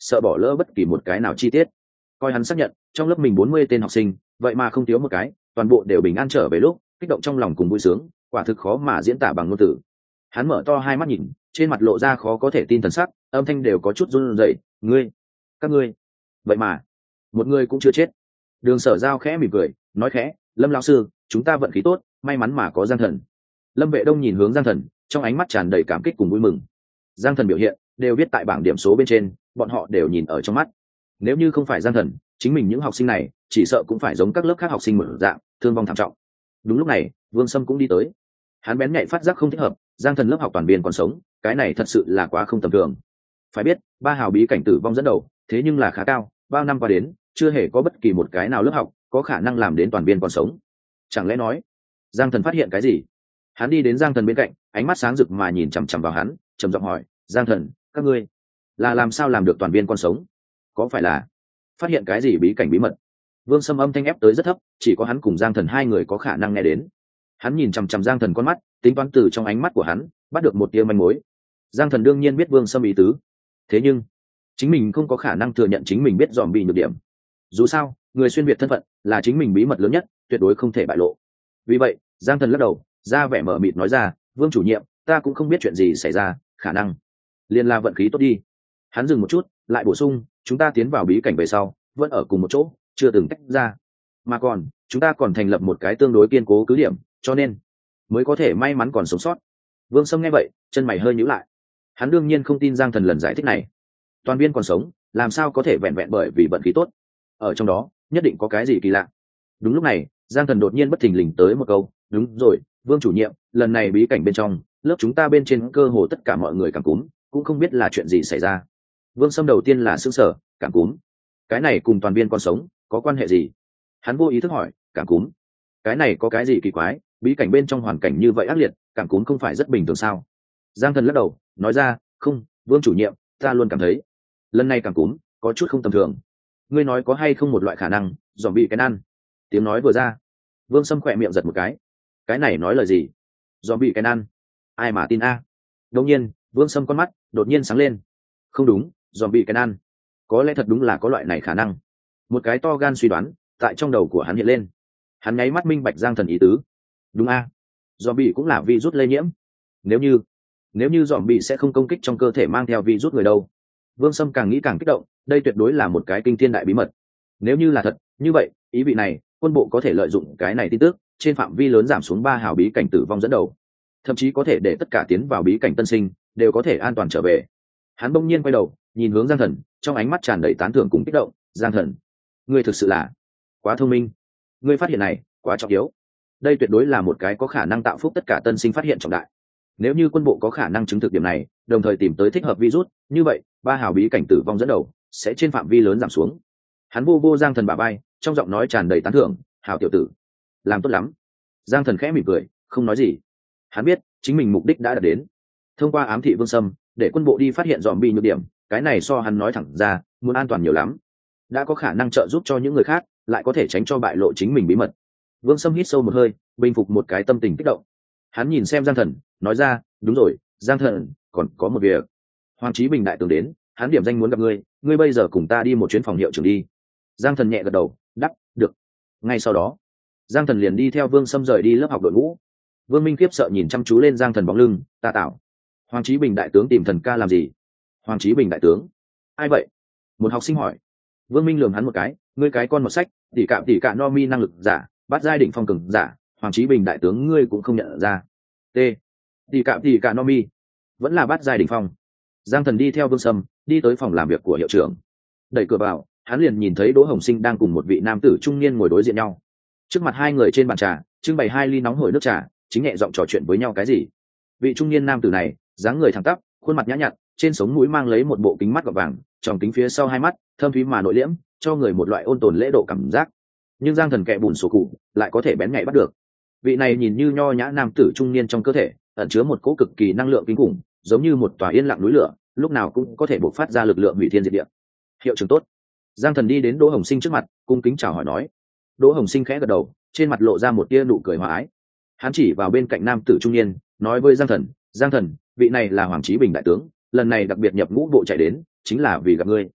sợ bỏ lỡ bất kỳ một cái nào chi tiết. Coi hắn xác nhận trong lớp mình bốn mươi tên học sinh vậy mà không thiếu một cái toàn bộ đều bình an trở về lúc, kích động trong lòng cùng vui sướng quả thực khó mà diễn tả bằng ngôn từ. Hắn mở to hai mắt nhìn, trên mặt lộ ra khó có thể tin thần sắc, âm thanh đều có chút run rẩy. Ngươi, các ngươi, vậy mà một người cũng chưa chết. Đường Sở Giao khẽ mỉm cười nói khẽ, Lâm lão sư, chúng ta vận khí tốt, may mắn mà có Giang Thần. Lâm Vệ Đông nhìn hướng Giang Thần, trong ánh mắt tràn đầy cảm kích cùng vui mừng. Giang Thần biểu hiện đều viết tại bảng điểm số bên trên, bọn họ đều nhìn ở trong mắt. Nếu như không phải Giang Thần, chính mình những học sinh này chỉ sợ cũng phải giống các lớp khác học sinh một dạng, thương vong thảm trọng. Đúng lúc này, Vương Sâm cũng đi tới. Hắn bén nhạy phát giác không thích hợp, Giang Thần lớp học toàn viên còn sống, cái này thật sự là quá không tầm thường. Phải biết, ba hào bí cảnh tử vong dẫn đầu, thế nhưng là khá cao, bao năm qua đến, chưa hề có bất kỳ một cái nào lớp học có khả năng làm đến toàn viên còn sống. Chẳng lẽ nói, Giang Thần phát hiện cái gì? Hắn đi đến Giang Thần bên cạnh, ánh mắt sáng rực mà nhìn chằm chằm vào hắn, trầm giọng hỏi, Giang Thần, các ngươi là làm sao làm được toàn viên còn sống? Có phải là phát hiện cái gì bí cảnh bí mật? Vương Sâm âm thanh ép tới rất thấp, chỉ có hắn cùng Giang Thần hai người có khả năng nghe đến. Hắn nhìn chằm chằm Giang Thần con mắt, tính toán từ trong ánh mắt của hắn bắt được một tia manh mối. Giang Thần đương nhiên biết Vương Sâm ý tứ, thế nhưng chính mình không có khả năng thừa nhận chính mình biết dòm bị nhược điểm. Dù sao, người xuyên việt thân phận là chính mình bí mật lớn nhất, tuyệt đối không thể bại lộ. Vì vậy, Giang Thần lắc đầu, ra vẻ mở mịt nói ra, Vương chủ nhiệm, ta cũng không biết chuyện gì xảy ra, khả năng liên la vận khí tốt đi. Hắn dừng một chút, lại bổ sung, chúng ta tiến vào bí cảnh về sau vẫn ở cùng một chỗ, chưa từng tách ra, mà còn chúng ta còn thành lập một cái tương đối kiên cố cứ điểm, cho nên mới có thể may mắn còn sống sót. Vương Sâm nghe vậy, chân mày hơi nhíu lại. Hắn đương nhiên không tin Giang Thần lần giải thích này. Toàn viên còn sống, làm sao có thể vẹn vẹn bởi vì vận khí tốt? Ở trong đó, nhất định có cái gì kỳ lạ. Đúng lúc này, Giang Thần đột nhiên bất thình lình tới một câu, đúng rồi, Vương chủ nhiệm, lần này bí cảnh bên trong, lớp chúng ta bên trên cơ hồ tất cả mọi người cảm cúm, cũng không biết là chuyện gì xảy ra. Vương Sâm đầu tiên là sững sờ, cảm cúm? Cái này cùng toàn viên còn sống có quan hệ gì? Hắn vô ý thức hỏi, cảm cúm? Cái này có cái gì kỳ quái, bí cảnh bên trong hoàn cảnh như vậy ác liệt, cảm cúm không phải rất bình thường sao? Giang Thần lắc đầu, nói ra, không, Vương chủ nhiệm, ta luôn cảm thấy lần này cảm cúm có chút không tầm thường. Ngươi nói có hay không một loại khả năng dòm bị cái ăn? Tiếng nói vừa ra, Vương Sâm khỏe miệng giật một cái. Cái này nói lời gì? Dòm bị cái ăn? Ai mà tin a? À? Đột nhiên, Vương Sâm con mắt đột nhiên sáng lên. Không đúng, dòm bị cái ăn, có lẽ thật đúng là có loại này khả năng. Một cái to gan suy đoán tại trong đầu của hắn hiện lên. Hắn nháy mắt minh bạch Giang Thần ý tứ. Đúng a, dòm bị cũng là virus lây nhiễm. Nếu như nếu như dòm bị sẽ không công kích trong cơ thể mang theo virus người đâu? Vương Sâm càng nghĩ càng kích động, đây tuyệt đối là một cái kinh thiên đại bí mật. Nếu như là thật, như vậy ý vị này quân bộ có thể lợi dụng cái này tin tức, trên phạm vi lớn giảm xuống ba hào bí cảnh tử vong dẫn đầu, thậm chí có thể để tất cả tiến vào bí cảnh tân sinh đều có thể an toàn trở về. Hắn bỗng nhiên quay đầu nhìn hướng Giang Thần, trong ánh mắt tràn đầy tán thưởng cùng kích động. Giang Thần, ngươi thực sự là quá thông minh, ngươi phát hiện này quá trọng yếu. Đây tuyệt đối là một cái có khả năng tạo phúc tất cả tân sinh phát hiện trọng đại. Nếu như quân bộ có khả năng chứng thực điểm này, đồng thời tìm tới thích hợp virus, như vậy ba hào bí cảnh tử vong dẫn đầu sẽ trên phạm vi lớn giảm xuống. Hắn vô vô Giang Thần bả vai, trong giọng nói tràn đầy tán thưởng, hào tiểu tử, làm tốt lắm. Giang Thần khẽ mỉm cười, không nói gì. Hắn biết chính mình mục đích đã đạt đến. Thông qua ám thị Vương Sâm, để quân bộ đi phát hiện dòm bị nhược điểm, cái này so hắn nói thẳng ra muốn an toàn nhiều lắm. Đã có khả năng trợ giúp cho những người khác, lại có thể tránh cho bại lộ chính mình bí mật. Vương Sâm hít sâu một hơi, bình phục một cái tâm tình kích động. Hắn nhìn xem Giang Thần, nói ra, đúng rồi, Giang Thần, còn có một việc. Hoàng Chí Bình đại tướng đến, hắn điểm danh muốn gặp ngươi, ngươi bây giờ cùng ta đi một chuyến phòng hiệu trưởng đi. Giang Thần nhẹ gật đầu, đáp, được. Ngay sau đó, Giang Thần liền đi theo Vương Sâm rời đi lớp học đội ngũ. Vương Minh khiếp sợ nhìn chăm chú lên Giang Thần bóng lưng, ta tạo. Hoàng Chí Bình đại tướng tìm Thần ca làm gì? Hoàng Chí Bình đại tướng? Ai vậy? Một học sinh hỏi. Vương Minh lườm hắn một cái, ngươi cái con một sách, tỉ cạm tỉ cạm no mi năng lực giả, bắt giai đỉnh phong cường giả, Hoàng Chí Bình đại tướng ngươi cũng không nhận ra. T. Tỉ cạm tỉ cạm no mi, vẫn là bắt giai đỉnh phong. Giang Thần đi theo Vương Sâm, đi tới phòng làm việc của hiệu trưởng. Đẩy cửa vào, hắn liền nhìn thấy Đỗ Hồng Sinh đang cùng một vị nam tử trung niên ngồi đối diện nhau. Trước mặt hai người trên bàn trà, trưng bày hai ly nóng hổi nước trà, chính nhẹ giọng trò chuyện với nhau cái gì. Vị trung niên nam tử này, dáng người thẳng tắp, khuôn mặt nhã nhặn, trên sống mũi mang lấy một bộ kính mắt gọt vàng, tròng kính phía sau hai mắt thâm thúy mà nội liễm, cho người một loại ôn tồn lễ độ cảm giác. Nhưng Giang Thần kẹ bùn sổ cụ lại có thể bén nhạy bắt được. Vị này nhìn như nho nhã nam tử trung niên trong cơ thể ẩn chứa một cỗ cực kỳ năng lượng kinh khủng, giống như một tòa yên lặng núi lửa, lúc nào cũng có thể bộc phát ra lực lượng hủy thiên diệt địa. Hiệu trưởng tốt. Giang Thần đi đến Đỗ Hồng Sinh trước mặt, cung kính chào hỏi nói. Đỗ Hồng Sinh khẽ gật đầu, trên mặt lộ ra một tia nụ cười hòa ái. Hắn chỉ vào bên cạnh nam tử trung niên, nói với Giang Thần, Giang Thần, vị này là Hoàng Chí Bình đại tướng, lần này đặc biệt nhập ngũ bộ chạy đến, chính là vì gặp ngươi.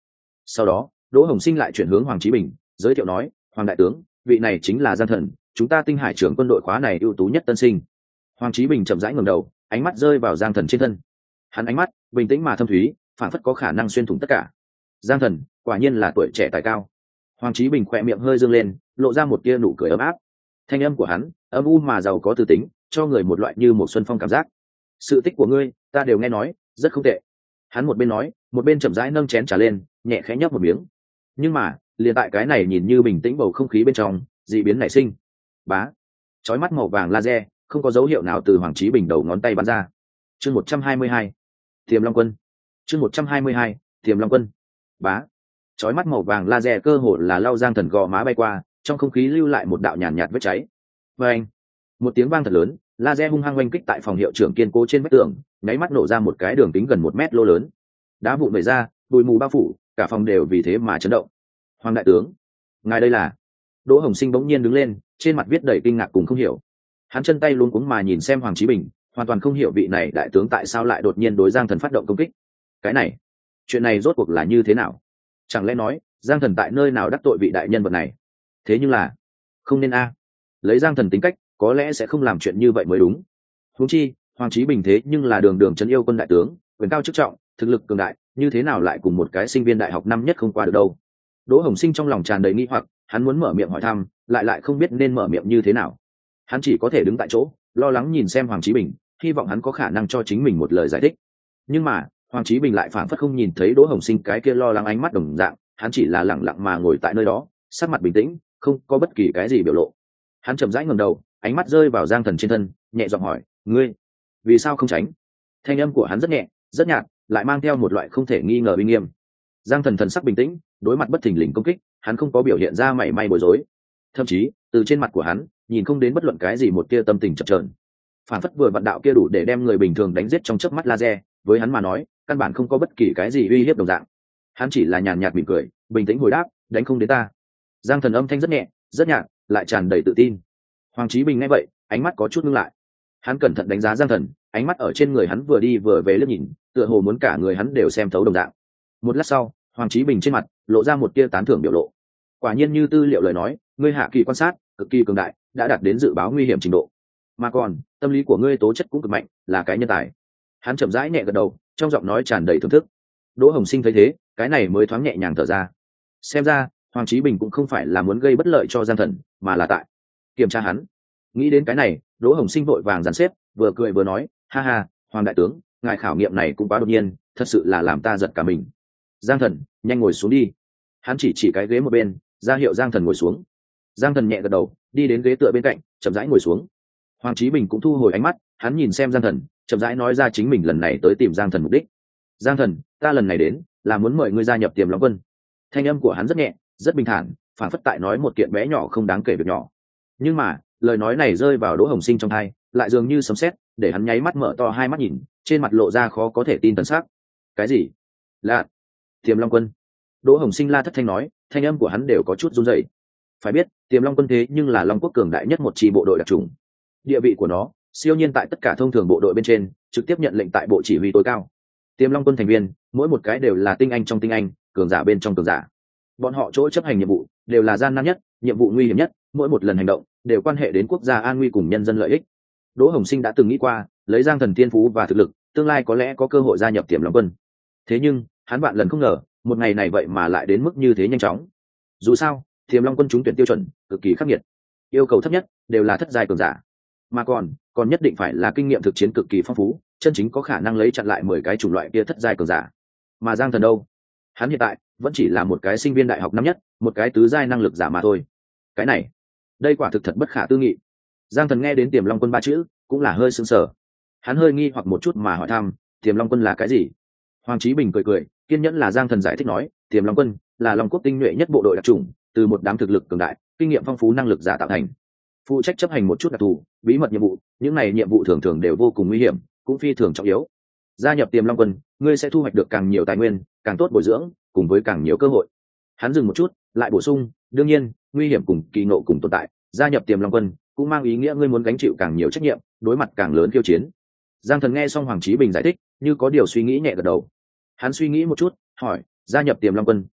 Sau đó Đỗ Hồng Sinh lại chuyển hướng Hoàng Chí Bình giới thiệu nói, Hoàng đại tướng, vị này chính là Giang Thần, chúng ta Tinh Hải trưởng quân đội khóa này ưu tú nhất tân sinh. Hoàng Chí Bình chậm rãi ngẩng đầu, ánh mắt rơi vào Giang Thần trên thân. Hắn ánh mắt bình tĩnh mà thâm thúy, phản phất có khả năng xuyên thủng tất cả. Giang Thần quả nhiên là tuổi trẻ tài cao. Hoàng Chí Bình khỏe miệng hơi dương lên, lộ ra một tia nụ cười ấm áp. Thanh âm của hắn âm u mà giàu có từ tính, cho người một loại như một xuân phong cảm giác. Sự tích của ngươi ta đều nghe nói, rất không tệ. Hắn một bên nói, một bên chậm rãi nâng chén trà lên, nhẹ khẽ nhấp một miếng. Nhưng mà liền tại cái này nhìn như bình tĩnh bầu không khí bên trong, dị biến nảy sinh. Bá, chói mắt màu vàng laser không có dấu hiệu nào từ Hoàng Chí Bình đầu ngón tay bắn ra. Chương một trăm hai mươi hai, Tiềm Long Quân. Chương một trăm hai mươi hai, Tiềm Long Quân. Bá, chói mắt màu vàng laser cơ hồ là lao Giang Thần gò má bay qua, trong không khí lưu lại một đạo nhàn nhạt vết cháy. Và anh, một tiếng vang thật lớn, laser hung hăng oanh kích tại phòng hiệu trưởng kiên cố trên vách tường, nháy mắt nổ ra một cái đường kính gần một mét lô lớn. Đá vụn vẩy ra, bụi mù bao phủ, cả phòng đều vì thế mà chấn động. Hoàng đại tướng, ngài đây là? Đỗ Hồng Sinh bỗng nhiên đứng lên, trên mặt viết đầy kinh ngạc cùng không hiểu. Hắn chân tay luống cuống mà nhìn xem Hoàng Chí Bình, hoàn toàn không hiểu vị này đại tướng tại sao lại đột nhiên đối Giang Thần phát động công kích. Cái này, chuyện này rốt cuộc là như thế nào? Chẳng lẽ nói Giang Thần tại nơi nào đắc tội vị đại nhân vật này? Thế nhưng là không nên a, lấy Giang Thần tính cách có lẽ sẽ không làm chuyện như vậy mới đúng. Huống chi Hoàng Chí Bình thế nhưng là đường đường trấn yêu quân đại tướng, quyền cao chức trọng, thực lực cường đại, như thế nào lại cùng một cái sinh viên đại học năm nhất không qua được đâu? Đỗ Hồng Sinh trong lòng tràn đầy nghi hoặc, hắn muốn mở miệng hỏi thăm, lại lại không biết nên mở miệng như thế nào. Hắn chỉ có thể đứng tại chỗ, lo lắng nhìn xem Hoàng Chí Bình, hy vọng hắn có khả năng cho chính mình một lời giải thích. Nhưng mà Hoàng Chí Bình lại phảng phất không nhìn thấy Đỗ Hồng Sinh cái kia lo lắng ánh mắt đồng dạng, hắn chỉ là lẳng lặng mà ngồi tại nơi đó, sắc mặt bình tĩnh, không có bất kỳ cái gì biểu lộ. Hắn chậm rãi ngẩng đầu, ánh mắt rơi vào Giang Thần trên thân, nhẹ giọng hỏi, ngươi vì sao không tránh? Thanh âm của hắn rất nhẹ, rất nhạt, lại mang theo một loại không thể nghi ngờ uy nghiêm. Giang Thần thần sắc bình tĩnh, đối mặt bất thình lình công kích, hắn không có biểu hiện ra mảy may bối rối. Thậm chí từ trên mặt của hắn nhìn không đến bất luận cái gì một tia tâm tình chập chờn. Phản phất vừa vận đạo kia đủ để đem người bình thường đánh giết trong chớp mắt laser, với hắn mà nói căn bản không có bất kỳ cái gì uy hiếp đồng dạng. Hắn chỉ là nhàn nhạt mỉm cười, bình tĩnh hồi đáp, đánh không đến ta. Giang Thần âm thanh rất nhẹ, rất nhạt, lại tràn đầy tự tin. Hoàng Chí Bình nghe vậy, ánh mắt có chút ngưng lại. Hắn cẩn thận đánh giá Giang Thần, ánh mắt ở trên người hắn vừa đi vừa về liếc nhìn, tựa hồ muốn cả người hắn đều xem thấu đồng dạng. Một lát sau, Hoàng Chí Bình trên mặt lộ ra một tia tán thưởng biểu lộ. Quả nhiên như tư liệu lời nói, ngươi hạ kỳ quan sát cực kỳ cường đại, đã đạt đến dự báo nguy hiểm trình độ. Mà còn tâm lý của ngươi tố chất cũng cực mạnh, là cái nhân tài. Hắn chậm rãi nhẹ gật đầu, trong giọng nói tràn đầy thưởng thức. Đỗ Hồng Sinh thấy thế, cái này mới thoáng nhẹ nhàng thở ra. Xem ra Hoàng Chí Bình cũng không phải là muốn gây bất lợi cho Giang Thần, mà là tại kiểm tra hắn. Nghĩ đến cái này, Đỗ Hồng Sinh vội vàng dàn xếp, vừa cười vừa nói, ha ha, Hoàng đại tướng, ngài khảo nghiệm này cũng quá đột nhiên, thật sự là làm ta giật cả mình. Giang Thần, nhanh ngồi xuống đi. Hắn chỉ chỉ cái ghế một bên, ra hiệu Giang Thần ngồi xuống. Giang Thần nhẹ gật đầu, đi đến ghế tựa bên cạnh, chậm rãi ngồi xuống. Hoàng Chí Bình cũng thu hồi ánh mắt, hắn nhìn xem Giang Thần, chậm rãi nói ra chính mình lần này tới tìm Giang Thần mục đích. Giang Thần, ta lần này đến là muốn mời ngươi gia nhập Tiềm Long Quân. Thanh âm của hắn rất nhẹ, rất bình thản, phản phất tại nói một kiện bé nhỏ không đáng kể việc nhỏ. Nhưng mà lời nói này rơi vào Đỗ Hồng Sinh trong tai, lại dường như sấm sét, để hắn nháy mắt mở to hai mắt nhìn, trên mặt lộ ra khó có thể tin thần sắc. Cái gì? Là Tiềm Long Quân? Đỗ Hồng Sinh la thất thanh nói, thanh âm của hắn đều có chút run rẩy. Phải biết, Tiềm Long Quân thế nhưng là Long Quốc cường đại nhất một chi bộ đội đặc chủng. Địa vị của nó siêu nhiên tại tất cả thông thường bộ đội bên trên, trực tiếp nhận lệnh tại bộ chỉ huy tối cao. Tiềm Long Quân thành viên, mỗi một cái đều là tinh anh trong tinh anh, cường giả bên trong cường giả. Bọn họ chỗ chấp hành nhiệm vụ đều là gian nan nhất, nhiệm vụ nguy hiểm nhất, mỗi một lần hành động đều quan hệ đến quốc gia an nguy cùng nhân dân lợi ích. Đỗ Hồng Sinh đã từng nghĩ qua, lấy Giang Thần thiên phú và thực lực, tương lai có lẽ có cơ hội gia nhập Tiềm Long Quân. Thế nhưng, hắn vạn lần không ngờ, một ngày này vậy mà lại đến mức như thế nhanh chóng. Dù sao, Tiềm Long Quân trúng tuyển tiêu chuẩn cực kỳ khắc nghiệt, yêu cầu thấp nhất đều là thất giai cường giả, mà còn còn nhất định phải là kinh nghiệm thực chiến cực kỳ phong phú, chân chính có khả năng lấy chặn lại mười cái chủng loại kia thất giai cường giả. Mà Giang Thần đâu? Hắn hiện tại vẫn chỉ là một cái sinh viên đại học năm nhất, một cái tứ giai năng lực giả mà thôi. Cái này, đây quả thực thật bất khả tư nghị. Giang Thần nghe đến Tiềm Long Quân ba chữ, cũng là hơi sững sờ. Hắn hơi nghi hoặc một chút mà hỏi thăm, Tiềm Long Quân là cái gì? Hoàng Chí Bình cười cười, kiên nhẫn là Giang Thần giải thích nói, Tiềm Long Quân là Long Quốc tinh nhuệ nhất bộ đội đặc chủng, từ một đám thực lực cường đại, kinh nghiệm phong phú năng lực giả tạo thành, phụ trách chấp hành một chút đặc thù, bí mật nhiệm vụ, những này nhiệm vụ thường thường đều vô cùng nguy hiểm, cũng phi thường trọng yếu. Gia nhập Tiềm Long Quân, ngươi sẽ thu hoạch được càng nhiều tài nguyên, càng tốt bồi dưỡng, cùng với càng nhiều cơ hội. Hắn dừng một chút, lại bổ sung, đương nhiên, nguy hiểm cùng kỳ ngộ cùng tồn tại, gia nhập Tiềm Long Quân cũng mang ý nghĩa ngươi muốn gánh chịu càng nhiều trách nhiệm, đối mặt càng lớn khiêu chiến. Giang Thần nghe xong Hoàng Chí Bình giải thích, như có điều suy nghĩ nhẹ gật đầu. Hắn suy nghĩ một chút, hỏi, gia nhập Tiềm Long Quân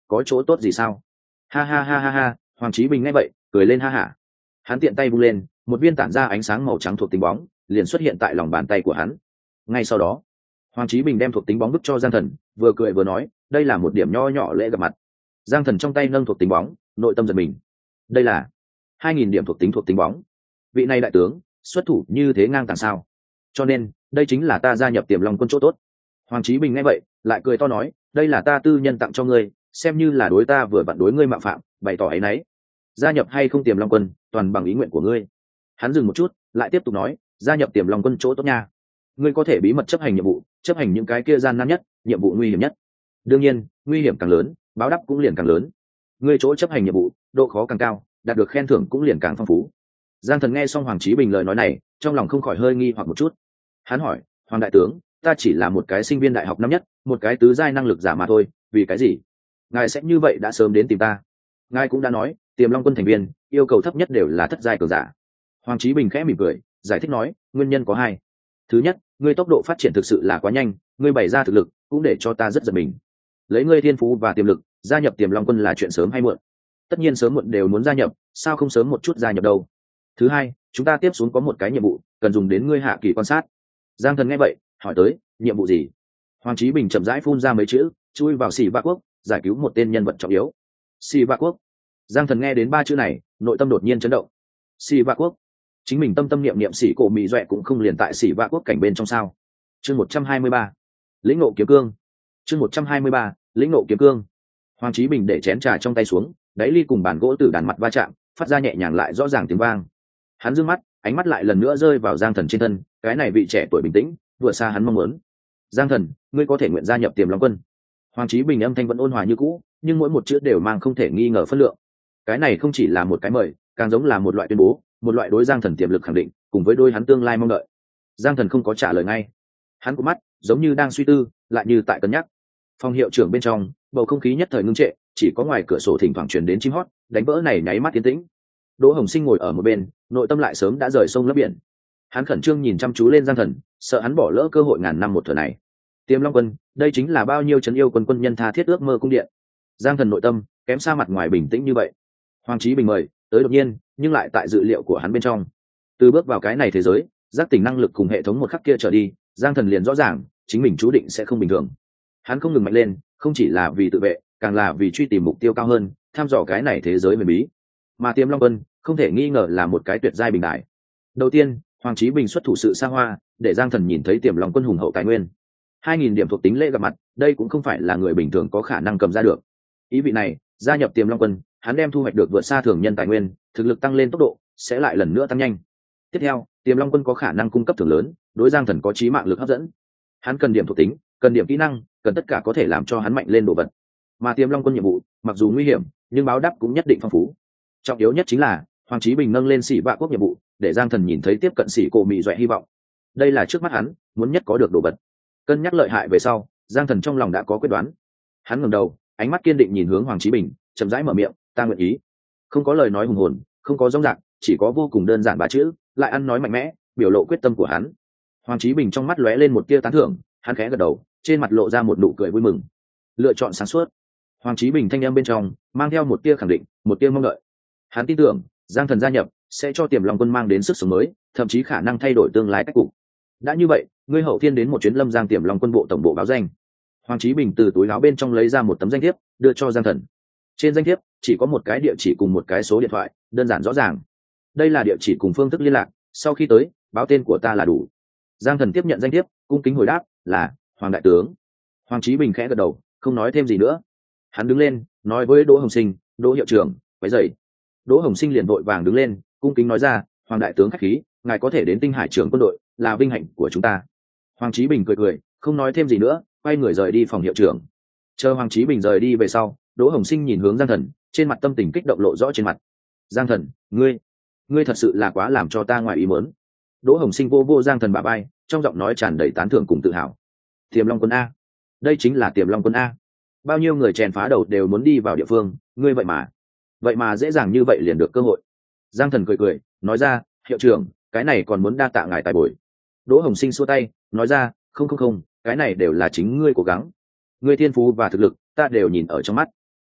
có chỗ tốt gì sao? Ha ha ha ha ha, Hoàng Chí Bình nghe vậy cười lên ha hả. Hắn tiện tay vung lên, một viên tản ra ánh sáng màu trắng thuộc tính bóng liền xuất hiện tại lòng bàn tay của hắn. Ngay sau đó, Hoàng Chí Bình đem thuộc tính bóng vứt cho Giang Thần, vừa cười vừa nói, đây là một điểm nho nhỏ lễ gặp mặt. Giang Thần trong tay nâng thuộc tính bóng, nội tâm giật mình. Đây là hai nghìn điểm thuộc tính thuộc tính bóng. Vị này đại tướng, xuất thủ như thế ngang tàng sao? Cho nên, đây chính là ta gia nhập Tiềm Long quân chỗ tốt. Hoàng Chí Bình nghe vậy, lại cười to nói, đây là ta tư nhân tặng cho ngươi, xem như là đối ta vừa vặn đối ngươi mạo phạm, bày tỏ ấy nấy. Gia nhập hay không Tiềm Long quân, toàn bằng ý nguyện của ngươi. Hắn dừng một chút, lại tiếp tục nói, gia nhập Tiềm Long quân chỗ tốt nha. Ngươi có thể bí mật chấp hành nhiệm vụ, chấp hành những cái kia gian nan nhất, nhiệm vụ nguy hiểm nhất. Đương nhiên, nguy hiểm càng lớn, báo đáp cũng liền càng lớn. Ngươi chỗ chấp hành nhiệm vụ, độ khó càng cao, đạt được khen thưởng cũng liền càng phong phú. Giang Thần nghe xong Hoàng Chí Bình lời nói này, trong lòng không khỏi hơi nghi hoặc một chút. Hắn hỏi, Hoàng đại tướng, ta chỉ là một cái sinh viên đại học năm nhất, một cái tứ giai năng lực giả mà thôi, vì cái gì ngài sẽ như vậy đã sớm đến tìm ta? Ngài cũng đã nói, Tiềm Long quân thành viên yêu cầu thấp nhất đều là thất giai cường giả. Hoàng Chí Bình khẽ mỉm cười, giải thích nói, nguyên nhân có hai. Thứ nhất, ngươi tốc độ phát triển thực sự là quá nhanh, ngươi bày ra thực lực cũng để cho ta rất giật mình. Lấy ngươi thiên phú và tiềm lực, gia nhập Tiềm Long quân là chuyện sớm hay muộn? Tất nhiên sớm muộn đều muốn gia nhập, sao không sớm một chút gia nhập đâu? Thứ hai, chúng ta tiếp xuống có một cái nhiệm vụ, cần dùng đến ngươi hạ kỳ quan sát. Giang Thần nghe vậy, hỏi tới, nhiệm vụ gì? Hoàng Chí Bình chậm rãi phun ra mấy chữ, chui vào Sĩ Vạ Quốc, giải cứu một tên nhân vật trọng yếu. Sĩ Vạ Quốc. Giang Thần nghe đến ba chữ này, nội tâm đột nhiên chấn động. Sĩ Vạ Quốc. Chính mình tâm tâm niệm niệm sĩ cổ mỹ duệ cũng không liền tại Sĩ Vạ Quốc cảnh bên trong sao? Chương một trăm hai mươi ba, lĩnh ngộ kiếm cương. Chương một trăm hai mươi ba, lĩnh ngộ kiếm cương. Hoàng Chí Bình để chén trà trong tay xuống, đáy ly cùng bàn gỗ từ đàn mặt va chạm, phát ra nhẹ nhàng lại rõ ràng tiếng vang. Hắn dương mắt, ánh mắt lại lần nữa rơi vào Giang Thần trên thân, cái này vị trẻ tuổi bình tĩnh, vừa xa hắn mong muốn. Giang Thần, ngươi có thể nguyện gia nhập Tiềm Long quân. Hoàng Chí Bình âm thanh vẫn ôn hòa như cũ, nhưng mỗi một chữ đều mang không thể nghi ngờ phân lượng. Cái này không chỉ là một cái mời, càng giống là một loại tuyên bố, một loại đối Giang Thần tiềm lực khẳng định, cùng với đôi hắn tương lai mong đợi. Giang Thần không có trả lời ngay, hắn cụp mắt, giống như đang suy tư, lại như tại cân nhắc. Phòng hiệu trưởng bên trong, bầu không khí nhất thời ngưng trệ, chỉ có ngoài cửa sổ thỉnh thoảng truyền đến chim hót, đánh vỡ này nháy mắt tiến tĩnh. Đỗ Hồng Sinh ngồi ở một bên, nội tâm lại sớm đã rời sông lấp biển. Hắn khẩn trương nhìn chăm chú lên Giang Thần, sợ hắn bỏ lỡ cơ hội ngàn năm một thở này. Tiềm Long quân, đây chính là bao nhiêu trấn yêu quân quân nhân tha thiết ước mơ cung điện. Giang Thần nội tâm kém xa mặt ngoài bình tĩnh như vậy. Hoàng Chí Bình mời tới đột nhiên, nhưng lại tại dự liệu của hắn bên trong. Từ bước vào cái này thế giới, giác tỉnh năng lực cùng hệ thống một khắc kia trở đi, Giang Thần liền rõ ràng, chính mình chú định sẽ không bình thường. Hắn không ngừng mạnh lên, không chỉ là vì tự vệ, càng là vì truy tìm mục tiêu cao hơn, tham dò cái này thế giới huyền bí. Mà Tiềm Long quân không thể nghi ngờ là một cái tuyệt giai bình đại. Đầu tiên, Hoàng Chí Bình xuất thủ sự xa hoa, để Giang Thần nhìn thấy Tiềm Long quân hùng hậu tài nguyên. hai nghìn điểm thuộc tính lễ gặp mặt, đây cũng không phải là người bình thường có khả năng cầm ra được. Ý vị này, gia nhập Tiềm Long quân, hắn đem thu hoạch được vượt xa thường nhân tài nguyên, thực lực tăng lên tốc độ sẽ lại lần nữa tăng nhanh. Tiếp theo, Tiềm Long quân có khả năng cung cấp thưởng lớn, đối Giang Thần có chí mạng lực hấp dẫn. Hắn cần điểm thuộc tính, cần điểm kỹ năng, cần tất cả có thể làm cho hắn mạnh lên đồ vật. Mà Tiềm Long quân nhiệm vụ, mặc dù nguy hiểm, nhưng báo đáp cũng nhất định phong phú. Trọng yếu nhất chính là Hoàng Chí Bình nâng lên Sĩ Vạ Quốc nhiệm vụ, để Giang Thần nhìn thấy tiếp cận Sĩ cổ mỹ duệ hy vọng. Đây là trước mắt hắn muốn nhất có được đồ vật. Cân nhắc lợi hại về sau, Giang Thần trong lòng đã có quyết đoán. Hắn ngẩng đầu, ánh mắt kiên định nhìn hướng Hoàng Chí Bình, chậm rãi mở miệng, ta nguyện ý. Không có lời nói hùng hồn, không có rong rạc, chỉ có vô cùng đơn giản ba chữ, lại ăn nói mạnh mẽ, biểu lộ quyết tâm của hắn. Hoàng Chí Bình trong mắt lóe lên một tia tán thưởng, hắn khẽ gật đầu, trên mặt lộ ra một nụ cười vui mừng. Lựa chọn sáng suốt. Hoàng Chí Bình thanh âm bên trong mang theo một tia khẳng định, một tia mong đợi. Hắn tin tưởng, Giang Thần gia nhập sẽ cho Tiềm Long quân mang đến sức sống mới, thậm chí khả năng thay đổi tương lai cách cục. Đã như vậy, ngươi hậu thiên đến một chuyến Lâm Giang Tiềm Long quân bộ tổng bộ báo danh. Hoàng Chí Bình từ túi áo bên trong lấy ra một tấm danh thiếp, đưa cho Giang Thần. Trên danh thiếp chỉ có một cái địa chỉ cùng một cái số điện thoại, đơn giản rõ ràng. Đây là địa chỉ cùng phương thức liên lạc, sau khi tới, báo tên của ta là đủ. Giang Thần tiếp nhận danh thiếp, cung kính hồi đáp, là Hoàng đại tướng. Hoàng Chí Bình khẽ gật đầu, không nói thêm gì nữa. Hắn đứng lên, nói với Đỗ Hồng Sinh, Đỗ hiệu trưởng, quấy rầy. Đỗ Hồng Sinh liền vội vàng đứng lên, cung kính nói ra, Hoàng đại tướng khách khí, ngài có thể đến Tinh Hải trưởng quân đội, là vinh hạnh của chúng ta. Hoàng Chí Bình cười cười, không nói thêm gì nữa, quay người rời đi phòng hiệu trưởng. Chờ Hoàng Chí Bình rời đi về sau, Đỗ Hồng Sinh nhìn hướng Giang Thần, trên mặt tâm tình kích động lộ rõ trên mặt. Giang Thần, ngươi, ngươi thật sự là quá làm cho ta ngoài ý muốn. Đỗ Hồng Sinh vô vô Giang Thần bả vai, trong giọng nói tràn đầy tán thưởng cùng tự hào. Tiềm Long quân a, đây chính là Tiềm Long quân a. Bao nhiêu người chèn phá đầu đều muốn đi vào địa phương, ngươi vậy mà, vậy mà dễ dàng như vậy liền được cơ hội. Giang Thần cười cười, nói ra, hiệu trưởng, cái này còn muốn đa tạ ngài tài bồi. Đỗ Hồng Sinh xua tay, nói ra, không không không, cái này đều là chính ngươi cố gắng. Ngươi thiên phú và thực lực, ta đều nhìn ở trong mắt.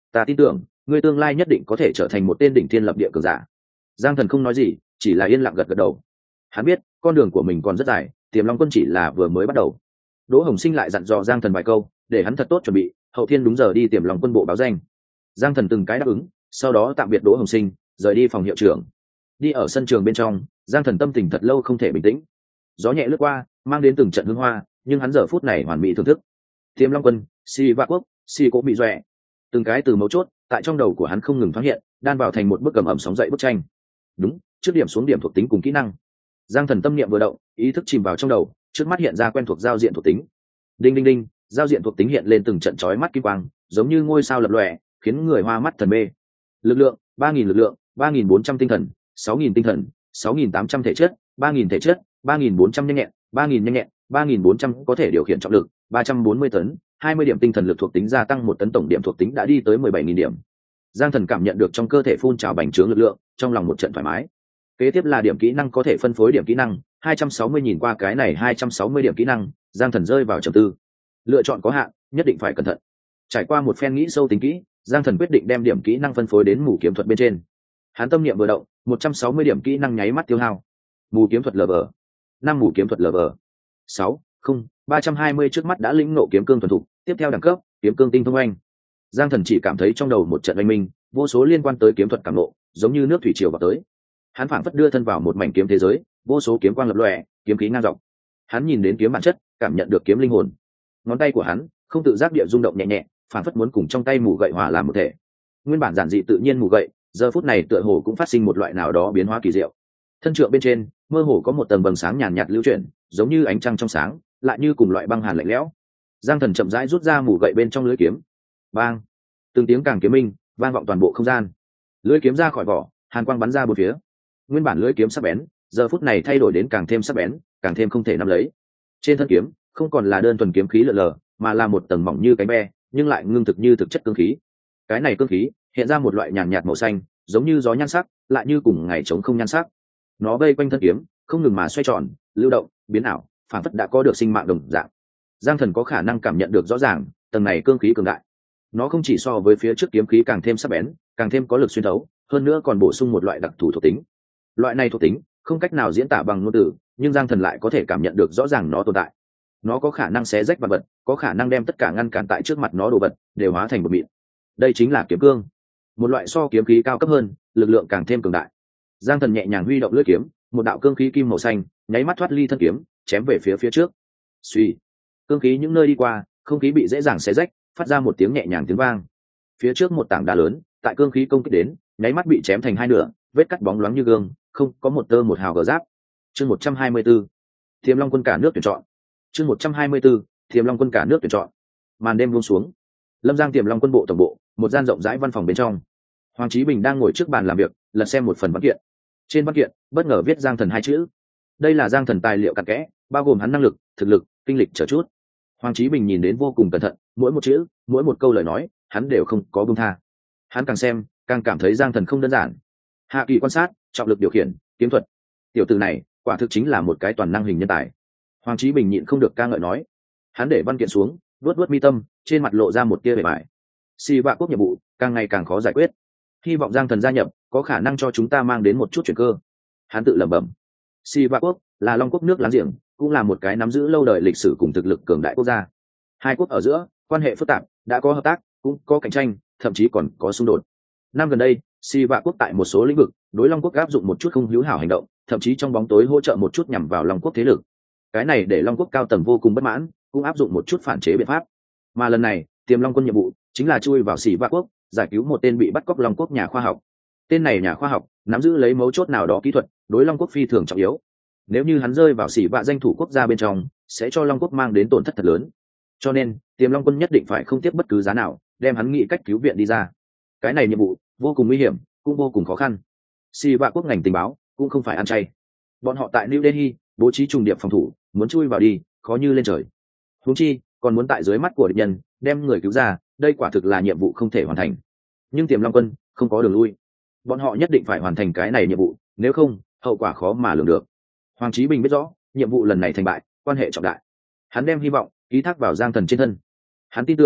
ta tin tưởng ngươi tương lai nhất định có thể trở thành một tên đỉnh thiên lập địa cường giả. Giang Thần không nói gì, chỉ là yên lặng gật gật đầu. Hắn biết con đường của mình còn rất dài, Tiềm Long Quân chỉ là vừa mới bắt đầu. Đỗ Hồng Sinh lại dặn dò Giang Thần vài câu để hắn thật tốt chuẩn bị, hậu thiên đúng giờ đi Tiềm Long Quân bộ báo danh. Giang Thần từng cái đáp ứng, sau đó tạm biệt Đỗ Hồng Sinh, rời đi phòng hiệu trưởng. Đi ở sân trường bên trong, Giang Thần tâm tình thật lâu không thể bình tĩnh. Gió nhẹ lướt qua, mang đến từng trận hương hoa, nhưng hắn giờ phút này hoàn mỹ thưởng thức. Tiềm Long Quân, Si Vạn Quốc, Si Cố bị dọa. Từng cái từ mấu chốt tại trong đầu của hắn không ngừng thoáng hiện, đan vào thành một bức cầm ẩm sóng dậy bức tranh. Đúng, trước điểm xuống điểm thuộc tính cùng kỹ năng. Giang Thần tâm niệm vừa động, ý thức chìm vào trong đầu, trước mắt hiện ra quen thuộc giao diện thuộc tính. Đinh đinh đinh, giao diện thuộc tính hiện lên từng trận chói mắt kim quang, giống như ngôi sao lập lòe, khiến người hoa mắt thần mê. Lực lượng, ba nghìn lực lượng, ba nghìn bốn trăm tinh thần, sáu nghìn tinh thần, sáu nghìn tám trăm thể chất, ba nghìn thể chất, ba nghìn bốn trăm nhanh nhẹn, ba nghìn nhanh nhẹn, ba nghìn bốn trăm có thể điều khiển trọng lực, ba trăm bốn mươi tấn, hai mươi điểm tinh thần lực thuộc tính gia tăng một tấn, tổng điểm thuộc tính đã đi tới mười bảy nghìn điểm. Giang Thần cảm nhận được trong cơ thể phun trào bành trướng lực lượng, trong lòng một trận thoải mái. Kế tiếp là điểm kỹ năng có thể phân phối điểm kỹ năng, hai trăm sáu mươi nhìn qua cái này hai trăm sáu mươi điểm kỹ năng, Giang Thần rơi vào trầm tư. Lựa chọn có hạn, nhất định phải cẩn thận. Trải qua một phen nghĩ sâu tính kỹ, Giang Thần quyết định đem điểm kỹ năng phân phối đến mù kiếm thuật bên trên. Hắn tâm niệm vừa động, một trăm sáu mươi điểm kỹ năng nháy mắt tiêu hao. Mù kiếm thuật level năm, mù kiếm thuật level sáu, không, ba trăm hai mươi trước mắt đã lĩnh ngộ kiếm cương thuần thục, tiếp theo đẳng cấp, kiếm cương tinh thông anh. Giang Thần chỉ cảm thấy trong đầu một trận oanh minh, vô số liên quan tới kiếm thuật cảm ngộ, giống như nước thủy triều vào tới. Hắn phảng phất đưa thân vào một mảnh kiếm thế giới, vô số kiếm quang lập lòe, kiếm khí ngang dọc. Hắn nhìn đến kiếm bản chất, cảm nhận được kiếm linh hồn. Ngón tay của hắn không tự giác địa rung động nhẹ nhẹ, phảng phất muốn cùng trong tay mù gậy hòa làm một thể. Nguyên bản giản dị tự nhiên mù gậy, giờ phút này tựa hồ cũng phát sinh một loại nào đó biến hóa kỳ diệu. Thân trượng bên trên, mơ hồ có một tầng vầng sáng nhàn nhạt lưu chuyển, giống như ánh trăng trong sáng, lại như cùng loại băng hàn lạnh lẽo. Giang Thần chậm rãi rút ra mù gậy bên trong lưỡi kiếm. Bang! Từng tiếng càng kiếm minh vang vọng toàn bộ không gian. Lưỡi kiếm ra khỏi vỏ, hàn quang bắn ra bốn phía. Nguyên bản lưỡi kiếm sắc bén, giờ phút này thay đổi đến càng thêm sắc bén, càng thêm không thể nắm lấy. Trên thân kiếm không còn là đơn thuần kiếm khí lờ lờ, mà là một tầng mỏng như cánh ve, nhưng lại ngưng thực như thực chất cương khí. Cái này cương khí hiện ra một loại nhàn nhạt màu xanh, giống như gió nhan sắc, lại như cùng ngày trống không nhan sắc. Nó vây quanh thân kiếm, không ngừng mà xoay tròn, lưu động, biến ảo, phản phất đã có được sinh mạng đồng dạng. Giang Thần có khả năng cảm nhận được rõ ràng, tầng này cương khí cường đại. Nó không chỉ so với phía trước kiếm khí càng thêm sắc bén, càng thêm có lực xuyên thấu, hơn nữa còn bổ sung một loại đặc thù thuộc tính. Loại này thuộc tính không cách nào diễn tả bằng ngôn từ, nhưng Giang Thần lại có thể cảm nhận được rõ ràng nó tồn tại. Nó có khả năng xé rách vật vật, có khả năng đem tất cả ngăn cản tại trước mặt nó đồ vật đều hóa thành một mịn. Đây chính là kiếm cương, một loại so kiếm khí cao cấp hơn, lực lượng càng thêm cường đại. Giang Thần nhẹ nhàng huy động lưỡi kiếm, một đạo cương khí kim màu xanh nháy mắt thoát ly thân kiếm, chém về phía phía trước. Suy, cương khí những nơi đi qua, không khí bị dễ dàng xé rách, phát ra một tiếng nhẹ nhàng tiếng vang. Phía trước một tảng đá lớn, tại cương khí công kích đến, nháy mắt bị chém thành hai nửa, vết cắt bóng loáng như gương, không có một tơ một hào gờ giáp. Chương một trăm hai mươi tư, Tiềm Long Quân cả nước tuyển chọn. Chương một trăm hai mươi tư, Tiềm Long Quân cả nước tuyển chọn. Màn đêm buông xuống, Lâm Giang Tiềm Long Quân bộ tổng bộ, một gian rộng rãi văn phòng bên trong. Hoàng Chí Bình đang ngồi trước bàn làm việc, lật xem một phần văn kiện. Trên văn kiện, bất ngờ viết Giang Thần hai chữ. Đây là Giang Thần tài liệu cặn kẽ, bao gồm hắn năng lực, thực lực, kinh lịch chờ chút. Hoàng Chí Bình nhìn đến vô cùng cẩn thận, mỗi một chữ, mỗi một câu lời nói, hắn đều không có buông tha. Hắn càng xem, càng cảm thấy Giang Thần không đơn giản. Hạ kỳ quan sát, trọng lực điều khiển, kiếm thuật. Tiểu tử này, quả thực chính là một cái toàn năng hình nhân tài. Hoàng Chí Bình nhịn không được ca ngợi nói. Hắn để văn kiện xuống, vuốt vuốt mi tâm, trên mặt lộ ra một tia vẻ bại. Si Vạn Quốc nhiệm vụ càng ngày càng khó giải quyết. Hy vọng Giang Thần gia nhập, có khả năng cho chúng ta mang đến một chút chuyển cơ. Hắn tự lẩm bẩm. Si Vạn Quốc là Long Quốc nước láng giềng, cũng là một cái nắm giữ lâu đời lịch sử cùng thực lực cường đại quốc gia. Hai quốc ở giữa quan hệ phức tạp, đã có hợp tác, cũng có cạnh tranh, thậm chí còn có xung đột. Năm gần đây, Si Vạn Quốc tại một số lĩnh vực đối Long Quốc áp dụng một chút không hữu hảo hành động, thậm chí trong bóng tối hỗ trợ một chút nhằm vào Long Quốc thế lực. Cái này để Long Quốc cao tầng vô cùng bất mãn, cũng áp dụng một chút phản chế biện pháp. Mà lần này, Tiềm Long Quân nhiệm vụ chính là chui vào Si Vạn Quốc, giải cứu một tên bị bắt cóc Long Quốc nhà khoa học. Tên này nhà khoa học nắm giữ lấy mấu chốt nào đó kỹ thuật, đối Long Quốc phi thường trọng yếu. Nếu như hắn rơi vào Si Vạn danh thủ quốc gia bên trong, sẽ cho Long Quốc mang đến tổn thất thật lớn. Cho nên, Tiềm Long Quân nhất định phải không tiếp bất cứ giá nào, đem hắn nghĩ cách cứu viện đi ra. Cái này nhiệm vụ vô cùng nguy hiểm, cũng vô cùng khó khăn. Si Vạn Quốc ngành tình báo cũng không phải ăn chay. Bọn họ tại New Delhi bố trí trùng điệp phòng thủ, muốn chui vào đi, khó như lên trời. Huống chi, còn muốn tại dưới mắt của địch nhân đem người cứu ra, đây quả thực là nhiệm vụ không thể hoàn thành. Nhưng Tiềm Long Quân không có đường lui, bọn họ nhất định phải hoàn thành cái này nhiệm vụ, nếu không, hậu quả khó mà lường được. Hoàng Chí Bình biết rõ, nhiệm vụ lần này thành bại, quan hệ trọng đại. Hắn đem hy vọng ký thác vào Giang Thần trên thân. Hắn tin tưởng,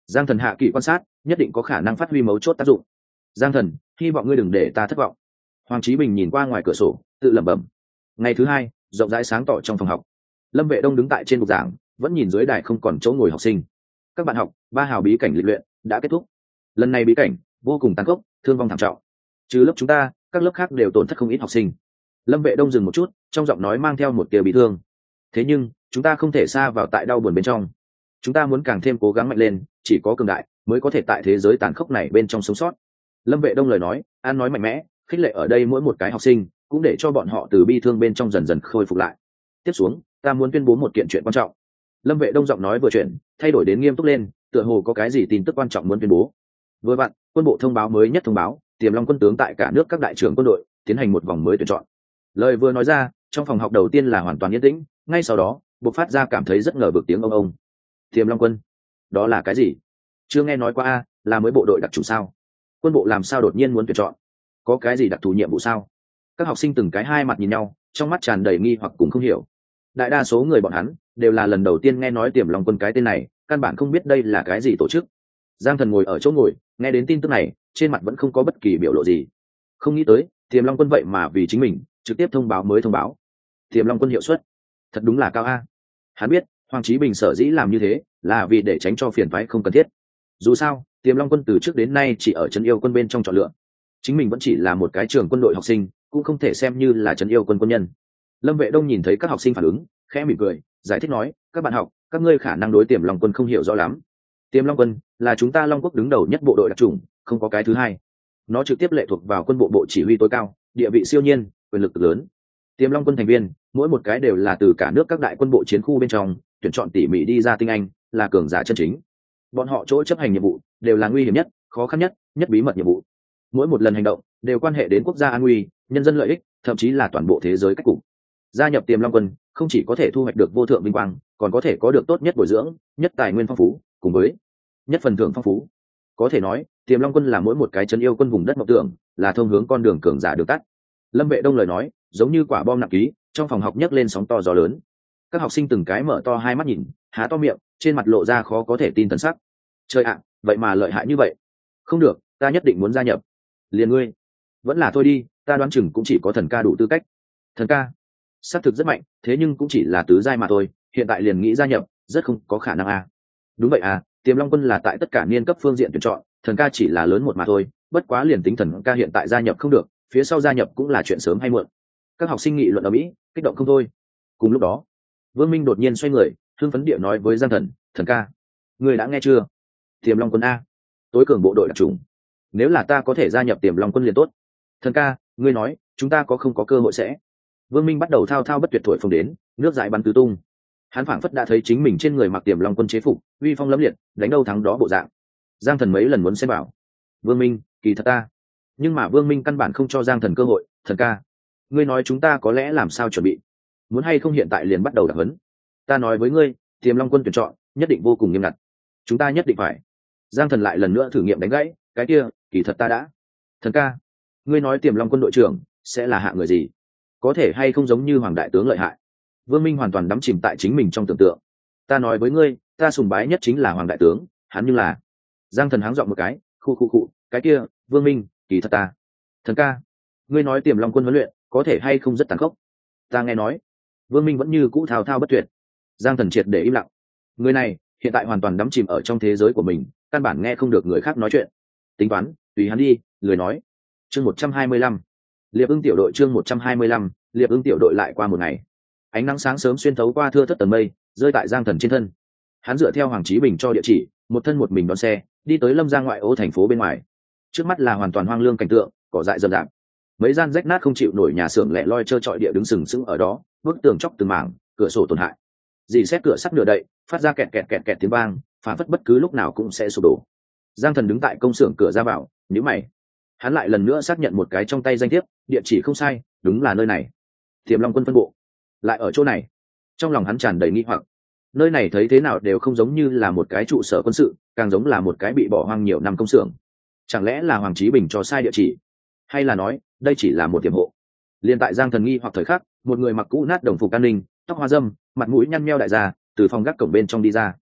Giang Thần hạ kỳ quan sát, nhất định có khả năng phát huy mấu chốt tác dụng. Giang Thần, hy vọng ngươi đừng để ta thất vọng. Hoàng Chí Bình nhìn qua ngoài cửa sổ, tự lẩm bẩm. Ngày thứ hai, rộng rãi sáng tỏ trong phòng học. Lâm Vệ Đông đứng tại trên bục giảng, vẫn nhìn dưới đài không còn chỗ ngồi học sinh. Các bạn học, ba hào bí cảnh lịch luyện đã kết thúc. Lần này bí cảnh vô cùng tàn khốc, thương vong thảm trọng. Trừ lớp chúng ta, các lớp khác đều tổn thất không ít học sinh. Lâm Vệ Đông dừng một chút, trong giọng nói mang theo một tia bị thương. Thế nhưng, chúng ta không thể sa vào tại đau buồn bên trong. Chúng ta muốn càng thêm cố gắng mạnh lên, chỉ có cường đại mới có thể tại thế giới tàn khốc này bên trong sống sót. Lâm Vệ Đông lời nói, an nói mạnh mẽ, khích lệ ở đây mỗi một cái học sinh, cũng để cho bọn họ từ bi thương bên trong dần dần khôi phục lại. Tiếp xuống, ta muốn tuyên bố một kiện chuyện quan trọng. Lâm Vệ Đông giọng nói vừa chuyển, thay đổi đến nghiêm túc lên, tựa hồ có cái gì tin tức quan trọng muốn tuyên bố. Vừa vặn, quân bộ thông báo mới nhất thông báo, Tiềm Long quân tướng tại cả nước các đại trưởng quân đội tiến hành một vòng mới tuyển chọn. Lời vừa nói ra, trong phòng học đầu tiên là hoàn toàn yên tĩnh, ngay sau đó, bộc phát ra cảm thấy rất ngờ vực tiếng ông ông. Tiềm Long quân, đó là cái gì? Chưa nghe nói qua a, là mới bộ đội đặc trùng sao? Quân bộ làm sao đột nhiên muốn tuyển chọn? Có cái gì đặc thù nhiệm vụ sao? Các học sinh từng cái hai mặt nhìn nhau, trong mắt tràn đầy nghi hoặc cũng không hiểu. Đại đa số người bọn hắn đều là lần đầu tiên nghe nói Tiềm Long quân cái tên này, căn bản không biết đây là cái gì tổ chức. Giang Thần ngồi ở chỗ ngồi, nghe đến tin tức này, trên mặt vẫn không có bất kỳ biểu lộ gì. Không nghĩ tới, Tiềm Long quân vậy mà vì chính mình, trực tiếp thông báo mới thông báo. Tiềm Long quân hiệu suất, thật đúng là cao a. Hắn biết, Hoàng Chí Bình sở dĩ làm như thế, là vì để tránh cho phiền toái không cần thiết. Dù sao, Tiềm Long quân từ trước đến nay chỉ ở trấn yêu quân bên trong chọn lựa. Chính mình vẫn chỉ là một cái trường quân đội học sinh, cũng không thể xem như là trấn yêu quân quân nhân. Lâm Vệ Đông nhìn thấy các học sinh phản ứng, khẽ mỉm cười, giải thích nói, các bạn học, các ngươi khả năng đối Tiềm Long quân không hiểu rõ lắm. Tiềm Long quân là chúng ta Long quốc đứng đầu nhất bộ đội đặc chủng, không có cái thứ hai. Nó trực tiếp lệ thuộc vào quân bộ bộ chỉ huy tối cao, địa vị siêu nhiên, quyền lực lớn. Tiềm Long quân thành viên, mỗi một cái đều là từ cả nước các đại quân bộ chiến khu bên trong tuyển chọn tỉ mỉ đi ra tinh anh, là cường giả chân chính. Bọn họ chỗ chấp hành nhiệm vụ đều là nguy hiểm nhất, khó khăn nhất, nhất bí mật nhiệm vụ. Mỗi một lần hành động đều quan hệ đến quốc gia an nguy, nhân dân lợi ích, thậm chí là toàn bộ thế giới cách cục. Gia nhập Tiềm Long quân không chỉ có thể thu hoạch được vô thượng vinh quang, còn có thể có được tốt nhất bồi dưỡng, nhất tài nguyên phong phú, cùng với nhất phần thưởng phong phú. Có thể nói, Tiềm Long quân là mỗi một cái trấn yêu quân vùng đất mộng tưởng, là thông hướng con đường cường giả được tắt. Lâm Vệ Đông lời nói, giống như quả bom nặng ký, trong phòng học nhấc lên sóng to gió lớn. Các học sinh từng cái mở to hai mắt nhìn, há to miệng, trên mặt lộ ra khó có thể tin thần sắc. Trời ạ, vậy mà lợi hại như vậy. Không được, ta nhất định muốn gia nhập. Liền ngươi, vẫn là thôi đi, ta đoán chừng cũng chỉ có thần ca đủ tư cách. Thần ca, xác thực rất mạnh, thế nhưng cũng chỉ là tứ giai mà thôi, hiện tại liền nghĩ gia nhập, rất không có khả năng à. Đúng vậy à, Tiềm Long quân là tại tất cả niên cấp phương diện tuyển chọn, thần ca chỉ là lớn một mà thôi, bất quá liền tính thần ca hiện tại gia nhập không được, phía sau gia nhập cũng là chuyện sớm hay muộn. Các học sinh nghị luận ở mỹ, kích động không thôi. Cùng lúc đó, Vương Minh đột nhiên xoay người, hưng phấn địa nói với Giang Thần, thần ca, người đã nghe chưa? Tiềm Long quân a, tối cường bộ đội đặc trùng. Nếu là ta có thể gia nhập Tiềm Long quân liền tốt. Thần ca, ngươi nói, chúng ta có không có cơ hội sẽ? Vương Minh bắt đầu thao thao bất tuyệt thổi phồng đến, nước dãi bắn tứ tung. Hắn phảng phất đã thấy chính mình trên người mặc Tiềm Long quân chế phục, uy phong lẫm liệt, đánh đâu thắng đó bộ dạng. Giang Thần mấy lần muốn xem bảo, Vương Minh, kỳ thật ta. Nhưng mà Vương Minh căn bản không cho Giang Thần cơ hội. Thần ca, ngươi nói chúng ta có lẽ làm sao chuẩn bị? Muốn hay không hiện tại liền bắt đầu đặc huấn? Ta nói với ngươi, Tiềm Long quân tuyển chọn nhất định vô cùng nghiêm ngặt, chúng ta nhất định phải. Giang Thần lại lần nữa thử nghiệm đánh gãy, cái kia, kỳ thật ta đã. Thần ca, ngươi nói Tiềm Long quân đội trưởng sẽ là hạ người gì? Có thể hay không giống như Hoàng đại tướng lợi hại? Vương Minh hoàn toàn đắm chìm tại chính mình trong tưởng tượng. Ta nói với ngươi, ta sùng bái nhất chính là Hoàng đại tướng, hắn như là. Giang Thần háng giọng một cái, khu khu khu, cái kia, Vương Minh, kỳ thật ta. Thần ca, ngươi nói Tiềm Long quân huấn luyện có thể hay không rất tàn khốc? Ta nghe nói. Vương Minh vẫn như cũ thao thao bất tuyệt. Giang Thần triệt để im lặng. Người này hiện tại hoàn toàn đắm chìm ở trong thế giới của mình, căn bản nghe không được người khác nói chuyện. Tính toán, tùy hắn đi, lười nói. Chương một trăm hai mươi lăm, Liệp Ưng tiểu đội. Chương một trăm hai mươi lăm, Liệp Ưng tiểu đội. Lại qua một ngày, ánh nắng sáng sớm xuyên thấu qua thưa thất tầng mây, rơi tại Giang Thần trên thân. Hắn dựa theo Hoàng Chí Bình cho địa chỉ, một thân một mình đón xe, đi tới Lâm Giang ngoại ô thành phố bên ngoài. Trước mắt là hoàn toàn hoang lương cảnh tượng, cỏ dại rậm rạp. Mấy gian rách nát không chịu nổi nhà xưởng lẻ loi trơ trọi địa đứng sừng sững ở đó, bức tường chóc từng mảng, cửa sổ tổn hại. Dì xét cửa sắt nửa đậy, phát ra kẹt kẹt kẹt kẹt tiếng vang, phản phất bất cứ lúc nào cũng sẽ sụp đổ. Giang Thần đứng tại công xưởng cửa ra vào, nhíu mày. Hắn lại lần nữa xác nhận một cái trong tay danh thiếp, địa chỉ không sai, đúng là nơi này. Tiềm Long quân phân bộ lại ở chỗ này. Trong lòng hắn tràn đầy nghi hoặc. Nơi này thấy thế nào đều không giống như là một cái trụ sở quân sự, càng giống là một cái bị bỏ hoang nhiều năm công xưởng. Chẳng lẽ là Hoàng Chí Bình cho sai địa chỉ, hay là nói đây chỉ là một tiềm hộ? Liên tại Giang Thần nghi hoặc thời khắc, một người mặc cũ nát đồng phục an ninh, tóc hoa râm, mặt mũi nhăn nheo đại gia từ phòng gác cổng bên trong đi ra.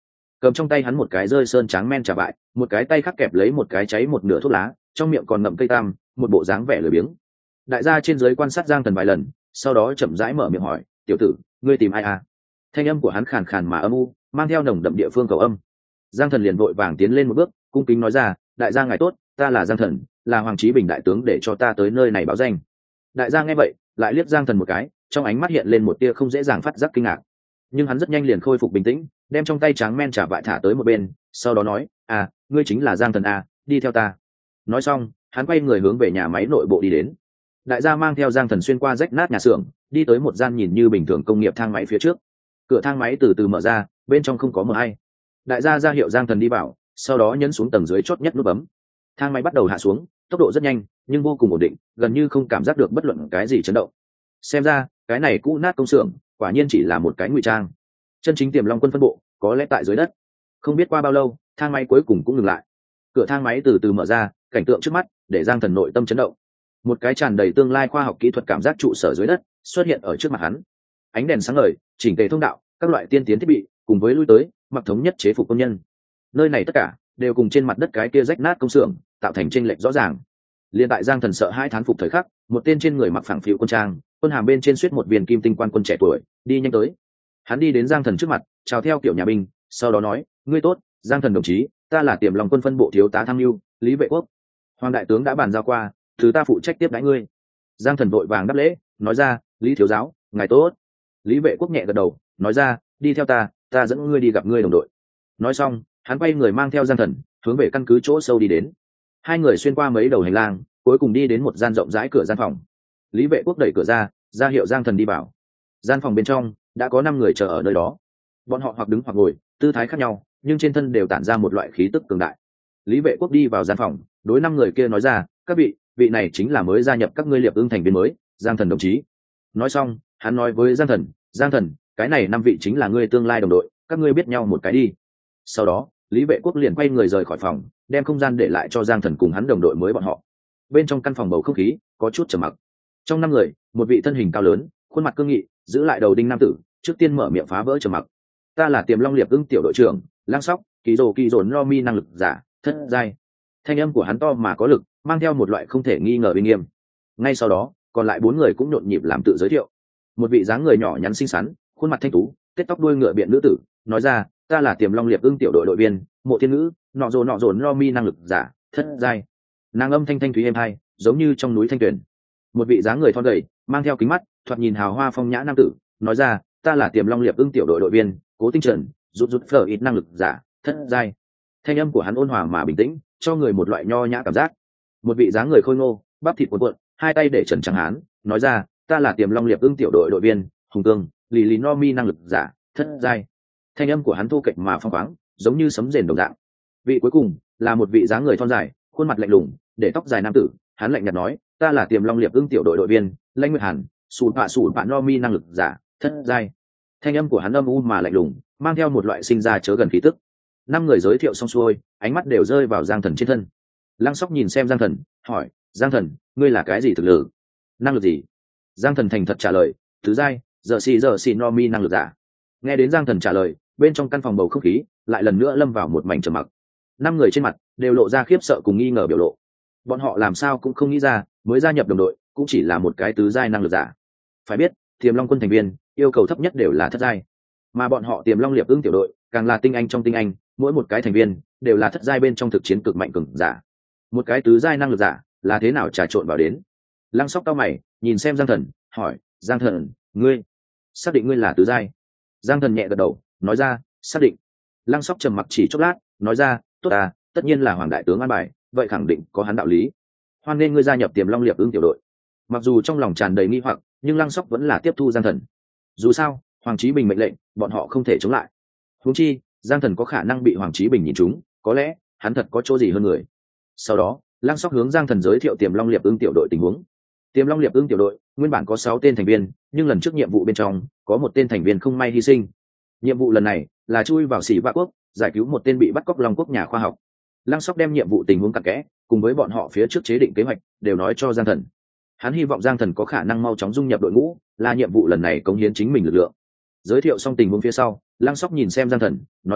cầm trong tay hắn một cái rơi sơn tráng men trà bại, một cái tay khác kẹp lấy một cái cháy một nửa thuốc lá, trong miệng còn ngậm cây tam, một bộ dáng vẻ lười biếng. Đại gia trên dưới quan sát Giang Thần vài lần, sau đó chậm rãi mở miệng hỏi, tiểu tử, ngươi tìm ai à? Thanh âm của hắn khàn khàn mà âm u, mang theo nồng đậm địa phương cầu âm. Giang Thần liền vội vàng tiến lên một bước, cung kính nói ra, đại gia ngài tốt, ta là Giang Thần, là Hoàng Chí Bình đại tướng để cho ta tới nơi này báo danh. Đại gia nghe vậy, lại liếc Giang Thần một cái, trong ánh mắt hiện lên một tia không dễ dàng phát giác kinh ngạc. Nhưng hắn rất nhanh liền khôi phục bình tĩnh, đem trong tay tráng men trà vại thả tới một bên, sau đó nói, à, ngươi chính là Giang Thần à, đi theo ta. Nói xong, hắn quay người hướng về nhà máy nội bộ đi đến. Đại gia mang theo Giang Thần xuyên qua rách nát nhà xưởng, đi tới một gian nhìn như bình thường công nghiệp thang máy phía trước. Cửa thang máy từ từ mở ra, bên trong không có mờ hay. Đại gia ra hiệu Giang Thần đi vào, sau đó nhấn xuống tầng dưới chót nhất nút bấm. Thang máy bắt đầu hạ xuống, tốc độ rất nhanh, nhưng vô cùng ổn định, gần như không cảm giác được bất luận cái gì chấn động. Xem ra, cái này cũ nát công xưởng, quả nhiên chỉ là một cái ngụy trang. Chân chính Tiềm Long Quân phân bộ, có lẽ tại dưới đất. Không biết qua bao lâu, thang máy cuối cùng cũng ngừng lại. Cửa thang máy từ từ mở ra, cảnh tượng trước mắt để Giang Thần nội tâm chấn động. Một cái tràn đầy tương lai khoa học kỹ thuật cảm giác trụ sở dưới đất xuất hiện ở trước mặt hắn. Ánh đèn sáng ngời, chỉnh tề thông đạo, các loại tiên tiến thiết bị, cùng với lui tới, mặc thống nhất chế phục công nhân. Nơi này tất cả đều cùng trên mặt đất cái kia rách nát công xưởng, tạo thành chênh lệch rõ ràng. Liên tại Giang Thần sợ hai thán phục thời khắc, một tên trên người mặc phẳng phiu quân trang, quân hàm bên trên suýt một viên kim tinh quan quân trẻ tuổi, đi nhanh tới. Hắn đi đến Giang Thần trước mặt, chào theo kiểu nhà binh, sau đó nói, ngươi tốt, Giang Thần đồng chí, ta là Tiềm Long Quân phân bộ thiếu tá tham mưu Lý Vệ Quốc. Hoàng đại tướng đã bàn giao qua, thứ ta phụ trách tiếp đãi ngươi. Giang Thần vội vàng đáp lễ, nói ra, Lý thiếu giáo, ngài tốt. Lý Vệ Quốc nhẹ gật đầu, nói ra, đi theo ta, ta dẫn ngươi đi gặp ngươi đồng đội. Nói xong, hắn quay người mang theo Giang Thần hướng về căn cứ chỗ sâu đi đến. Hai người xuyên qua mấy đầu hành lang, cuối cùng đi đến một gian rộng rãi cửa gian phòng. Lý Vệ Quốc đẩy cửa ra, ra hiệu Giang Thần đi vào. Gian phòng bên trong đã có năm người chờ ở nơi đó. Bọn họ hoặc đứng hoặc ngồi, tư thái khác nhau, nhưng trên thân đều tản ra một loại khí tức cường đại. Lý Vệ Quốc đi vào gian phòng, đối năm người kia nói ra, các vị, vị này chính là mới gia nhập các ngươi Liệp Ưng thành viên mới, Giang Thần đồng chí. Nói xong, hắn nói với Giang Thần, Giang Thần, cái này năm vị chính là ngươi tương lai đồng đội, các ngươi biết nhau một cái đi. Sau đó, Lý Vệ Quốc liền quay người rời khỏi phòng, đem không gian để lại cho Giang Thần cùng hắn đồng đội mới bọn họ. Bên trong căn phòng bầu không khí có chút trầm mặc. Trong năm người, một vị thân hình cao lớn, khuôn mặt cương nghị, giữ lại đầu đinh nam tử, trước tiên mở miệng phá vỡ trầm mặc. Ta là Tiềm Long Liệp Ưng tiểu đội trưởng, Lang Sóc, kỳ rồ kỳ dồn lo mi năng lực giả, thất giai. Thanh âm của hắn to mà có lực, mang theo một loại không thể nghi ngờ uy nghiêm. Ngay sau đó, còn lại bốn người cũng nhộn nhịp làm tự giới thiệu. Một vị dáng người nhỏ nhắn xinh xắn, khuôn mặt thanh tú, tết tóc đuôi ngựa biện nữ tử, nói ra, ta là Tiềm Long Liệp Ưng tiểu đội đội viên, Mộ Thiên Ngữ, nọ rồ nọ rồn lo mi năng lực giả, thất giai. Nàng âm thanh thanh thúy êm hai, giống như trong núi thanh tuyền. Một vị dáng người thon gầy, mang theo kính mắt, thoạt nhìn hào hoa phong nhã nam tử, nói ra, ta là Tiềm Long Liệp Ưng tiểu đội đội viên, Cố Tinh Trần, rút rút phở ít năng lực giả, thất giai. Thanh âm của hắn ôn hòa mà bình tĩnh, cho người một loại nho nhã cảm giác. Một vị dáng người khôi ngô, bắp thịt cuộn cuộn, hai tay để trần trắng hán, nói ra, ta là Tiềm Long Liệp Ưng tiểu đội đội viên, Hùng Cương, lì lì no mi năng lực giả, thất giai. Thanh âm của hắn thu kệch mà phong khoáng, giống như sấm rền đồng dạng. Vị cuối cùng là một vị dáng người thon dài, khuôn mặt lạnh lùng, để tóc dài nam tử, hắn lạnh nhạt nói, ta là Tiềm Long Liệp Ưng tiểu đội đội viên, Lãnh Nguyệt Hàn, sùn bạ sùn bạ no mi năng lực giả, thất giai. Thanh âm của hắn âm u mà lạnh lùng, mang theo một loại sinh ra chớ gần khí tức. Năm người giới thiệu xong xuôi, ánh mắt đều rơi vào Giang Thần trên thân. Lăng Sóc nhìn xem Giang Thần, hỏi, Giang Thần, ngươi là cái gì thực lực? Năng lực gì? Giang Thần thành thật trả lời, thứ giai, giờ xì giờ xì no mi năng lực giả. Nghe đến Giang Thần trả lời, bên trong căn phòng bầu không khí lại lần nữa lâm vào một mảnh trầm mặc. Năm người trên mặt đều lộ ra khiếp sợ cùng nghi ngờ biểu lộ. Bọn họ làm sao cũng không nghĩ ra, mới gia nhập đồng đội cũng chỉ là một cái tứ giai năng lực giả. Phải biết, Tiềm Long Quân thành viên yêu cầu thấp nhất đều là thất giai, mà bọn họ Tiềm Long Liệp Ưng tiểu đội càng là tinh anh trong tinh anh, mỗi một cái thành viên đều là thất giai bên trong thực chiến cực mạnh cường giả. Một cái tứ giai năng lực giả là thế nào trà trộn vào đến? Lăng Sóc cao mày, nhìn xem Giang Thần, hỏi, Giang Thần, ngươi xác định ngươi là tứ giai? Giang Thần nhẹ gật đầu, nói ra, xác định. Lăng Sóc trầm mặc chỉ chốc lát, nói ra, tốt à, tất nhiên là Hoàng đại tướng an bài, vậy khẳng định có hắn đạo lý. Hoan nên ngươi gia nhập Tiềm Long Liệp Ưng tiểu đội. Mặc dù trong lòng tràn đầy nghi hoặc, nhưng Lăng Sóc vẫn là tiếp thu Giang Thần. Dù sao, Hoàng Chí Bình mệnh lệnh, bọn họ không thể chống lại. Huống chi, Giang Thần có khả năng bị Hoàng Chí Bình nhìn trúng, có lẽ hắn thật có chỗ gì hơn người. Sau đó, Lăng Sóc hướng Giang Thần giới thiệu Tiềm Long Liệp Ưng tiểu đội tình huống. Tiềm Long Liệp Ưng tiểu đội nguyên bản có sáu tên thành viên, nhưng lần trước nhiệm vụ bên trong có một tên thành viên không may hy sinh. Nhiệm vụ lần này là chui vào Sĩ Vạ Quốc, giải cứu một tên bị bắt cóc Long Quốc nhà khoa học. Lăng Sóc đem nhiệm vụ tình huống cặn kẽ, cùng với bọn họ phía trước chế định kế hoạch, đều nói cho Giang Thần. Hắn hy vọng Giang Thần có khả năng mau chóng dung nhập đội ngũ, là nhiệm vụ lần này cống hiến chính mình lực lượng. Giới thiệu xong tình huống phía sau, Lăng Sóc nhìn xem Giang Thần, nói ra,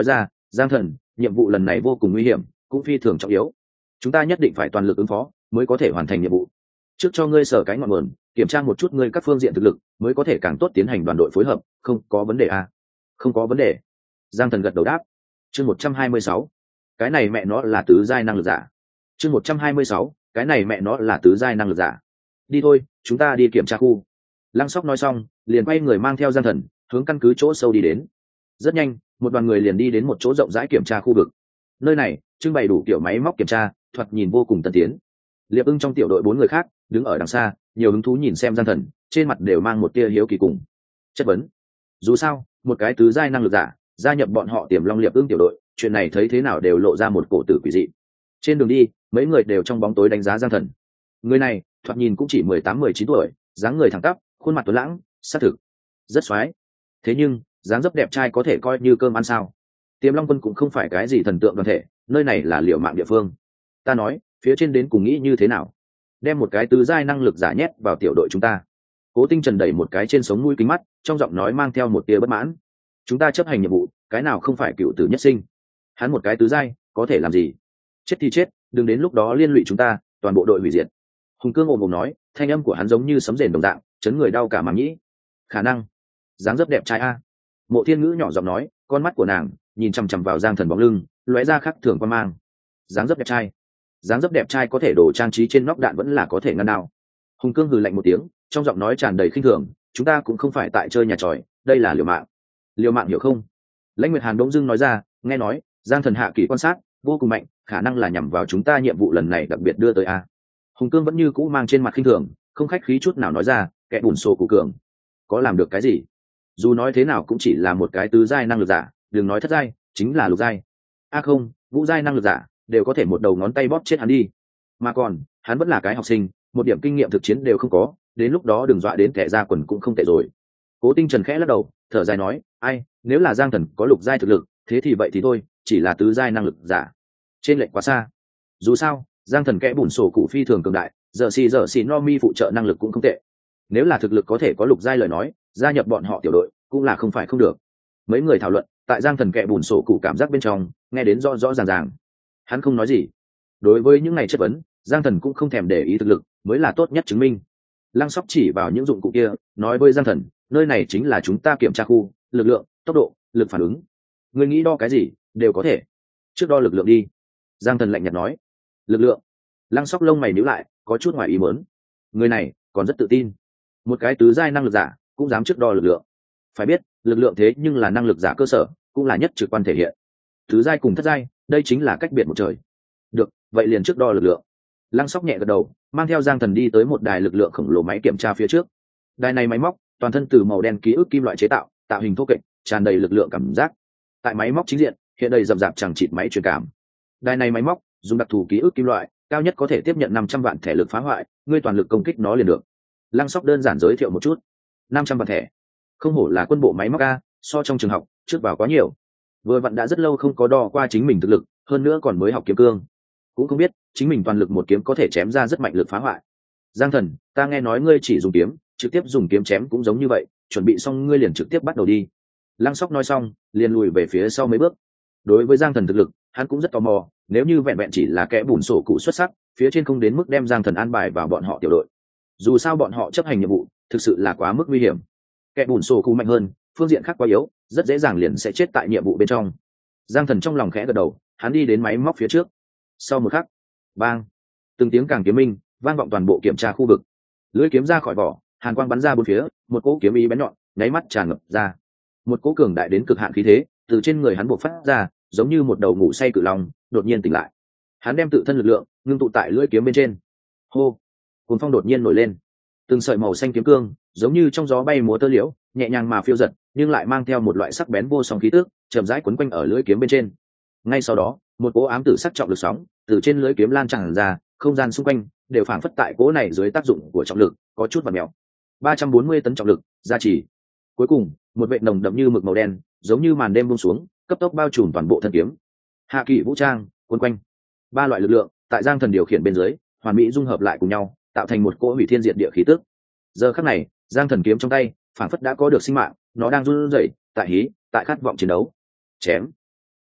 Giang Thần, nhiệm vụ lần này vô cùng nguy hiểm, cũng phi thường trọng yếu, chúng ta nhất định phải toàn lực ứng phó mới có thể hoàn thành nhiệm vụ. Trước cho ngươi sở cái ngọn nguồn, kiểm tra một chút ngươi các phương diện thực lực mới có thể càng tốt tiến hành đoàn đội phối hợp, không có vấn đề à? Không có vấn đề. Giang Thần gật đầu đáp. Chương một trăm hai mươi sáu, cái này mẹ nó là tứ giai năng lực giả. Chương một trăm hai mươi sáu, cái này mẹ nó là tứ giai năng lực giả. Đi thôi, chúng ta đi kiểm tra khu. Lăng Sóc nói xong, liền quay người mang theo Giang Thần hướng căn cứ chỗ sâu đi đến. Rất nhanh, một đoàn người liền đi đến một chỗ rộng rãi kiểm tra khu vực. Nơi này trưng bày đủ kiểu máy móc kiểm tra, thoạt nhìn vô cùng tân tiến. Liệp Ưng trong tiểu đội bốn người khác đứng ở đằng xa, nhiều hứng thú nhìn xem Giang Thần, trên mặt đều mang một tia hiếu kỳ cùng chất vấn. Dù sao, một cái tứ giai năng lực giả gia nhập bọn họ Tiềm Long Liệp Ưng tiểu đội, chuyện này thấy thế nào đều lộ ra một cổ tử quỷ dị. Trên đường đi, mấy người đều trong bóng tối đánh giá Giang Thần. Người này thoạt nhìn cũng chỉ mười tám mười chín tuổi, dáng người thẳng tắp, khuôn mặt tuấn lãng, xác thực rất xoái. Thế nhưng dáng dấp đẹp trai có thể coi như cơm ăn sao? Tiềm Long Quân cũng không phải cái gì thần tượng đoàn thể, nơi này là liều mạng địa phương. Ta nói, phía trên đến cùng nghĩ như thế nào? Đem một cái tứ giai năng lực giả nhét vào tiểu đội chúng ta. Cố Tinh Trần đẩy một cái trên sống mũi kính mắt, trong giọng nói mang theo một tia bất mãn. Chúng ta chấp hành nhiệm vụ, cái nào không phải cựu tử nhất sinh? Hắn một cái tứ giai, có thể làm gì? Chết thì chết, đừng đến lúc đó liên lụy chúng ta, toàn bộ đội hủy diệt. Hùng Cương ồm ồm nói, thanh âm của hắn giống như sấm rền đồng dạng, chấn người đau cả màng nhĩ. Khả năng, dáng dấp đẹp trai a. Mộ Thiên Ngữ nhỏ giọng nói, con mắt của nàng nhìn chằm chằm vào Giang Thần bóng lưng, lóe ra khắc thường quan mang. Dáng dấp đẹp trai, dáng dấp đẹp trai có thể đổ trang trí trên nóc đạn vẫn là có thể ngăn đao. Hùng Cương hừ lạnh một tiếng, trong giọng nói tràn đầy khinh thường, chúng ta cũng không phải tại chơi nhà tròi, đây là liều mạng. Liều mạng hiểu không? Lãnh Nguyệt Hàn đống dưng nói ra, nghe nói Giang Thần hạ kỳ quan sát vô cùng mạnh, khả năng là nhằm vào chúng ta nhiệm vụ lần này đặc biệt đưa tới a. Hùng Cương vẫn như cũ mang trên mặt khinh thường, không khách khí chút nào nói ra, kẻ bùn xô cụ cường có làm được cái gì? Dù nói thế nào cũng chỉ là một cái tứ giai năng lực giả, đừng nói thất giai, chính là lục giai. A à không, ngũ giai năng lực giả đều có thể một đầu ngón tay bóp chết hắn đi. Mà còn, hắn vẫn là cái học sinh, một điểm kinh nghiệm thực chiến đều không có, đến lúc đó đừng dọa đến kẻ ra quần cũng không tệ rồi. Cố Tinh Trần khẽ lắc đầu, thở dài nói, ai, nếu là Giang Thần có lục giai thực lực, thế thì vậy thì thôi, chỉ là tứ giai năng lực giả, trên lệch quá xa. Dù sao, Giang Thần kẽ bùn sổ cụ phi thường cường đại, giờ xì giờ xì no mi phụ trợ năng lực cũng không tệ. Nếu là thực lực có thể có lục giai lời nói, gia nhập bọn họ tiểu đội cũng là không phải không được. Mấy người thảo luận, tại Giang Thần kẽ bùn sổ cụ cảm giác bên trong nghe đến rõ rõ ràng ràng. Hắn không nói gì. Đối với những ngày chất vấn, Giang Thần cũng không thèm để ý thực lực mới là tốt nhất chứng minh. Lăng Sóc chỉ vào những dụng cụ kia, nói với Giang Thần, nơi này chính là chúng ta kiểm tra khu, lực lượng, tốc độ, lực phản ứng. Người nghĩ đo cái gì đều có thể, trước đo lực lượng đi. Giang Thần lạnh nhạt nói. Lực lượng? Lăng Sóc lông mày nhíu lại, có chút ngoài ý muốn. Người này còn rất tự tin, một cái tứ giai năng lực giả cũng dám trước đo lực lượng. Phải biết, lực lượng thế nhưng là năng lực giả cơ sở, cũng là nhất trực quan thể hiện. Tứ giai cùng thất giai, đây chính là cách biệt một trời. Được, vậy liền trước đo lực lượng. Lăng Sóc nhẹ gật đầu, mang theo Giang Thần đi tới một đài lực lượng khổng lồ máy kiểm tra phía trước. Đài này máy móc toàn thân từ màu đen ký ức kim loại chế tạo, tạo hình thô kệch, tràn đầy lực lượng cảm giác. Tại máy móc chính diện hiện đầy rậm rạp chẳng chịt máy truyền cảm. Đài này máy móc dùng đặc thù ký ức kim loại, cao nhất có thể tiếp nhận năm trăm vạn thẻ lực phá hoại, ngươi toàn lực công kích nó liền được. Lăng Sóc đơn giản giới thiệu một chút. năm trăm vạn thẻ, không hổ là quân bộ máy móc a, so trong trường học trước vào quá nhiều. Vừa vặn đã rất lâu không có đo qua chính mình thực lực, hơn nữa còn mới học kiếm cương, cũng không biết chính mình toàn lực một kiếm có thể chém ra rất mạnh lực phá hoại. Giang Thần, ta nghe nói ngươi chỉ dùng kiếm, trực tiếp dùng kiếm chém cũng giống như vậy, chuẩn bị xong ngươi liền trực tiếp bắt đầu đi. Lăng Sóc nói xong, liền lùi về phía sau mấy bước. Đối với Giang Thần thực lực, hắn cũng rất tò mò, nếu như vẹn vẹn chỉ là kẻ bùn sổ cụ xuất sắc, phía trên không đến mức đem Giang Thần an bài vào bọn họ tiểu đội. Dù sao bọn họ chấp hành nhiệm vụ thực sự là quá mức nguy hiểm. Kẻ bùn sổ cụ mạnh hơn, phương diện khác quá yếu, rất dễ dàng liền sẽ chết tại nhiệm vụ bên trong. Giang Thần trong lòng khẽ gật đầu, hắn đi đến máy móc phía trước. Sau một khắc, bang, từng tiếng càng kiếm minh vang vọng toàn bộ kiểm tra khu vực. Lưỡi kiếm ra khỏi vỏ, hàn quang bắn ra bốn phía, một cỗ kiếm ý bén nhọn nháy mắt tràn ngập ra. Một cỗ cường đại đến cực hạn khí thế từ trên người hắn bộc phát ra, giống như một đầu ngủ say cự long đột nhiên tỉnh lại. Hắn đem tự thân lực lượng ngưng tụ tại lưỡi kiếm bên trên. Hô, cuồng phong đột nhiên nổi lên, từng sợi màu xanh kiếm cương giống như trong gió bay múa tơ liễu, nhẹ nhàng mà phiêu giật, nhưng lại mang theo một loại sắc bén vô song khí tức, chậm rãi quấn quanh ở lưỡi kiếm bên trên. Ngay sau đó, một cỗ ám tử sắc trọng lực sóng từ trên lưỡi kiếm lan tràn ra, không gian xung quanh đều phảng phất tại cỗ này dưới tác dụng của trọng lực có chút vặn mèo. ba trăm bốn mươi tấn trọng lực gia trì. Cuối cùng, một vệt nồng đậm như mực màu đen, giống như màn đêm buông xuống, cấp tốc bao trùm toàn bộ thân kiếm. Hạ kỳ vũ trang quấn quanh. Ba loại lực lượng tại Giang Thần điều khiển bên dưới, hoàn mỹ dung hợp lại cùng nhau, tạo thành một cỗ hủy thiên diệt địa khí tức. Giờ khắc này, Giang Thần kiếm trong tay phảng phất đã có được sinh mạng, nó đang run rẩy, tại hí, tại khát vọng chiến đấu. Chém.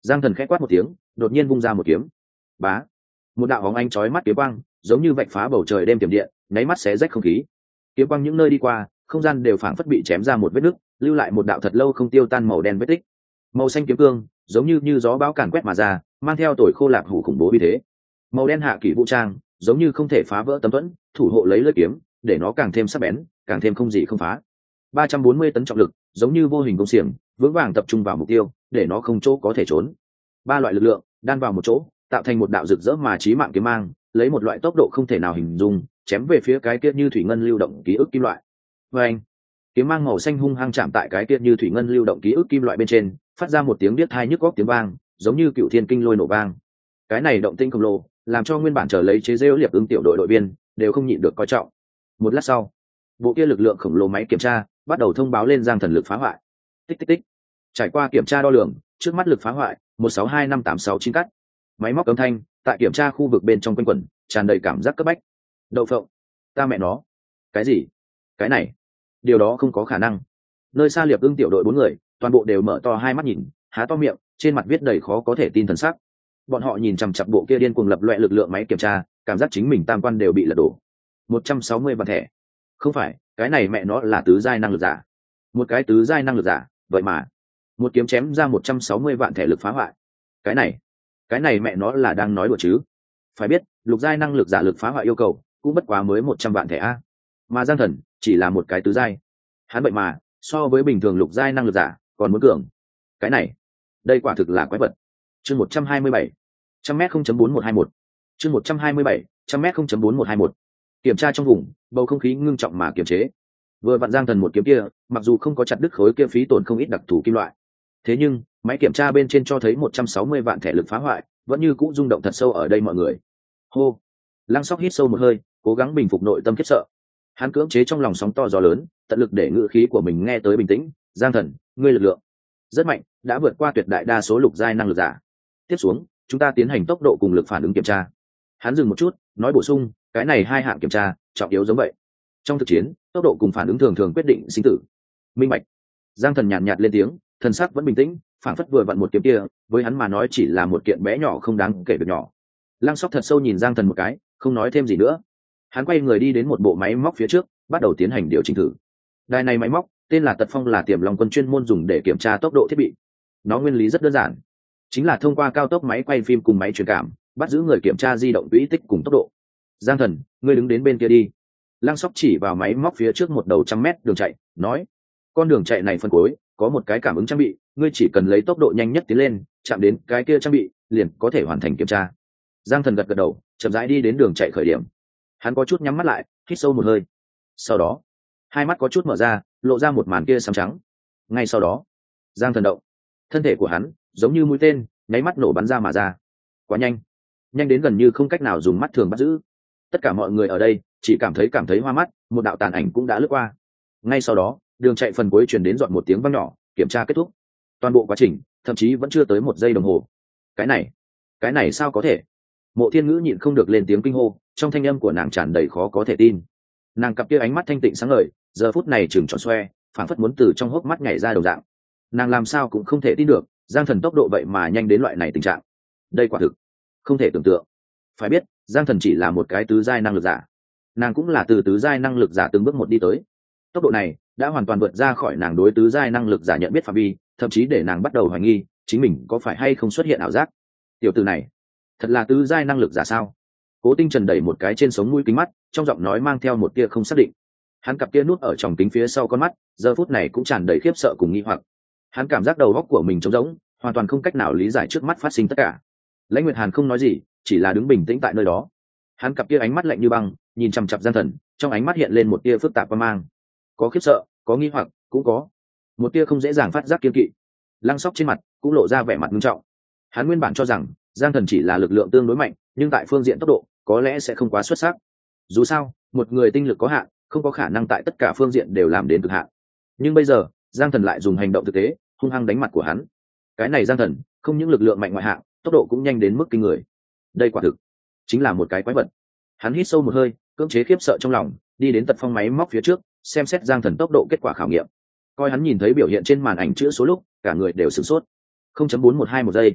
Giang Thần khẽ quát một tiếng, đột nhiên vung ra một kiếm. Bá, một đạo bóng ánh chói mắt kiếm quang, giống như vạch phá bầu trời đêm tiềm điện, nháy mắt xé rách không khí. Kiếm quang những nơi đi qua, không gian đều phảng phất bị chém ra một vết nứt, lưu lại một đạo thật lâu không tiêu tan màu đen vết tích. Màu xanh kiếm cương, giống như như gió bão càn quét mà ra, mang theo tuổi khô lạc hủ khủng bố uy thế. Màu đen hạ kỷ vũ trang, giống như không thể phá vỡ tấm thuẫn, thủ hộ lấy lưỡi kiếm, để nó càng thêm sắc bén, càng thêm không gì không phá. ba trăm bốn mươi tấn trọng lực, giống như vô hình công xiềng, vững vàng tập trung vào mục tiêu, để nó không chỗ có thể trốn. Ba loại lực lượng đan vào một chỗ, tạo thành một đạo rực rỡ mà chí mạng kiếm mang, lấy một loại tốc độ không thể nào hình dung, chém về phía cái kia như thủy ngân lưu động ký ức kim loại. Và anh, kiếm mang màu xanh hung hăng chạm tại cái kia như thủy ngân lưu động ký ức kim loại bên trên, phát ra một tiếng điếc tai nhức óc tiếng vang, giống như cựu thiên kinh lôi nổ vang. Cái này động tinh khổng lồ, làm cho nguyên bản chờ lấy chế giễu liệp ứng tiểu đội đội viên đều không nhịn được coi trọng. Một lát sau, bộ kia lực lượng khổng lồ máy kiểm tra bắt đầu thông báo lên Giang Thần lực phá hoại. Tích tích tích. Trải qua kiểm tra đo lường, trước mắt lực phá hoại một sáu hai năm tám sáu chín cắt. Máy móc âm thanh tại kiểm tra khu vực bên trong quanh quẩn, tràn đầy cảm giác cấp bách. Đậu phộng, ta mẹ nó, cái gì? Cái này, điều đó không có khả năng. Nơi xa liệp ưng tiểu đội bốn người, toàn bộ đều mở to hai mắt nhìn, há to miệng, trên mặt viết đầy khó có thể tin thần sắc. Bọn họ nhìn chằm chằm bộ kia điên cuồng lập loè lực lượng máy kiểm tra, cảm giác chính mình tam quan đều bị lật đổ. một trăm sáu mươi vạn thẻ. Không phải, cái này mẹ nó là tứ giai năng lực giả. Một cái tứ giai năng lực giả, vậy mà một kiếm chém ra một trăm sáu mươi vạn thẻ lực phá hoại. Cái này, cái này mẹ nó là đang nói đùa chứ? Phải biết, lục giai năng lực giả lực phá hoại yêu cầu cũng bất quá mới một trăm vạn thẻ a. Mà Giang Thần chỉ là một cái tứ giai. Hắn vậy mà so với bình thường lục giai năng lực giả còn muốn cường. Cái này, đây quả thực là quái vật. Chương một trăm hai mươi bảy, trăm mét không chấm bốn một hai một. Chương một trăm hai mươi bảy, trăm mét không chấm bốn một hai một. Kiểm tra trong vùng, bầu không khí ngưng trọng mà kiềm chế. Vừa vặn Giang Thần một kiếm kia, mặc dù không có chặt đứt khối kia phí tổn không ít đặc thù kim loại, thế nhưng máy kiểm tra bên trên cho thấy một trăm sáu mươi vạn thẻ lực phá hoại, vẫn như cũ rung động thật sâu ở đây mọi người. Hô, Lăng Sóc hít sâu một hơi, cố gắng bình phục nội tâm khiếp sợ. Hắn cưỡng chế trong lòng sóng to gió lớn, tận lực để ngữ khí của mình nghe tới bình tĩnh. Giang Thần, ngươi lực lượng rất mạnh, đã vượt qua tuyệt đại đa số lục giai năng lực giả. Tiếp xuống, chúng ta tiến hành tốc độ cùng lực phản ứng kiểm tra. Hắn dừng một chút, nói bổ sung, cái này hai hạng kiểm tra trọng yếu giống vậy. Trong thực chiến, tốc độ cùng phản ứng thường thường quyết định sinh tử. Minh bạch. Giang Thần nhàn nhạt lên tiếng, thần sắc vẫn bình tĩnh, phản phất vừa vặn một kiếm kia với hắn mà nói chỉ là một kiện bé nhỏ không đáng kể việc nhỏ. Lăng Sóc thật sâu nhìn Giang Thần một cái, không nói thêm gì nữa. Hắn quay người đi đến một bộ máy móc phía trước, bắt đầu tiến hành điều chỉnh thử. Đài này máy móc tên là Tật Phong, là Tiềm Long quân chuyên môn dùng để kiểm tra tốc độ thiết bị. Nó nguyên lý rất đơn giản, chính là thông qua cao tốc máy quay phim cùng máy truyền cảm, bắt giữ người kiểm tra di động quỹ tích cùng tốc độ. Giang Thần, ngươi đứng đến bên kia đi. Lăng Sóc chỉ vào máy móc phía trước một đầu trăm mét đường chạy, nói, con đường chạy này phân cuối có một cái cảm ứng trang bị, ngươi chỉ cần lấy tốc độ nhanh nhất tiến lên, chạm đến cái kia trang bị liền có thể hoàn thành kiểm tra. Giang Thần gật gật đầu, chậm rãi đi đến đường chạy khởi điểm. Hắn có chút nhắm mắt lại, hít sâu một hơi. Sau đó, hai mắt có chút mở ra, lộ ra một màn kia xám trắng. Ngay sau đó, Giang Thần động, thân thể của hắn giống như mũi tên, nháy mắt nổ bắn ra mà ra. Quá nhanh, nhanh đến gần như không cách nào dùng mắt thường bắt giữ. Tất cả mọi người ở đây chỉ cảm thấy cảm thấy hoa mắt, một đạo tàn ảnh cũng đã lướt qua. Ngay sau đó, đường chạy phần cuối truyền đến dọn một tiếng vang nhỏ, kiểm tra kết thúc. Toàn bộ quá trình thậm chí vẫn chưa tới một giây đồng hồ. Cái này, cái này sao có thể? Mộ Thiên Ngữ nhịn không được lên tiếng kinh hô, trong thanh âm của nàng tràn đầy khó có thể tin. Nàng cặp kia ánh mắt thanh tịnh sáng ngời, giờ phút này trừng tròn xoe, phảng phất muốn từ trong hốc mắt nhảy ra đồng dạng. Nàng làm sao cũng không thể tin được, Giang Thần tốc độ vậy mà nhanh đến loại này tình trạng. Đây quả thực không thể tưởng tượng. Phải biết, Giang Thần chỉ là một cái tứ giai năng lực giả, nàng cũng là từ tứ giai năng lực giả từng bước một đi tới. Tốc độ này đã hoàn toàn vượt ra khỏi nàng đối tứ giai năng lực giả nhận biết phạm vi, thậm chí để nàng bắt đầu hoài nghi chính mình có phải hay không xuất hiện ảo giác. Tiểu tử này thật là tứ giai năng lực giả sao? Cố Tinh Trần đẩy một cái trên sống mũi kính mắt, trong giọng nói mang theo một tia không xác định. Hắn cặp kia nút ở trong kính phía sau con mắt, giờ phút này cũng tràn đầy khiếp sợ cùng nghi hoặc. Hắn cảm giác đầu óc của mình trống rỗng, hoàn toàn không cách nào lý giải trước mắt phát sinh tất cả. Lãnh Nguyệt Hàn không nói gì, chỉ là đứng bình tĩnh tại nơi đó. Hắn cặp kia ánh mắt lạnh như băng, nhìn chằm chằm Giang Thần, trong ánh mắt hiện lên một tia phức tạp quan mang. Có khiếp sợ, có nghi hoặc, cũng có một tia không dễ dàng phát giác kiên kỵ. Lăng Sóc trên mặt cũng lộ ra vẻ mặt nghiêm trọng. Hắn nguyên bản cho rằng Giang Thần chỉ là lực lượng tương đối mạnh, nhưng tại phương diện tốc độ có lẽ sẽ không quá xuất sắc. Dù sao, một người tinh lực có hạn, không có khả năng tại tất cả phương diện đều làm đến cực hạn. Nhưng bây giờ, Giang Thần lại dùng hành động thực tế hung hăng đánh mặt của hắn. Cái này Giang Thần không những lực lượng mạnh ngoại hạng, tốc độ cũng nhanh đến mức kinh người. Đây quả thực chính là một cái quái vật. Hắn hít sâu một hơi, cưỡng chế khiếp sợ trong lòng, đi đến Tật Phong máy móc phía trước, xem xét Giang Thần tốc độ kết quả khảo nghiệm. Coi hắn nhìn thấy biểu hiện trên màn ảnh chữ số lúc, cả người đều sửng sốt. không chấm bốn một hai một giây.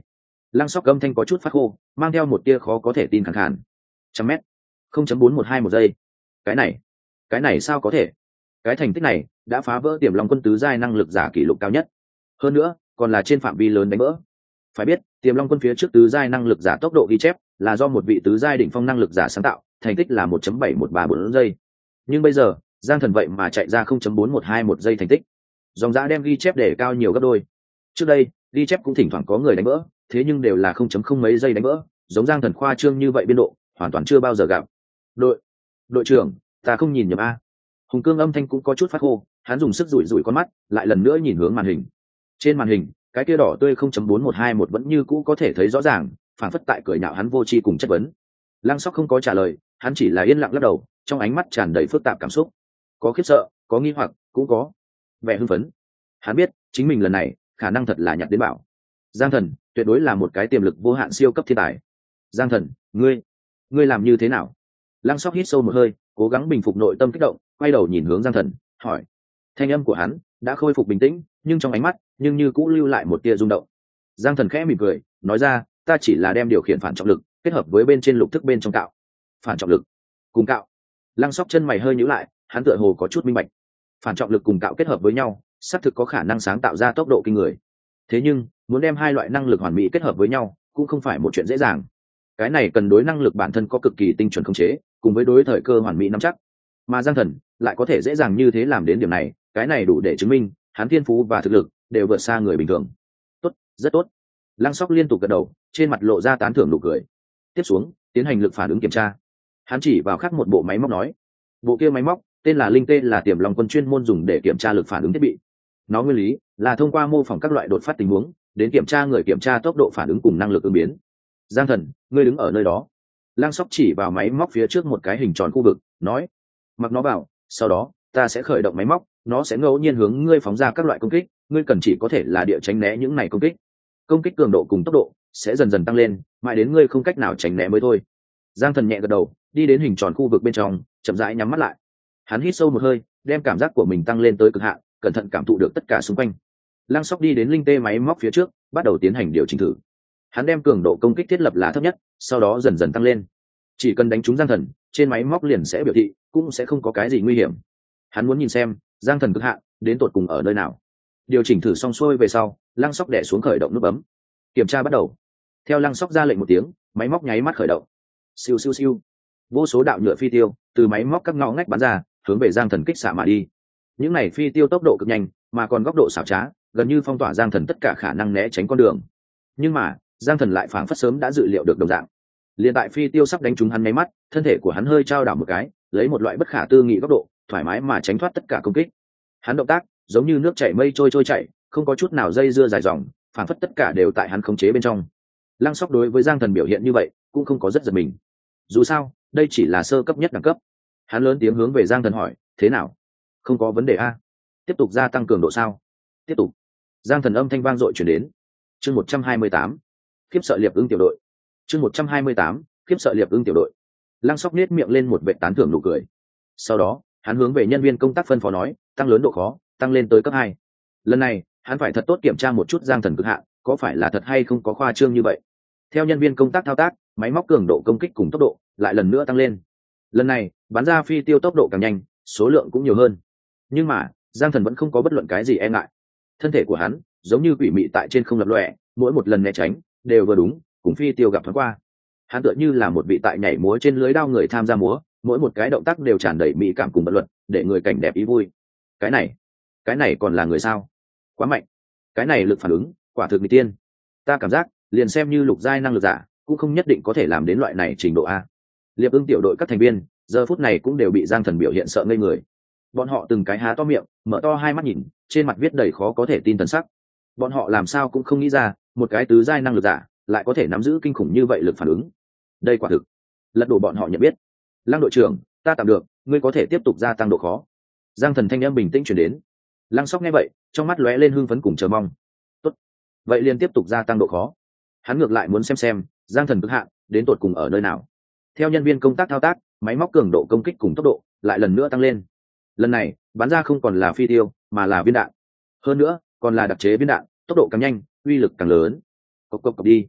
Lăng Sóc âm thanh có chút phát khô, mang theo một tia khó có thể tin khàn khàn. Trăm mét, không chấm bốn một hai một giây. Cái này, cái này sao có thể? Cái thành tích này đã phá vỡ Tiềm Long Quân tứ giai năng lực giả kỷ lục cao nhất. Hơn nữa, còn là trên phạm vi lớn đánh vỡ. Phải biết, Tiềm Long Quân phía trước tứ giai năng lực giả tốc độ ghi chép là do một vị tứ giai đỉnh phong năng lực giả sáng tạo, thành tích là một chấm bảy một ba bốn giây. Nhưng bây giờ, Giang Thần vậy mà chạy ra không chấm bốn một hai một giây thành tích. Dòng dã đem ghi chép để cao nhiều gấp đôi. Trước đây, ghi chép cũng thỉnh thoảng có người đánh vỡ, thế nhưng đều là không chấm không mấy giây đánh vỡ, giống Giang Thần khoa trương như vậy biên độ, hoàn toàn chưa bao giờ gặp. Đội, đội trưởng, ta không nhìn nhầm a. Hùng Cương âm thanh cũng có chút phát khô, hắn dùng sức rủi rủi con mắt, lại lần nữa nhìn hướng màn hình. Trên màn hình, cái kia đỏ tươi không chấm bốn một hai một vẫn như cũ có thể thấy rõ ràng, phản phất tại cười nhạo hắn vô tri cùng chất vấn. Lăng Sóc không có trả lời, hắn chỉ là yên lặng lắc đầu, trong ánh mắt tràn đầy phức tạp cảm xúc, có khiếp sợ, có nghi hoặc, cũng có vẻ hưng phấn. Hắn biết, chính mình lần này khả năng thật là nhặt đến bảo. Giang Thần tuyệt đối là một cái tiềm lực vô hạn siêu cấp thiên tài. Giang Thần, ngươi, ngươi làm như thế nào? Lăng Sóc hít sâu một hơi, cố gắng bình phục nội tâm kích động, quay đầu nhìn hướng Giang Thần, hỏi. Thanh âm của hắn đã khôi phục bình tĩnh, nhưng trong ánh mắt nhưng như cũ lưu lại một tia rung động. Giang Thần khẽ mỉm cười, nói ra, ta chỉ là đem điều khiển phản trọng lực kết hợp với bên trên lục thức bên trong cạo. Phản trọng lực cùng cạo. Lăng Sóc chân mày hơi nhíu lại, hắn tựa hồ có chút minh bạch. Phản trọng lực cùng cạo kết hợp với nhau, xác thực có khả năng sáng tạo ra tốc độ kinh người. Thế nhưng, muốn đem hai loại năng lực hoàn mỹ kết hợp với nhau, cũng không phải một chuyện dễ dàng. Cái này cần đối năng lực bản thân có cực kỳ tinh chuẩn khống chế, cùng với đối thời cơ hoàn mỹ nắm chắc. Mà Giang Thần lại có thể dễ dàng như thế làm đến điểm này, cái này đủ để chứng minh hắn thiên phú và thực lực đều vượt xa người bình thường. Tốt, rất tốt. Lăng Sóc liên tục gật đầu, trên mặt lộ ra tán thưởng nụ cười. Tiếp xuống, tiến hành lực phản ứng kiểm tra. Hắn chỉ vào khác một bộ máy móc nói, bộ kia máy móc tên là Linh Tê, là Tiềm Long Quân chuyên môn dùng để kiểm tra lực phản ứng thiết bị. Nó nguyên lý là thông qua mô phỏng các loại đột phát tình huống đến kiểm tra người kiểm tra tốc độ phản ứng cùng năng lực ứng biến. Giang Thần, ngươi đứng ở nơi đó. Lăng Sóc chỉ vào máy móc phía trước một cái hình tròn khu vực, nói, mặc nó vào, sau đó ta sẽ khởi động máy móc, nó sẽ ngẫu nhiên hướng ngươi phóng ra các loại công kích, ngươi cần chỉ có thể là địa tránh né những này công kích. Công kích cường độ cùng tốc độ sẽ dần dần tăng lên, mãi đến ngươi không cách nào tránh né mới thôi. Giang Thần nhẹ gật đầu, đi đến hình tròn khu vực bên trong, chậm rãi nhắm mắt lại. Hắn hít sâu một hơi, đem cảm giác của mình tăng lên tới cực hạn, cẩn thận cảm thụ được tất cả xung quanh. Lăng Sóc đi đến Linh Tê máy móc phía trước, bắt đầu tiến hành điều chỉnh thử. Hắn đem cường độ công kích thiết lập là thấp nhất, sau đó dần dần tăng lên. Chỉ cần đánh trúng Giang Thần, trên máy móc liền sẽ biểu thị, cũng sẽ không có cái gì nguy hiểm. Hắn muốn nhìn xem Giang Thần cực hạn đến tột cùng ở nơi nào. Điều chỉnh thử xong xuôi về sau, Lăng Sóc đè xuống khởi động nút bấm. Kiểm tra bắt đầu. Theo Lăng Sóc ra lệnh một tiếng, máy móc nháy mắt khởi động. Siêu siêu siêu. Vô số đạo nhựa phi tiêu từ máy móc các ngõ ngách bắn ra, hướng về Giang Thần kích xạ mà đi. Những này phi tiêu tốc độ cực nhanh, mà còn góc độ xảo trá, gần như phong tỏa Giang Thần tất cả khả năng né tránh con đường. Nhưng mà, Giang Thần lại phảng phất sớm đã dự liệu được đồng dạng. Liên tại phi tiêu sắp đánh trúng hắn nháy mắt, thân thể của hắn hơi trao đảo một cái, lấy một loại bất khả tư nghị góc độ, thoải mái mà tránh thoát tất cả công kích. Hắn động tác giống như nước chảy mây trôi trôi chảy, không có chút nào dây dưa dài dòng, phảng phất tất cả đều tại hắn khống chế bên trong. Lăng Sóc đối với Giang Thần biểu hiện như vậy, cũng không có rất giật mình. Dù sao, đây chỉ là sơ cấp nhất đẳng cấp. Hắn lớn tiếng hướng về Giang Thần hỏi, thế nào? Không có vấn đề a? Tiếp tục gia tăng cường độ sao? Tiếp tục. Giang Thần âm thanh vang dội truyền đến. Chương một trăm hai mươi tám, khiếp sợ liệp ưng tiểu đội. Chương một trăm hai mươi tám, khiếp sợ liệp ưng tiểu đội. Lăng Sóc nhếch miệng lên một vệt tán thưởng nụ cười. Sau đó, hắn hướng về nhân viên công tác phân phó nói, tăng lớn độ khó, tăng lên tới cấp hai. Lần này, hắn phải thật tốt kiểm tra một chút Giang Thần cực hạn, có phải là thật hay không có khoa trương như vậy. Theo nhân viên công tác thao tác, máy móc cường độ công kích cùng tốc độ lại lần nữa tăng lên. Lần này, bắn ra phi tiêu tốc độ càng nhanh, số lượng cũng nhiều hơn. Nhưng mà, Giang Thần vẫn không có bất luận cái gì e ngại. Thân thể của hắn giống như quỷ mị tại trên không lập lòe, mỗi một lần né tránh đều vừa đúng, cùng phi tiêu gặp thoáng qua. Hắn tựa như là một vị tại nhảy múa trên lưới đao người tham gia múa, mỗi một cái động tác đều tràn đầy mỹ cảm cùng bất luận, để người cảnh đẹp ý vui. Cái này, cái này còn là người sao? Quá mạnh. Cái này lực phản ứng, quả thực mỹ tiên. Ta cảm giác, liền xem như lục giai năng lực giả, cũng không nhất định có thể làm đến loại này trình độ a. Liệp ưng tiểu đội các thành viên, giờ phút này cũng đều bị Giang Thần biểu hiện sợ ngây người. Bọn họ từng cái há to miệng, mở to hai mắt nhìn, trên mặt viết đầy khó có thể tin thần sắc. Bọn họ làm sao cũng không nghĩ ra, một cái tứ giai năng lực giả lại có thể nắm giữ kinh khủng như vậy lực phản ứng. Đây quả thực lật đổ bọn họ nhận biết. Lăng đội trưởng, ta tạm được, ngươi có thể tiếp tục gia tăng độ khó. Giang Thần thanh âm bình tĩnh chuyển đến. Lăng Sóc nghe vậy, trong mắt lóe lên hưng phấn cùng chờ mong. Tốt, vậy liền tiếp tục gia tăng độ khó. Hắn ngược lại muốn xem xem Giang Thần cực hạn đến tột cùng ở nơi nào. Theo nhân viên công tác thao tác, máy móc cường độ công kích cùng tốc độ lại lần nữa tăng lên. Lần này, bắn ra không còn là phi tiêu, mà là viên đạn. Hơn nữa, còn là đặc chế viên đạn, tốc độ càng nhanh, uy lực càng lớn. Cộc cộc cộc đi.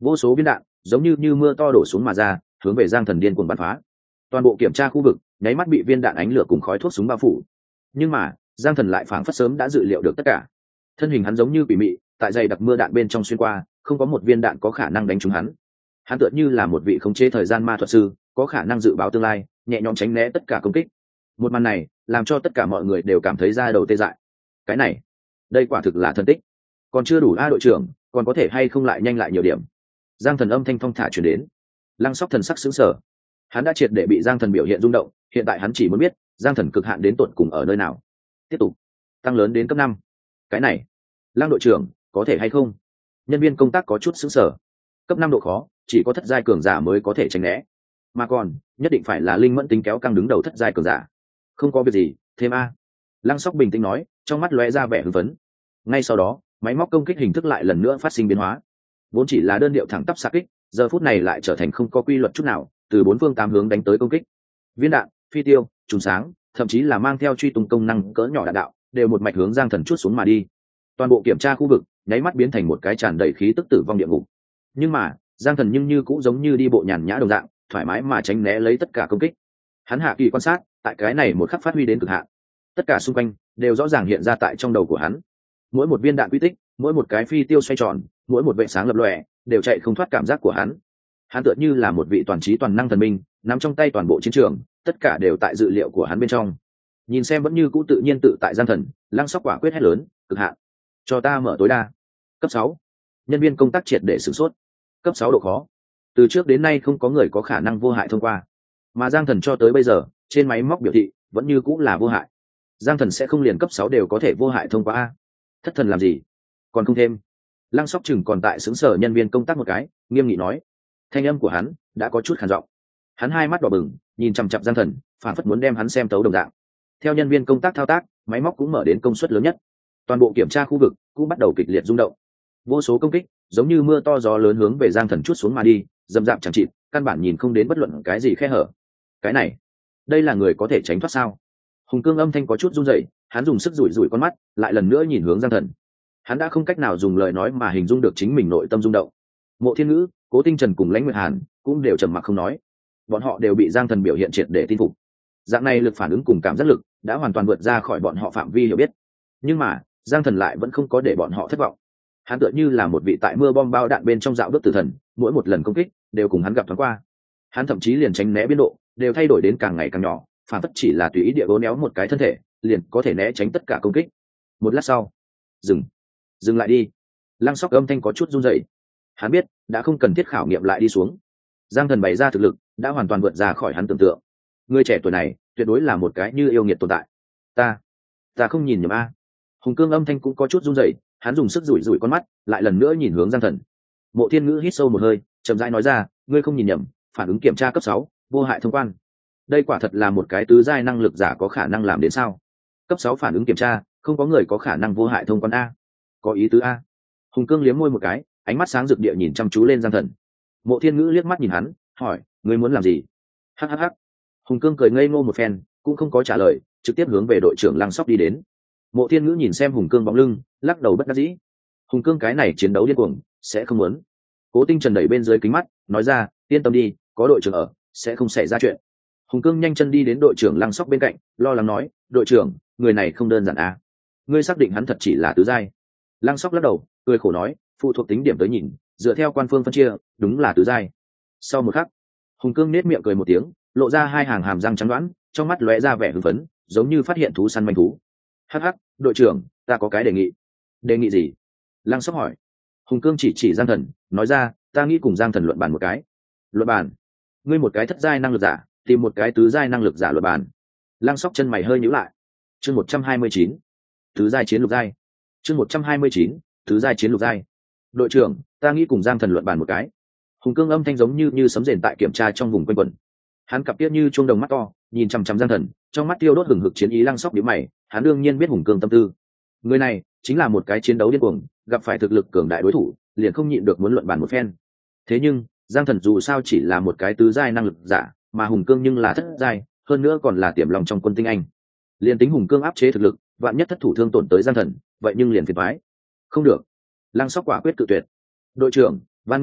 vô số viên đạn giống như như mưa to đổ xuống mà ra, hướng về Giang Thần điên cuồng bắn phá. Toàn bộ kiểm tra khu vực nháy mắt bị viên đạn ánh lửa cùng khói thuốc súng bao phủ. Nhưng mà Giang Thần lại phảng phất sớm đã dự liệu được tất cả. Thân hình hắn giống như quỷ mị, tại dày đặc mưa đạn bên trong xuyên qua, không có một viên đạn có khả năng đánh trúng hắn. Hắn tựa như là một vị khống chế thời gian ma thuật sư, có khả năng dự báo tương lai, nhẹ nhõm tránh né tất cả công kích. Một màn này làm cho tất cả mọi người đều cảm thấy da đầu tê dại. Cái này, đây quả thực là thần tích. Còn chưa đủ a đội trưởng, còn có thể hay không lại nhanh lại nhiều điểm. Giang Thần âm thanh thong thả truyền đến. Lăng Sóc thần sắc sững sờ. Hắn đã triệt để bị Giang Thần biểu hiện rung động, hiện tại hắn chỉ muốn biết Giang Thần cực hạn đến tột cùng ở nơi nào. Tiếp tục tăng lớn đến cấp năm. Cái này, Lăng đội trưởng, có thể hay không? Nhân viên công tác có chút sững sờ. Cấp năm độ khó, chỉ có thất giai cường giả mới có thể tránh né, mà còn nhất định phải là linh mẫn tính kéo căng đứng đầu thất giai cường giả. Không có việc gì, thêm a. Lăng Sóc bình tĩnh nói, trong mắt lóe ra vẻ hưng phấn. Ngay sau đó, máy móc công kích hình thức lại lần nữa phát sinh biến hóa. Vốn chỉ là đơn điệu thẳng tắp xạ kích, giờ phút này lại trở thành không có quy luật chút nào, từ bốn phương tám hướng đánh tới công kích. Viên đạn, phi tiêu, trùng sáng, thậm chí là mang theo truy tung công năng cỡ nhỏ đạn đạo, đều một mạch hướng Giang Thần chuốt xuống mà đi. Toàn bộ kiểm tra khu vực nháy mắt biến thành một cái tràn đầy khí tức tử vong địa ngục. Nhưng mà Giang Thần nhưng như cũng giống như đi bộ nhàn nhã đồng dạng, thoải mái mà tránh né lấy tất cả công kích. Hắn hạ kỳ quan sát, tại cái này một khắc phát huy đến cực hạn. Tất cả xung quanh đều rõ ràng hiện ra tại trong đầu của hắn. Mỗi một viên đạn quy tích, mỗi một cái phi tiêu xoay tròn, mỗi một vệ sáng lập lòe, đều chạy không thoát cảm giác của hắn. Hắn tựa như là một vị toàn trí toàn năng thần minh, nắm trong tay toàn bộ chiến trường, tất cả đều tại dự liệu của hắn bên trong. Nhìn xem vẫn như cũ tự nhiên tự tại Giang Thần, Lăng Sóc quả quyết hét lớn, cực hạn, cho ta mở tối đa. Cấp sáu. Nhân viên công tác triệt để sửng sốt. Cấp sáu độ khó, từ trước đến nay không có người có khả năng vô hại thông qua, mà Giang Thần cho tới bây giờ trên máy móc biểu thị vẫn như cũng là vô hại. Giang Thần sẽ không liền cấp sáu đều có thể vô hại thông qua a? Thất thần làm gì, còn không thêm. Lăng Sóc chừng còn tại xứng sở nhân viên công tác một cái, nghiêm nghị nói. Thanh âm của hắn đã có chút khàn giọng. Hắn hai mắt đỏ bừng, nhìn chằm chằm Giang Thần, phản phất muốn đem hắn xem tấu đồng dạng. Theo nhân viên công tác thao tác, máy móc cũng mở đến công suất lớn nhất. Toàn bộ kiểm tra khu vực cũng bắt đầu kịch liệt rung động. Vô số công kích giống như mưa to gió lớn hướng về Giang Thần chuốt xuống mà đi, dầm dạp chẳng chịt, căn bản nhìn không đến bất luận cái gì khe hở. Cái này, đây là người có thể tránh thoát sao? Hùng Cương âm thanh có chút run rẩy, hắn dùng sức rủi rủi con mắt, lại lần nữa nhìn hướng Giang Thần. Hắn đã không cách nào dùng lời nói mà hình dung được chính mình nội tâm rung động. Mộ Thiên Ngữ, Cố Tinh Trần cùng Lãnh Nguyệt Hàn cũng đều trầm mặc không nói. Bọn họ đều bị Giang Thần biểu hiện triệt để tin phục. Dạng này lực phản ứng cùng cảm giác lực đã hoàn toàn vượt ra khỏi bọn họ phạm vi hiểu biết. Nhưng mà, Giang Thần lại vẫn không có để bọn họ thất vọng. Hắn tựa như là một vị tại mưa bom bao đạn bên trong dạo bước tử thần, mỗi một lần công kích đều cùng hắn gặp thoáng qua. Hắn thậm chí liền tránh né biên độ đều thay đổi đến càng ngày càng nhỏ, phản phất chỉ là tùy ý địa bố néo một cái thân thể, liền có thể né tránh tất cả công kích. Một lát sau, dừng, dừng lại đi. Lăng Sóc âm thanh có chút run rẩy. Hắn biết đã không cần thiết khảo nghiệm lại đi xuống. Giang Thần bày ra thực lực đã hoàn toàn vượt ra khỏi hắn tưởng tượng. Người trẻ tuổi này tuyệt đối là một cái như yêu nghiệt tồn tại. Ta, ta không nhìn nhầm a. Hùng Cương âm thanh cũng có chút run rẩy, hắn dùng sức rủi rủi con mắt, lại lần nữa nhìn hướng Giang Thần. Mộ Thiên Ngữ hít sâu một hơi, chậm rãi nói ra, ngươi không nhìn nhầm, phản ứng kiểm tra cấp sáu, vô hại thông quan. Đây quả thật là một cái tứ giai năng lực giả có khả năng làm đến sao? Cấp sáu phản ứng kiểm tra, không có người có khả năng vô hại thông quan a. Có ý tứ a. Hùng Cương liếm môi một cái, ánh mắt sáng rực địa nhìn chăm chú lên Giang Thần. Mộ Thiên Ngữ liếc mắt nhìn hắn, hỏi, ngươi muốn làm gì? Hắc hắc hắc. Hùng Cương cười ngây ngô một phen, cũng không có trả lời, trực tiếp hướng về đội trưởng Lăng Sóc đi đến. Mộ Thiên Ngữ nhìn xem Hùng Cương bóng lưng, lắc đầu bất đắc dĩ. Hùng Cương cái này chiến đấu điên cuồng, sẽ không muốn. Cố Tinh Trần đẩy bên dưới kính mắt, nói ra, yên tâm đi, có đội trưởng ở, sẽ không xảy ra chuyện. Hùng Cương nhanh chân đi đến đội trưởng Lăng Sóc bên cạnh, lo lắng nói, đội trưởng, người này không đơn giản à? Ngươi xác định hắn thật chỉ là tứ giai? Lăng Sóc lắc đầu, cười khổ nói, phụ thuộc tính điểm tới nhìn, dựa theo quan phương phân chia, đúng là tứ giai. Sau một khắc, Hùng Cương nết miệng cười một tiếng, lộ ra hai hàng hàm răng trắng đoán, trong mắt lóe ra vẻ hưng phấn, giống như phát hiện thú săn manh thú. Hắc hắc, đội trưởng, ta có cái đề nghị. Đề nghị gì? Lăng Sóc hỏi. Hùng Cương chỉ chỉ Giang Thần, nói ra, ta nghĩ cùng Giang Thần luận bàn một cái. Luận bàn? Ngươi một cái thất giai năng lực giả, tìm một cái tứ giai năng lực giả luận bàn. Lăng Sóc chân mày hơi nhíu lại. Chương một trăm hai mươi chín, tứ giai chiến lục giai. Chương một trăm hai mươi chín, tứ giai chiến lục giai. Đội trưởng, ta nghĩ cùng Giang Thần luận bàn một cái. Hùng Cương âm thanh giống như như sấm rền tại kiểm tra trong vùng quanh quẩn. Hắn cặp tiết như chuông đồng mắt to, nhìn chằm chằm Giang Thần, trong mắt tiêu đốt hừng hực chiến ý. Lăng Sóc nhíu mày, hắn đương nhiên biết Hùng Cương tâm tư. Người này chính là một cái chiến đấu điên cuồng, gặp phải thực lực cường đại đối thủ, liền không nhịn được muốn luận bàn một phen. Thế nhưng, Giang Thần dù sao chỉ là một cái tứ giai năng lực giả, mà Hùng Cương nhưng là thất giai, hơn nữa còn là tiềm lòng trong quân tinh anh. Liền tính Hùng Cương áp chế thực lực, vạn nhất thất thủ thương tổn tới Giang Thần, vậy nhưng liền phiền toái. Không được. Lăng Sóc quả quyết cự tuyệt. Đội trưởng, van ngươi,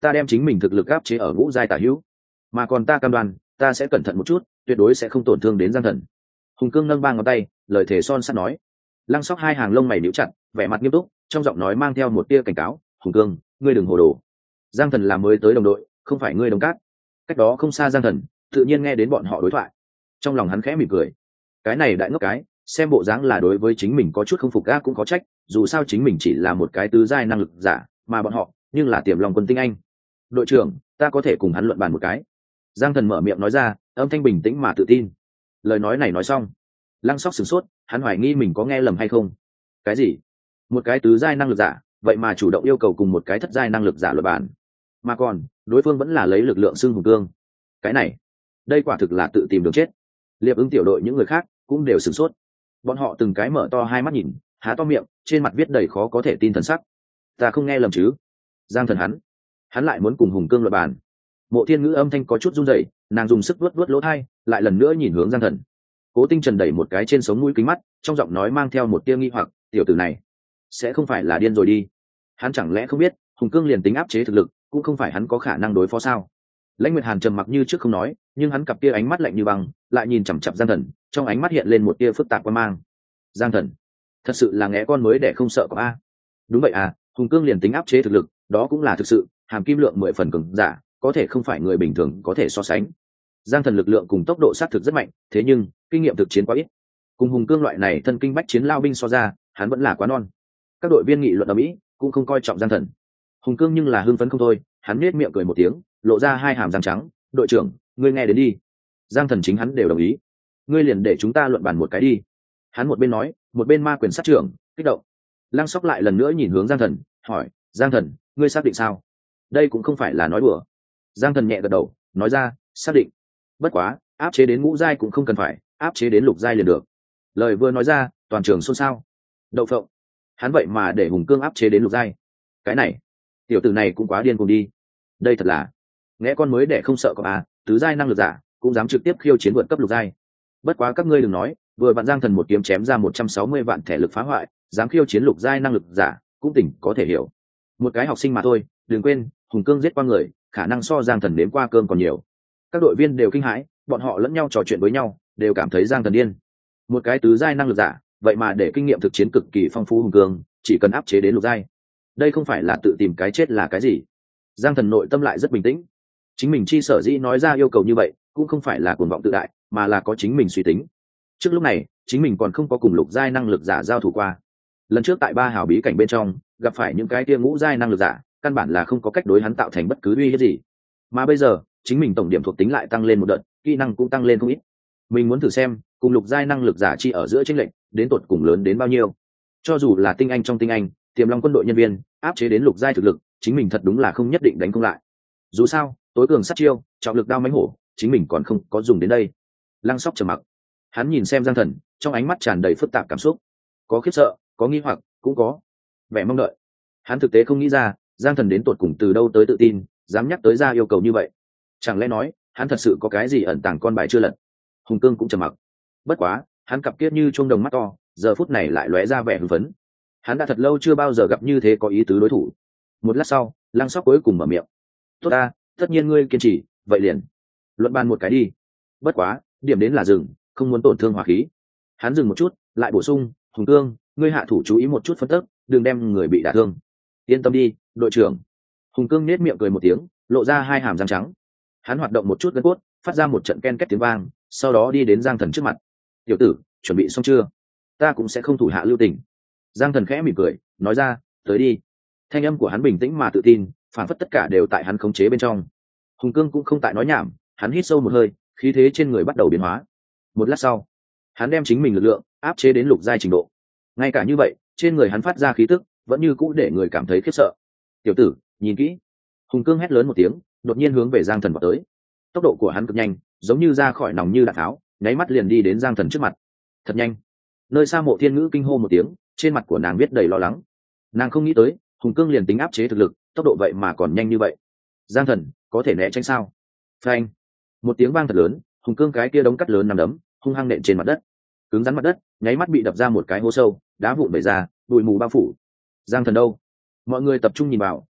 ta đem chính mình thực lực áp chế ở ngũ giai tả hữu, mà còn ta cam đoan ta sẽ cẩn thận một chút, tuyệt đối sẽ không tổn thương đến Giang Thần. Hùng Cương nâng ba ngón tay, lời thề son sắt nói. Lăng Sóc hai hàng lông mày níu chặt, vẻ mặt nghiêm túc, trong giọng nói mang theo một tia cảnh cáo. Hùng Cương, ngươi đừng hồ đồ. Giang Thần là mới tới đồng đội, không phải ngươi đồng cát. Cách đó không xa Giang Thần tự nhiên nghe đến bọn họ đối thoại, trong lòng hắn khẽ mỉm cười. Cái này đại ngốc cái, xem bộ dáng là đối với chính mình có chút không phục, ga cũng có trách, dù sao chính mình chỉ là một cái tứ giai năng lực giả, mà bọn họ nhưng là tiềm lòng quân tinh anh. Đội trưởng, ta có thể cùng hắn luận bàn một cái. Giang Thần mở miệng nói ra, âm thanh bình tĩnh mà tự tin. Lời nói này nói xong, Lăng Sóc sửng sốt, hắn hoài nghi mình có nghe lầm hay không. Cái gì? Một cái tứ giai năng lực giả, vậy mà chủ động yêu cầu cùng một cái thất giai năng lực giả luận bàn, mà còn đối phương vẫn là lấy lực lượng xưng Hùng Cương. Cái này, đây quả thực là tự tìm đường chết. Liệp Ứng tiểu đội những người khác cũng đều sửng sốt, bọn họ từng cái mở to hai mắt nhìn, há to miệng, trên mặt viết đầy khó có thể tin thần sắc. Ta không nghe lầm chứ? Giang Thần hắn, hắn lại muốn cùng Hùng Cương luận bàn. Mộ Thiên Ngữ âm thanh có chút run rẩy, nàng dùng sức vuốt vuốt lỗ tai, lại lần nữa nhìn hướng Giang Thần. Cố Tinh Trần đẩy một cái trên sống mũi kính mắt, trong giọng nói mang theo một tia nghi hoặc, tiểu tử này sẽ không phải là điên rồi đi? Hắn chẳng lẽ không biết Hùng Cương liền tính áp chế thực lực cũng không phải hắn có khả năng đối phó sao? Lãnh Nguyệt Hàn trầm mặc như trước không nói, nhưng hắn cặp tia ánh mắt lạnh như băng, lại nhìn chằm chằm Giang Thần, trong ánh mắt hiện lên một tia phức tạp quan mang. Giang Thần, thật sự là ngẽ con mới để không sợ có a? Đúng vậy à, Hùng Cương liền tính áp chế thực lực, đó cũng là thực sự, hàm kim lượng mười phần cường giả, có thể không phải người bình thường có thể so sánh. Giang Thần lực lượng cùng tốc độ sát thực rất mạnh, thế nhưng kinh nghiệm thực chiến quá ít. Cùng Hùng Cương loại này thân kinh bách chiến lao binh so ra, hắn vẫn là quá non. Các đội viên nghị luận ở Mỹ cũng không coi trọng Giang Thần. Hùng Cương nhưng là hưng phấn không thôi, hắn nhếch miệng cười một tiếng, lộ ra hai hàm răng trắng. Đội trưởng, ngươi nghe đến đi. Giang Thần chính hắn đều đồng ý. Ngươi liền để chúng ta luận bàn một cái đi. Hắn một bên nói, một bên ma quyền sát trưởng, kích động. Lăng Sóc lại lần nữa nhìn hướng Giang Thần, hỏi, Giang Thần, ngươi xác định sao? Đây cũng không phải là nói đùa. Giang Thần nhẹ gật đầu, nói ra, xác định. Bất quá, áp chế đến ngũ giai cũng không cần phải, áp chế đến lục giai liền được. Lời vừa nói ra, toàn trường xôn xao. Đậu phộng, hắn vậy mà để Hùng Cương áp chế đến lục giai. Cái này, tiểu tử này cũng quá điên cuồng đi. Đây thật là, nghe con mới để không sợ có à, tứ giai năng lực giả cũng dám trực tiếp khiêu chiến vượt cấp lục giai. Bất quá các ngươi đừng nói, vừa vạn Giang Thần một kiếm chém ra một trăm sáu mươi vạn thể lực phá hoại, dám khiêu chiến lục giai năng lực giả, cũng tỉnh có thể hiểu. Một cái học sinh mà thôi, đừng quên, Hùng Cương giết qua người, khả năng so Giang Thần nếm qua cơm còn nhiều. Các đội viên đều kinh hãi, bọn họ lẫn nhau trò chuyện với nhau, đều cảm thấy Giang Thần điên. Một cái tứ giai năng lực giả, vậy mà để kinh nghiệm thực chiến cực kỳ phong phú Hùng Cương, chỉ cần áp chế đến lục giai, đây không phải là tự tìm cái chết là cái gì? Giang Thần nội tâm lại rất bình tĩnh, chính mình chi sở dĩ nói ra yêu cầu như vậy, cũng không phải là cuồng vọng tự đại, mà là có chính mình suy tính. Trước lúc này, chính mình còn không có cùng lục giai năng lực giả giao thủ qua. Lần trước tại ba hào bí cảnh bên trong, gặp phải những cái kia ngũ giai năng lực giả, căn bản là không có cách đối hắn tạo thành bất cứ uy hiếp gì. Mà bây giờ, chính mình tổng điểm thuộc tính lại tăng lên một đợt, kỹ năng cũng tăng lên không ít. Mình muốn thử xem, cùng lục giai năng lực giả chi ở giữa chênh lệch, đến tột cùng lớn đến bao nhiêu. Cho dù là tinh anh trong tinh anh, tiềm long quân đội nhân viên, áp chế đến lục giai thực lực, chính mình thật đúng là không nhất định đánh không lại. Dù sao, tối cường sát chiêu, trọng lực đao mãnh hổ, chính mình còn không có dùng đến đây. Lăng Sóc trầm mặc, hắn nhìn xem Giang Thần, trong ánh mắt tràn đầy phức tạp cảm xúc, có khiếp sợ, có nghi hoặc, cũng có vẻ mong đợi. Hắn thực tế không nghĩ ra, Giang Thần đến tột cùng từ đâu tới tự tin, dám nhắc tới ra yêu cầu như vậy. Chẳng lẽ nói, hắn thật sự có cái gì ẩn tàng con bài chưa lật? Hùng Cương cũng trầm mặc. Bất quá, hắn cặp kiết như chuông đồng mắt to, giờ phút này lại lóe ra vẻ hưng phấn. Hắn đã thật lâu chưa bao giờ gặp như thế có ý tứ đối thủ. Một lát sau, Lăng Sóc cuối cùng mở miệng. Tốt ta, tất nhiên ngươi kiên trì, vậy liền luận bàn một cái đi. Bất quá, điểm đến là dừng, không muốn tổn thương hỏa khí. Hắn dừng một chút, lại bổ sung, Hùng Cương, ngươi hạ thủ chú ý một chút phân tức, đừng đem người bị đả thương. Yên tâm đi, đội trưởng. Hùng Cương nết miệng cười một tiếng, lộ ra hai hàm răng trắng. Hắn hoạt động một chút gân cốt, phát ra một trận ken két tiếng vang, sau đó đi đến Giang Thần trước mặt. Tiểu tử, chuẩn bị xong chưa? Ta cũng sẽ không thủ hạ lưu tình. Giang Thần khẽ mỉm cười, nói ra, tới đi. Thanh âm của hắn bình tĩnh mà tự tin, phản phất tất cả đều tại hắn khống chế bên trong. Hùng Cương cũng không tại nói nhảm, hắn hít sâu một hơi, khí thế trên người bắt đầu biến hóa. Một lát sau, hắn đem chính mình lực lượng áp chế đến lục giai trình độ. Ngay cả như vậy, trên người hắn phát ra khí tức vẫn như cũ để người cảm thấy khiếp sợ. Tiểu tử, nhìn kỹ. Hùng Cương hét lớn một tiếng, đột nhiên hướng về Giang Thần vào tới. Tốc độ của hắn cực nhanh, giống như ra khỏi nòng như đạn tháo, nháy mắt liền đi đến Giang Thần trước mặt. Thật nhanh. Nơi xa Mộ Thiên Ngữ kinh hô một tiếng, trên mặt của nàng viết đầy lo lắng. Nàng không nghĩ tới, Hùng Cương liền tính áp chế thực lực, tốc độ vậy mà còn nhanh như vậy. Giang Thần, có thể né tránh sao? Phanh. Một tiếng vang thật lớn, Hùng Cương cái kia đống cắt lớn nằm đấm, hung hăng nện trên mặt đất. Cứng rắn mặt đất, nháy mắt bị đập ra một cái hố sâu, đá vụn bể ra, bụi mù bao phủ. Giang Thần đâu? Mọi người tập trung nhìn vào,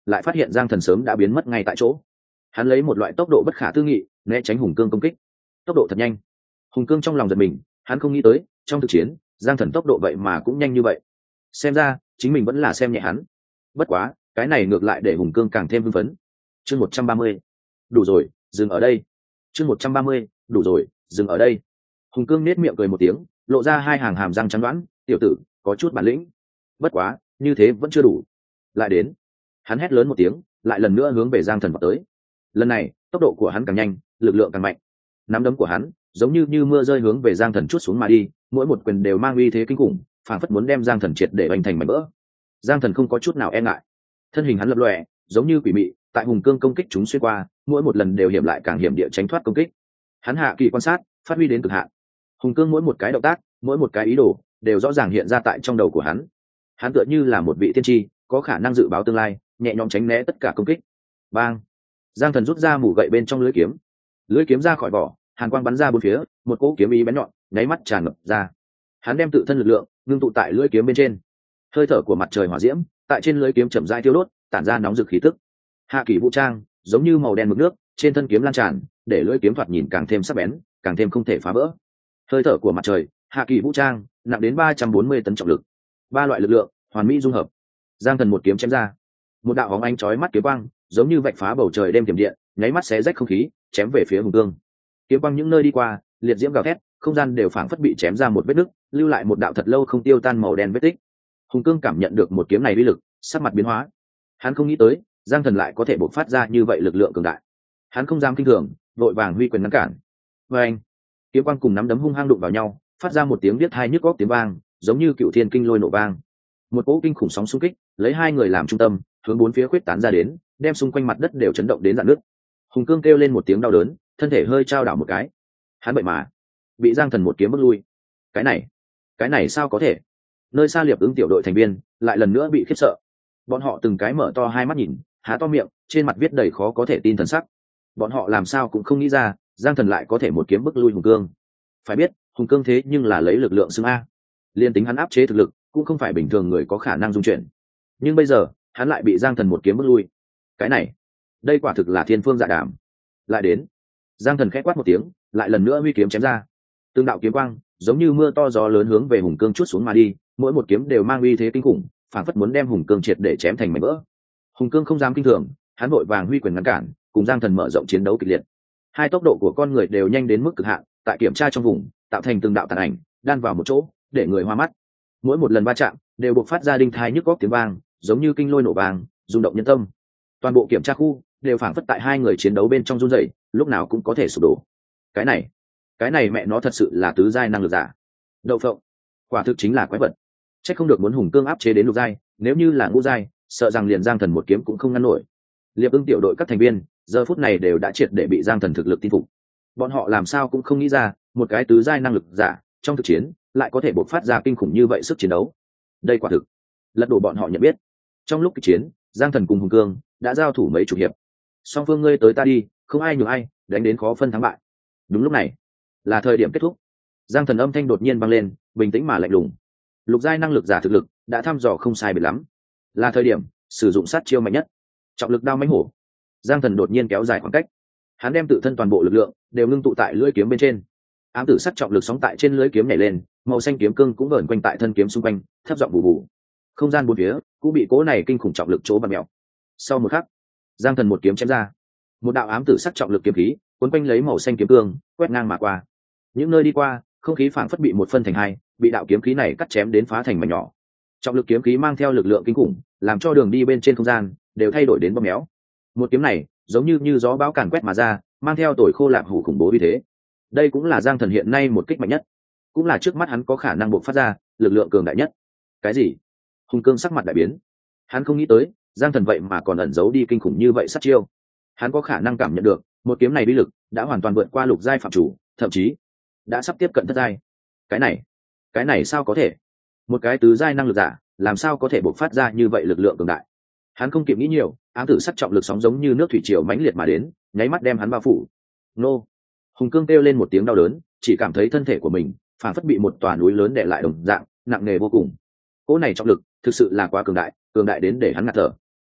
lại phát hiện giang thần sớm đã biến mất ngay tại chỗ. Hắn lấy một loại tốc độ bất khả tư nghị né tránh hùng cương công kích, tốc độ thật nhanh. Hùng cương trong lòng giật mình, hắn không nghĩ tới trong thực chiến giang thần tốc độ vậy mà cũng nhanh như vậy. Xem ra chính mình vẫn là xem nhẹ hắn. Bất quá cái này ngược lại để hùng cương càng thêm hưng phấn. Chương một trăm ba mươi, đủ rồi, dừng ở đây. Chương một trăm ba mươi, đủ rồi, dừng ở đây. Hùng cương nết miệng cười một tiếng, lộ ra hai hàng hàm răng trắng đoán. Tiểu tử có chút bản lĩnh, bất quá như thế vẫn chưa đủ. Lại đến. Hắn hét lớn một tiếng, lại lần nữa hướng về giang thần vào tới. Lần này tốc độ của hắn càng nhanh, lực lượng càng mạnh. Nắm đấm của hắn giống như như mưa rơi hướng về giang thần chút xuống mà đi, mỗi một quyền đều mang uy thế kinh khủng, phảng phất muốn đem giang thần triệt để bành thành mảnh vỡ. Giang thần không có chút nào e ngại, thân hình hắn lập lòe giống như quỷ mị, tại hùng cương công kích chúng xuyên qua, mỗi một lần đều hiểm lại càng hiểm địa tránh thoát công kích. Hắn hạ kỳ quan sát, phát huy đến cực hạn. Hùng cương mỗi một cái động tác, mỗi một cái ý đồ đều rõ ràng hiện ra tại trong đầu của hắn. Hắn tựa như là một vị tiên tri, có khả năng dự báo tương lai, nhẹ nhõm tránh né tất cả công kích. Bang! Giang thần rút ra mủ gậy bên trong lưỡi kiếm, lưỡi kiếm ra khỏi vỏ, hàn quang bắn ra bốn phía, một cỗ kiếm ý bén nhọn nháy mắt tràn ngập ra. Hắn đem tự thân lực lượng ngưng tụ tại lưỡi kiếm bên trên, hơi thở của mặt trời hỏa diễm tại trên lưỡi kiếm chậm rãi tiêu đốt, tản ra nóng rực khí tức. Hạ kỳ vũ trang giống như màu đen mực nước trên thân kiếm lan tràn, để lưỡi kiếm thoạt nhìn càng thêm sắc bén, càng thêm không thể phá vỡ. Hơi thở của mặt trời, hạ kỳ vũ trang nặng đến ba trăm bốn mươi tấn trọng lực, ba loại lực lượng hoàn mỹ dung hợp. Giang thần một kiếm chém ra, một đạo bóng ánh chói mắt kiếm quang giống như vạch phá bầu trời đêm tiềm điện, nháy mắt xé rách không khí, chém về phía hùng cương. Kiếm quang những nơi đi qua, liệt diễm gào thét, không gian đều phảng phất bị chém ra một vết nứt, lưu lại một đạo thật lâu không tiêu tan màu đen vết tích. Hùng cương cảm nhận được một kiếm này uy lực, sắc mặt biến hóa. Hắn không nghĩ tới giang thần lại có thể bộc phát ra như vậy lực lượng cường đại. Hắn không dám kinh thường, vội vàng huy quyền ngăn cản. Và anh, kiếm quang cùng nắm đấm hung hăng đụng vào nhau, phát ra một tiếng biết hai nhức góc tiếng vang, giống như cựu thiên kinh lôi nổ vang. Một cỗ kinh khủng sóng xung kích lấy hai người làm trung tâm, hướng bốn phía khuyết tán ra đến, đem xung quanh mặt đất đều chấn động đến rạn nước. Hùng cương kêu lên một tiếng đau đớn, thân thể hơi trao đảo một cái. Hắn vậy mà bị giang thần một kiếm bước lui. Cái này cái này sao có thể? Nơi xa liệp ứng tiểu đội thành viên lại lần nữa bị khiếp sợ. Bọn họ từng cái mở to hai mắt nhìn, há to miệng, trên mặt viết đầy khó có thể tin thần sắc. Bọn họ làm sao cũng không nghĩ ra giang thần lại có thể một kiếm bức lui hùng cương. Phải biết hùng cương thế nhưng là lấy lực lượng xưng a, liên tính hắn áp chế thực lực cũng không phải bình thường người có khả năng dung chuyển. Nhưng bây giờ hắn lại bị giang thần một kiếm bức lui. Cái này đây quả thực là thiên phương dạ đảm. Lại đến. Giang thần khẽ quát một tiếng, lại lần nữa huy kiếm chém ra. Từng đạo kiếm quang giống như mưa to gió lớn hướng về hùng cương chút xuống mà đi, mỗi một kiếm đều mang uy thế kinh khủng, phảng phất muốn đem hùng cương triệt để chém thành mảnh vỡ. Hùng cương không dám kinh thường, hắn vội vàng huy quyền ngăn cản, cùng giang thần mở rộng chiến đấu kịch liệt. Hai tốc độ của con người đều nhanh đến mức cực hạn, tại kiểm tra trong vùng tạo thành từng đạo tàn ảnh đan vào một chỗ, để người hoa mắt. Mỗi một lần va chạm đều buộc phát ra đinh thai nhức góc tiếng vang, giống như kinh lôi nổ vang, rung động nhân tâm. Toàn bộ kiểm tra khu đều phảng phất tại hai người chiến đấu bên trong run rẩy, lúc nào cũng có thể sụp đổ. Cái này, cái này mẹ nó thật sự là tứ giai năng lực giả. Đậu phộng, quả thực chính là quái vật. Chắc không được muốn hùng cương áp chế đến lục giai, nếu như là ngũ giai, sợ rằng liền giang thần một kiếm cũng không ngăn nổi. Liệp ưng tiểu đội các thành viên giờ phút này đều đã triệt để bị giang thần thực lực tin phục. Bọn họ làm sao cũng không nghĩ ra, một cái tứ giai năng lực giả trong thực chiến lại có thể bộc phát ra kinh khủng như vậy sức chiến đấu. Đây quả thực lật đổ bọn họ nhận biết. Trong lúc kịch chiến, giang thần cùng hùng cương đã giao thủ mấy chục hiệp, song phương ngươi tới ta đi, không ai nhường ai, đánh đến khó phân thắng bại. Đúng lúc này là thời điểm kết thúc. Giang thần âm thanh đột nhiên vang lên, bình tĩnh mà lạnh lùng. Lục giai năng lực giả thực lực đã thăm dò không sai biệt lắm, là thời điểm sử dụng sát chiêu mạnh nhất, trọng lực đao mãnh hổ. Giang thần đột nhiên kéo dài khoảng cách, hắn đem tự thân toàn bộ lực lượng đều ngưng tụ tại lưỡi kiếm bên trên. Ám tử sắc trọng lực sóng tại trên lưỡi kiếm nhảy lên, màu xanh kiếm cương cũng vờn quanh tại thân kiếm xung quanh, thấp giọng bù bù. Không gian bốn phía cũng bị cố này kinh khủng trọng lực chỗ bật mèo. Sau một khắc, giang thần một kiếm chém ra, một đạo ám tử sắc trọng lực kiếm khí cuốn quanh lấy màu xanh kiếm cương, quét ngang mà qua. Những nơi đi qua, không khí phảng phất bị một phân thành hai, bị đạo kiếm khí này cắt chém đến phá thành mảnh nhỏ. Trọng lực kiếm khí mang theo lực lượng kinh khủng, làm cho đường đi bên trên không gian đều thay đổi đến bóp méo. Một kiếm này giống như như gió bão càn quét mà ra, mang theo tồi khô lạc hủ khủng bố như thế. Đây cũng là giang thần hiện nay một kích mạnh nhất, cũng là trước mắt hắn có khả năng bộc phát ra lực lượng cường đại nhất. Cái gì? Hùng cương sắc mặt đại biến. Hắn không nghĩ tới giang thần vậy mà còn ẩn giấu đi kinh khủng như vậy sát chiêu. Hắn có khả năng cảm nhận được một kiếm này uy lực đã hoàn toàn vượt qua lục giai phạm chủ, thậm chí đã sắp tiếp cận thất giai. Cái này, cái này sao có thể? Một cái tứ giai năng lực giả làm sao có thể bộc phát ra như vậy lực lượng cường đại? Hắn không kịp nghĩ nhiều, ám tử sắc trọng lực sóng giống như nước thủy triều mãnh liệt mà đến, nháy mắt đem hắn bao phủ. Nô! Hùng cương kêu lên một tiếng đau đớn, chỉ cảm thấy thân thể của mình phản phất bị một tòa núi lớn đè lại đồng dạng, nặng nề vô cùng. Cỗ này trọng lực thực sự là quá cường đại, cường đại đến để hắn ngạt thở.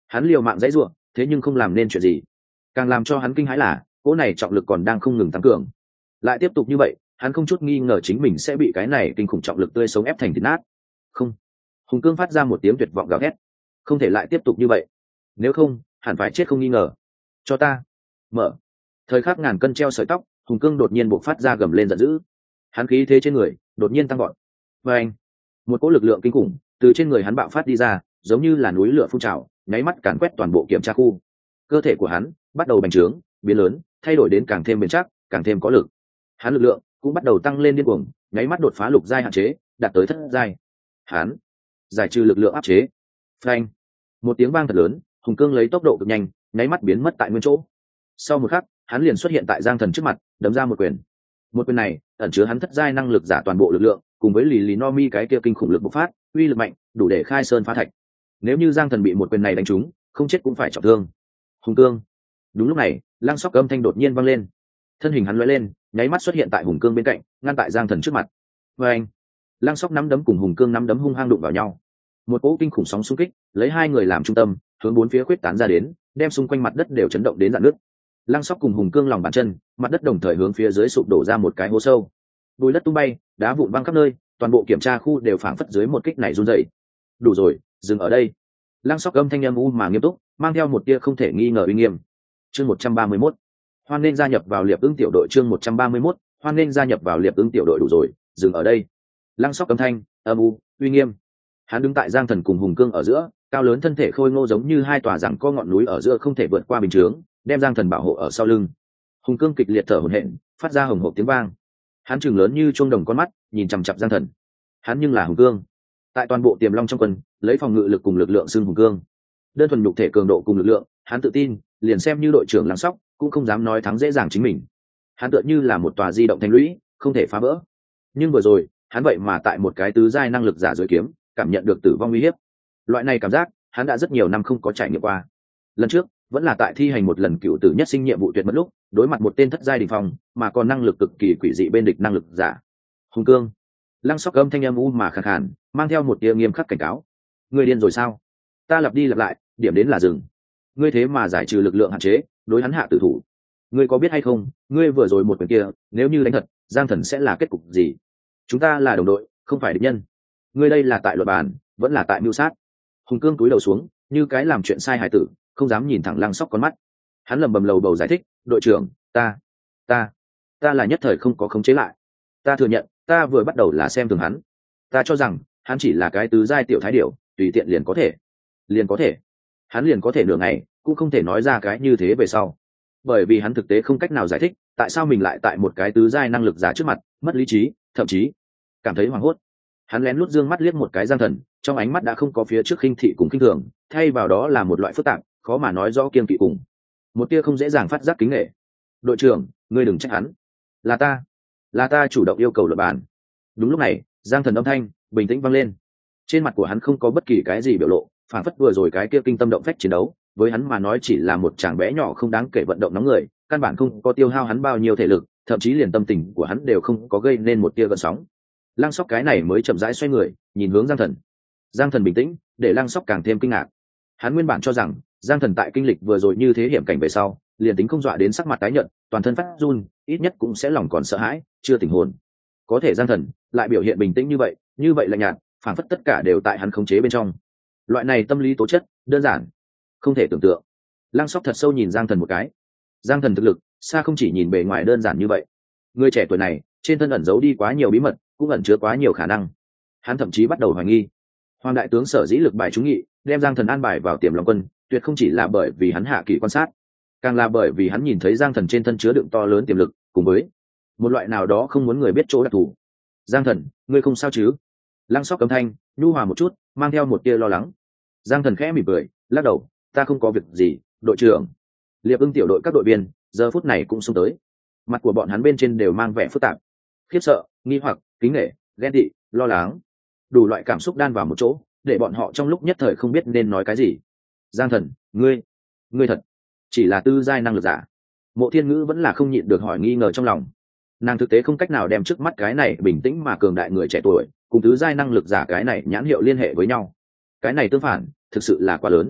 Hắn liều mạng dãy ruộng, thế nhưng không làm nên chuyện gì. Càng làm cho hắn kinh hãi là cỗ này trọng lực còn đang không ngừng tăng cường. Lại tiếp tục như vậy, hắn không chút nghi ngờ chính mình sẽ bị cái này kinh khủng trọng lực tươi sống ép thành thịt nát. Không. Hùng Cương phát ra một tiếng tuyệt vọng gào thét. Không thể lại tiếp tục như vậy, nếu không hẳn phải chết không nghi ngờ. Cho ta mở. Thời khắc ngàn cân treo sợi tóc, Hùng Cương đột nhiên bộc phát ra gầm lên giận dữ. Hắn khí thế trên người đột nhiên tăng gọn. Và anh, một cỗ lực lượng kinh khủng từ trên người hắn bạo phát đi ra, giống như là núi lửa phun trào, nháy mắt càn quét toàn bộ kiểm tra khu. Cơ thể của hắn bắt đầu bành trướng, biến lớn, thay đổi đến càng thêm bền chắc, càng thêm có lực. Hắn lực lượng cũng bắt đầu tăng lên điên cuồng, nháy mắt đột phá lục giai hạn chế, đạt tới thất giai. Hắn giải trừ lực lượng áp chế. Phanh! Một tiếng vang thật lớn, Hùng Cương lấy tốc độ cực nhanh, nháy mắt biến mất tại nguyên chỗ. Sau một khắc, hắn liền xuất hiện tại Giang Thần trước mặt, đấm ra một quyền. Một quyền này ẩn chứa hắn thất giai năng lực giả toàn bộ lực lượng, cùng với lì lì no mi cái kia kinh khủng lực bộc phát, uy lực mạnh, đủ để khai sơn phá thạch. Nếu như Giang Thần bị một quyền này đánh trúng, không chết cũng phải trọng thương. Hùng Cương! Đúng lúc này, Lăng Sóc âm thanh đột nhiên vang lên. Thân hình hắn lóe lên, nháy mắt xuất hiện tại Hùng Cương bên cạnh, ngăn tại Giang Thần trước mặt. Và anh, Lăng Sóc nắm đấm cùng Hùng Cương nắm đấm hung hăng đụng vào nhau. Một cỗ kinh khủng sóng xung kích, lấy hai người làm trung tâm, hướng bốn phía khuyết tán ra đến, đem xung quanh mặt đất đều chấn động đến rạn nứt. Lăng Sóc cùng Hùng Cương lòng bàn chân, mặt đất đồng thời hướng phía dưới sụp đổ ra một cái hố sâu. Bùi đất tung bay, đá vụn văng khắp nơi, toàn bộ kiểm tra khu đều phảng phất dưới một kích này run rẩy. Đủ rồi, dừng ở đây. Lăng Sóc âm thanh âm u mà nghiêm túc, mang theo một tia không thể nghi ngờ uy nghiêm. Chương một trăm ba mươi mốt. Hoan nên gia nhập vào Liệp Ưng tiểu đội. Chương một trăm ba mươi mốt. Hoan nên gia nhập vào Liệp Ưng tiểu đội. Đủ rồi, dừng ở đây. Lăng Sóc âm thanh âm u uy nghiêm. Hắn đứng tại Giang Thần cùng Hùng Cương ở giữa, cao lớn thân thể khôi ngô giống như hai tòa giằng co ngọn núi ở giữa không thể vượt qua bình chướng, đem Giang Thần bảo hộ ở sau lưng. Hùng Cương kịch liệt thở hổn hển, phát ra hồng hộc tiếng vang. Hắn trừng lớn như chuông đồng con mắt, nhìn chằm chằm Giang Thần. Hắn nhưng là Hùng Cương, tại toàn bộ Tiềm Long trong quân, lấy phòng ngự lực cùng lực lượng xưng Hùng Cương. Đơn thuần nhục thể cường độ cùng lực lượng, hắn tự tin, liền xem như đội trưởng Lăng Sóc, cũng không dám nói thắng dễ dàng chính mình. Hắn tựa như là một tòa di động thành lũy, không thể phá vỡ. Nhưng vừa rồi, hắn vậy mà tại một cái tứ giai năng lực giả dưới kiếm, cảm nhận được tử vong uy hiếp. Loại này cảm giác, hắn đã rất nhiều năm không có trải nghiệm qua. Lần trước, vẫn là tại thi hành một lần cựu tử nhất sinh nhiệm vụ tuyệt mất lúc, đối mặt một tên thất giai đỉnh phong, mà còn năng lực cực kỳ quỷ dị bên địch năng lực giả. Hùng Cương. Lăng Sóc âm thanh âm u mà khàn khàn, mang theo một tia nghiêm khắc cảnh cáo. Ngươi điên rồi sao? Ta lặp đi lặp lại, điểm đến là dừng. Ngươi thế mà giải trừ lực lượng hạn chế, đối hắn hạ tử thủ. Ngươi có biết hay không, ngươi vừa rồi một quyền kia, nếu như đánh thật, Giang Thần sẽ là kết cục gì? Chúng ta là đồng đội, không phải địch nhân. Ngươi đây là tại luật bàn, vẫn là tại mưu sát. Hùng Cương cúi đầu xuống, như cái làm chuyện sai hài tử, không dám nhìn thẳng Lăng Sóc con mắt. Hắn lầm bầm lầu bầu giải thích, đội trưởng, ta, ta, ta là nhất thời không có khống chế lại. Ta thừa nhận, ta vừa bắt đầu là xem thường hắn. Ta cho rằng, hắn chỉ là cái tứ giai tiểu thái điểu, tùy tiện liền có thể, liền có thể. Hắn liền có thể nửa ngày, cũng không thể nói ra cái như thế về sau. Bởi vì hắn thực tế không cách nào giải thích, tại sao mình lại tại một cái tứ giai năng lực giả trước mặt, mất lý trí, thậm chí cảm thấy hoảng hốt. Hắn lén lút dương mắt liếc một cái Giang Thần, trong ánh mắt đã không có phía trước khinh thị cùng khinh thường, thay vào đó là một loại phức tạp, khó mà nói rõ kiêng kỵ cùng một tia không dễ dàng phát giác kính nể. Đội trưởng, ngươi đừng trách hắn, là ta, là ta chủ động yêu cầu luật bàn. Đúng lúc này, Giang Thần âm thanh bình tĩnh vang lên. Trên mặt của hắn không có bất kỳ cái gì biểu lộ, phản phất vừa rồi cái kia kinh tâm động phách chiến đấu, với hắn mà nói chỉ là một chàng bé nhỏ không đáng kể vận động nóng người, căn bản không có tiêu hao hắn bao nhiêu thể lực, thậm chí liền tâm tình của hắn đều không có gây nên một tia gợn sóng. Lăng Sóc cái này mới chậm rãi xoay người, nhìn hướng Giang Thần. Giang Thần bình tĩnh, để Lăng Sóc càng thêm kinh ngạc. Hắn nguyên bản cho rằng Giang Thần tại kinh lịch vừa rồi như thế hiểm cảnh về sau, liền tính không dọa đến sắc mặt tái nhợt, toàn thân phát run, ít nhất cũng sẽ lòng còn sợ hãi, chưa tỉnh hồn. Có thể Giang Thần lại biểu hiện bình tĩnh như vậy, như vậy lạnh nhạt, phản phất tất cả đều tại hắn khống chế bên trong. Loại này tâm lý tố chất, đơn giản không thể tưởng tượng. Lăng Sóc thật sâu nhìn Giang Thần một cái. Giang Thần thực lực xa không chỉ nhìn bề ngoài đơn giản như vậy. Người trẻ tuổi này trên thân ẩn giấu đi quá nhiều bí mật, cũng ẩn chứa quá nhiều khả năng. Hắn thậm chí bắt đầu hoài nghi, Hoàng đại tướng sở dĩ lực bài trúng nghị, đem Giang Thần an bài vào Tiềm Long quân, tuyệt không chỉ là bởi vì hắn hạ kỳ quan sát, càng là bởi vì hắn nhìn thấy Giang Thần trên thân chứa đựng to lớn tiềm lực, cùng với một loại nào đó không muốn người biết chỗ đặc thù. Giang Thần, ngươi không sao chứ? Lăng Sóc cấm thanh nhu hòa một chút, mang theo một tia lo lắng. Giang Thần khẽ mỉm cười, lắc đầu, ta không có việc gì, đội trưởng. Liệp Ưng tiểu đội các đội viên giờ phút này cũng xông tới, mặt của bọn hắn bên trên đều mang vẻ phức tạp, khiếp sợ, nghi hoặc, kính nể, ghen tị, lo lắng, đủ loại cảm xúc đan vào một chỗ, để bọn họ trong lúc nhất thời không biết nên nói cái gì. Giang Thần, ngươi, ngươi thật chỉ là tư giai năng lực giả? Mộ Thiên Ngữ vẫn là không nhịn được hỏi nghi ngờ trong lòng. Nàng thực tế không cách nào đem trước mắt cái này bình tĩnh mà cường đại người trẻ tuổi cùng tứ giai năng lực giả cái này nhãn hiệu liên hệ với nhau. Cái này tương phản thực sự là quá lớn.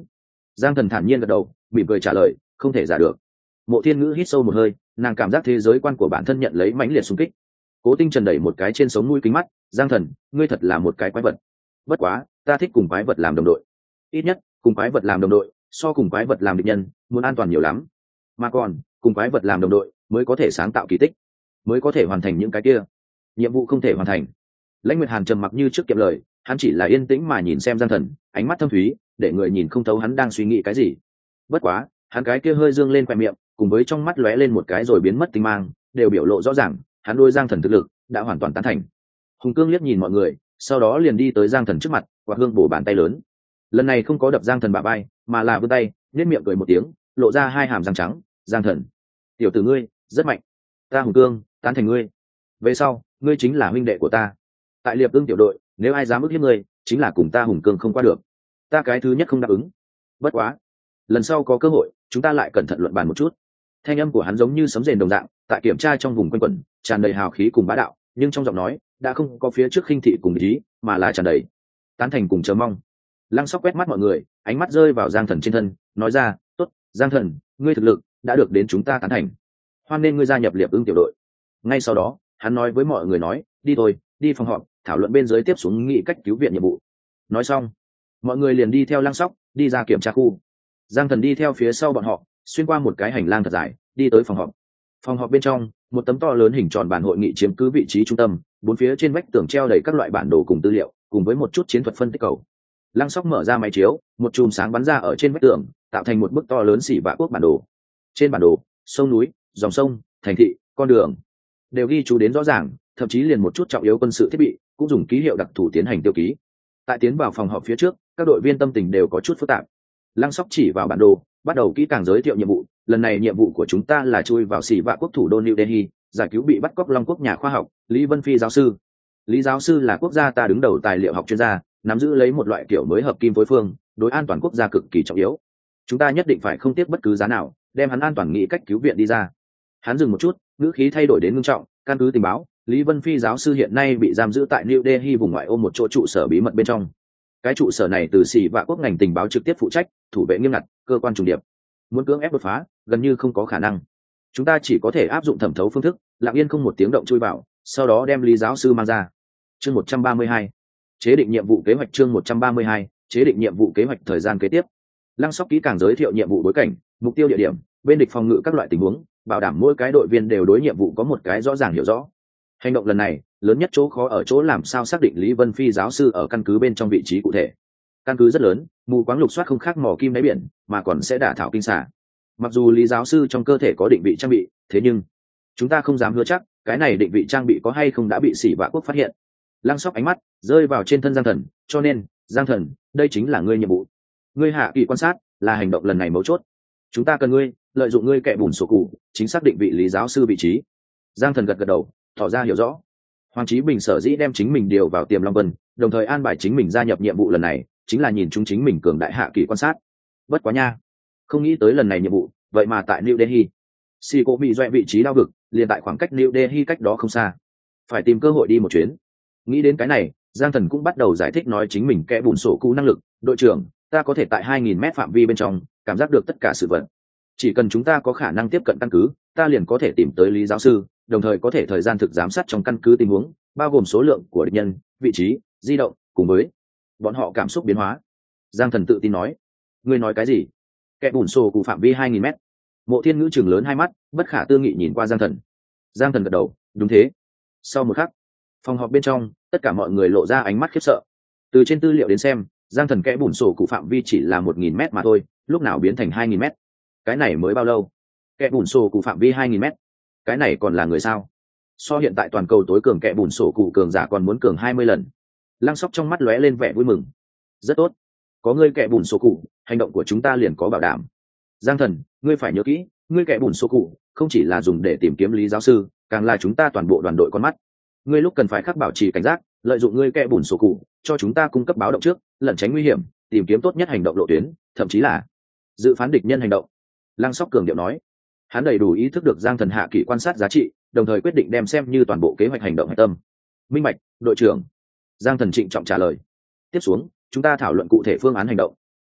Giang Thần thản nhiên gật đầu, mỉm cười trả lời, không thể giả được. Mộ Thiên Ngữ hít sâu một hơi, nàng cảm giác thế giới quan của bản thân nhận lấy mãnh liệt xung kích. Cố Tinh Trần đẩy một cái trên sống mũi kính mắt, Giang Thần, ngươi thật là một cái quái vật. Bất quá, ta thích cùng quái vật làm đồng đội. Ít nhất, cùng quái vật làm đồng đội, so cùng quái vật làm địch nhân, muốn an toàn nhiều lắm. Mà còn, cùng quái vật làm đồng đội, mới có thể sáng tạo kỳ tích, mới có thể hoàn thành những cái kia nhiệm vụ không thể hoàn thành. Lãnh Nguyệt Hàn trầm mặc như trước kiệm lời, hắn chỉ là yên tĩnh mà nhìn xem Giang Thần, ánh mắt thâm thúy, để người nhìn không thấu hắn đang suy nghĩ cái gì. Bất quá, hắn cái kia hơi dương lên khóe miệng, cùng với trong mắt lóe lên một cái rồi biến mất tinh mang, đều biểu lộ rõ ràng, hắn đôi Giang Thần thực lực đã hoàn toàn tán thành. Hùng Cương liếc nhìn mọi người, sau đó liền đi tới Giang Thần trước mặt, quạt hương bổ bàn tay lớn. Lần này không có đập Giang Thần bả vai, mà là vươn tay, nhếch miệng cười một tiếng, lộ ra hai hàm răng trắng. Giang Thần, tiểu tử ngươi rất mạnh, ta Hùng Cương tán thành ngươi. Về sau, ngươi chính là huynh đệ của ta. Tại Liệp Ưng tiểu đội, nếu ai dám ức hiếp ngươi, chính là cùng ta Hùng Cương không qua được. Ta cái thứ nhất không đáp ứng. Bất quá, lần sau có cơ hội, chúng ta lại cẩn thận luận bàn một chút. Thanh âm của hắn giống như sấm rền đồng dạng, tại kiểm tra trong vùng quanh quẩn, tràn đầy hào khí cùng bá đạo, nhưng trong giọng nói đã không có phía trước khinh thị cùng ý, mà là tràn đầy tán thành cùng chờ mong. Lăng Sóc quét mắt mọi người, ánh mắt rơi vào Giang Thần trên thân, nói ra, tốt, Giang Thần, ngươi thực lực đã được đến chúng ta tán thành, hoan nên ngươi gia nhập Liệp Ưng tiểu đội. Ngay sau đó, hắn nói với mọi người nói, đi thôi, đi phòng họp, thảo luận bên dưới tiếp xuống nghị cách cứu viện nhiệm vụ. Nói xong, mọi người liền đi theo Lăng Sóc đi ra kiểm tra khu. Giang Thần đi theo phía sau bọn họ, xuyên qua một cái hành lang thật dài, đi tới phòng họp. Phòng họp bên trong, một tấm to lớn hình tròn bản hội nghị chiếm cứ vị trí trung tâm, bốn phía trên vách tường treo đầy các loại bản đồ cùng tư liệu, cùng với một chút chiến thuật phân tích cầu. Lăng Sóc mở ra máy chiếu, một chùm sáng bắn ra ở trên vách tường, tạo thành một bức to lớn xỉ vạ quốc bản đồ. Trên bản đồ, sông núi, dòng sông, thành thị, con đường đều ghi chú đến rõ ràng, thậm chí liền một chút trọng yếu quân sự thiết bị cũng dùng ký hiệu đặc thù tiến hành tiêu ký. Tại tiến vào phòng họp phía trước, các đội viên tâm tình đều có chút phức tạp. Lăng Sóc chỉ vào bản đồ, bắt đầu kỹ càng giới thiệu nhiệm vụ. Lần này nhiệm vụ của chúng ta là chui vào xỉ vạ quốc thủ đô New Delhi, giải cứu bị bắt cóc Long Quốc nhà khoa học Lý Vân Phi giáo sư. Lý giáo sư là quốc gia ta đứng đầu tài liệu học chuyên gia, nắm giữ lấy một loại kiểu mới hợp kim phối phương, đối an toàn quốc gia cực kỳ trọng yếu. Chúng ta nhất định phải không tiếc bất cứ giá nào, đem hắn an toàn nghĩ cách cứu viện đi ra. Hắn dừng một chút, ngữ khí thay đổi đến ngưng trọng, căn cứ tình báo, Lý Vân Phi giáo sư hiện nay bị giam giữ tại New Delhi vùng ngoại ô một chỗ trụ sở bí mật bên trong. Cái trụ sở này từ xỉ vạ quốc ngành tình báo trực tiếp phụ trách, thủ vệ nghiêm ngặt, cơ quan trùng điệp. Muốn cưỡng ép đột phá, gần như không có khả năng. Chúng ta chỉ có thể áp dụng thẩm thấu phương thức, lặng yên không một tiếng động chui vào, sau đó đem Lý giáo sư mang ra. Chương một trăm ba mươi hai, chế định nhiệm vụ kế hoạch. Chương một trăm ba mươi hai, chế định nhiệm vụ kế hoạch thời gian kế tiếp. Lăng Sóc kỹ càng giới thiệu nhiệm vụ bối cảnh, mục tiêu địa điểm, bên địch phòng ngự các loại tình huống, bảo đảm mỗi cái đội viên đều đối nhiệm vụ có một cái rõ ràng hiểu rõ. Hành động lần này, lớn nhất chỗ khó ở chỗ làm sao xác định Lý Vân Phi giáo sư ở căn cứ bên trong vị trí cụ thể. Căn cứ rất lớn, mù quáng lục soát không khác mò kim đáy biển, mà còn sẽ đả thảo kinh xà. Mặc dù Lý giáo sư trong cơ thể có định vị trang bị, thế nhưng chúng ta không dám hứa chắc cái này định vị trang bị có hay không đã bị xỉ vạ quốc phát hiện. Lăng Sóc ánh mắt rơi vào trên thân Giang Thần, cho nên, Giang Thần, đây chính là ngươi nhiệm vụ. Ngươi hạ kỳ quan sát là hành động lần này mấu chốt. Chúng ta cần ngươi lợi dụng ngươi kẻ bùn sổ cụ, chính xác định vị Lý giáo sư vị trí. Giang Thần gật gật đầu, tỏ ra hiểu rõ. Hoàng Chí Bình sở dĩ đem chính mình điều vào Tiềm Long Vân, đồng thời an bài chính mình gia nhập nhiệm vụ lần này, chính là nhìn chúng chính mình cường đại hạ kỳ quan sát. Bất quá nha, không nghĩ tới lần này nhiệm vụ vậy mà tại New Delhi. Xì cổ bị doẹ vị trí đao vực liền tại khoảng cách New Delhi cách đó không xa, phải tìm cơ hội đi một chuyến. Nghĩ đến cái này, Giang Thần cũng bắt đầu giải thích nói chính mình kẽ bùn sổ cụ năng lực. Đội trưởng, ta có thể tại hai nghìn mét phạm vi bên trong cảm giác được tất cả sự vật. Chỉ cần chúng ta có khả năng tiếp cận căn cứ, ta liền có thể tìm tới Lý giáo sư, đồng thời có thể thời gian thực giám sát trong căn cứ tình huống, bao gồm số lượng của địch nhân, vị trí, di động, cùng với bọn họ cảm xúc biến hóa. Giang Thần tự tin nói. Ngươi nói cái gì? Kẻ bùn sổ cụ phạm vi hai nghìn mét. Mộ Thiên Ngữ chừng lớn hai mắt, bất khả tư nghị nhìn qua Giang Thần. Giang Thần gật đầu, đúng thế. Sau một khắc, phòng họp bên trong, tất cả mọi người lộ ra ánh mắt khiếp sợ. Từ trên tư liệu đến xem, Giang Thần kẽ bùn sổ cụ phạm vi chỉ là một nghìn mét mà thôi, lúc nào biến thành hai nghìn mét? Cái này mới bao lâu? Kẽ bùn sổ cụ phạm vi hai nghìn mét. Cái này còn là người sao? So hiện tại toàn cầu tối cường kẽ bùn sổ cụ cường giả còn muốn cường hai mươi lần. Lăng Sóc trong mắt lóe lên vẻ vui mừng. Rất tốt, có ngươi kẻ bùn số cụ, hành động của chúng ta liền có bảo đảm. Giang Thần, ngươi phải nhớ kỹ, ngươi kẻ bùn số cụ không chỉ là dùng để tìm kiếm Lý giáo sư, càng là chúng ta toàn bộ đoàn đội con mắt. Ngươi lúc cần phải khắc bảo trì cảnh giác, lợi dụng ngươi kẻ bùn số cụ cho chúng ta cung cấp báo động trước, lẩn tránh nguy hiểm, tìm kiếm tốt nhất hành động lộ tuyến, thậm chí là dự phán địch nhân hành động. Lăng Sóc cường điệu nói. Hắn đầy đủ ý thức được Giang Thần hạ kỷ quan sát giá trị, đồng thời quyết định đem xem như toàn bộ kế hoạch hành động hạch tâm. Minh bạch, đội trưởng. Giang Thần trịnh trọng trả lời. Tiếp xuống, chúng ta thảo luận cụ thể phương án hành động.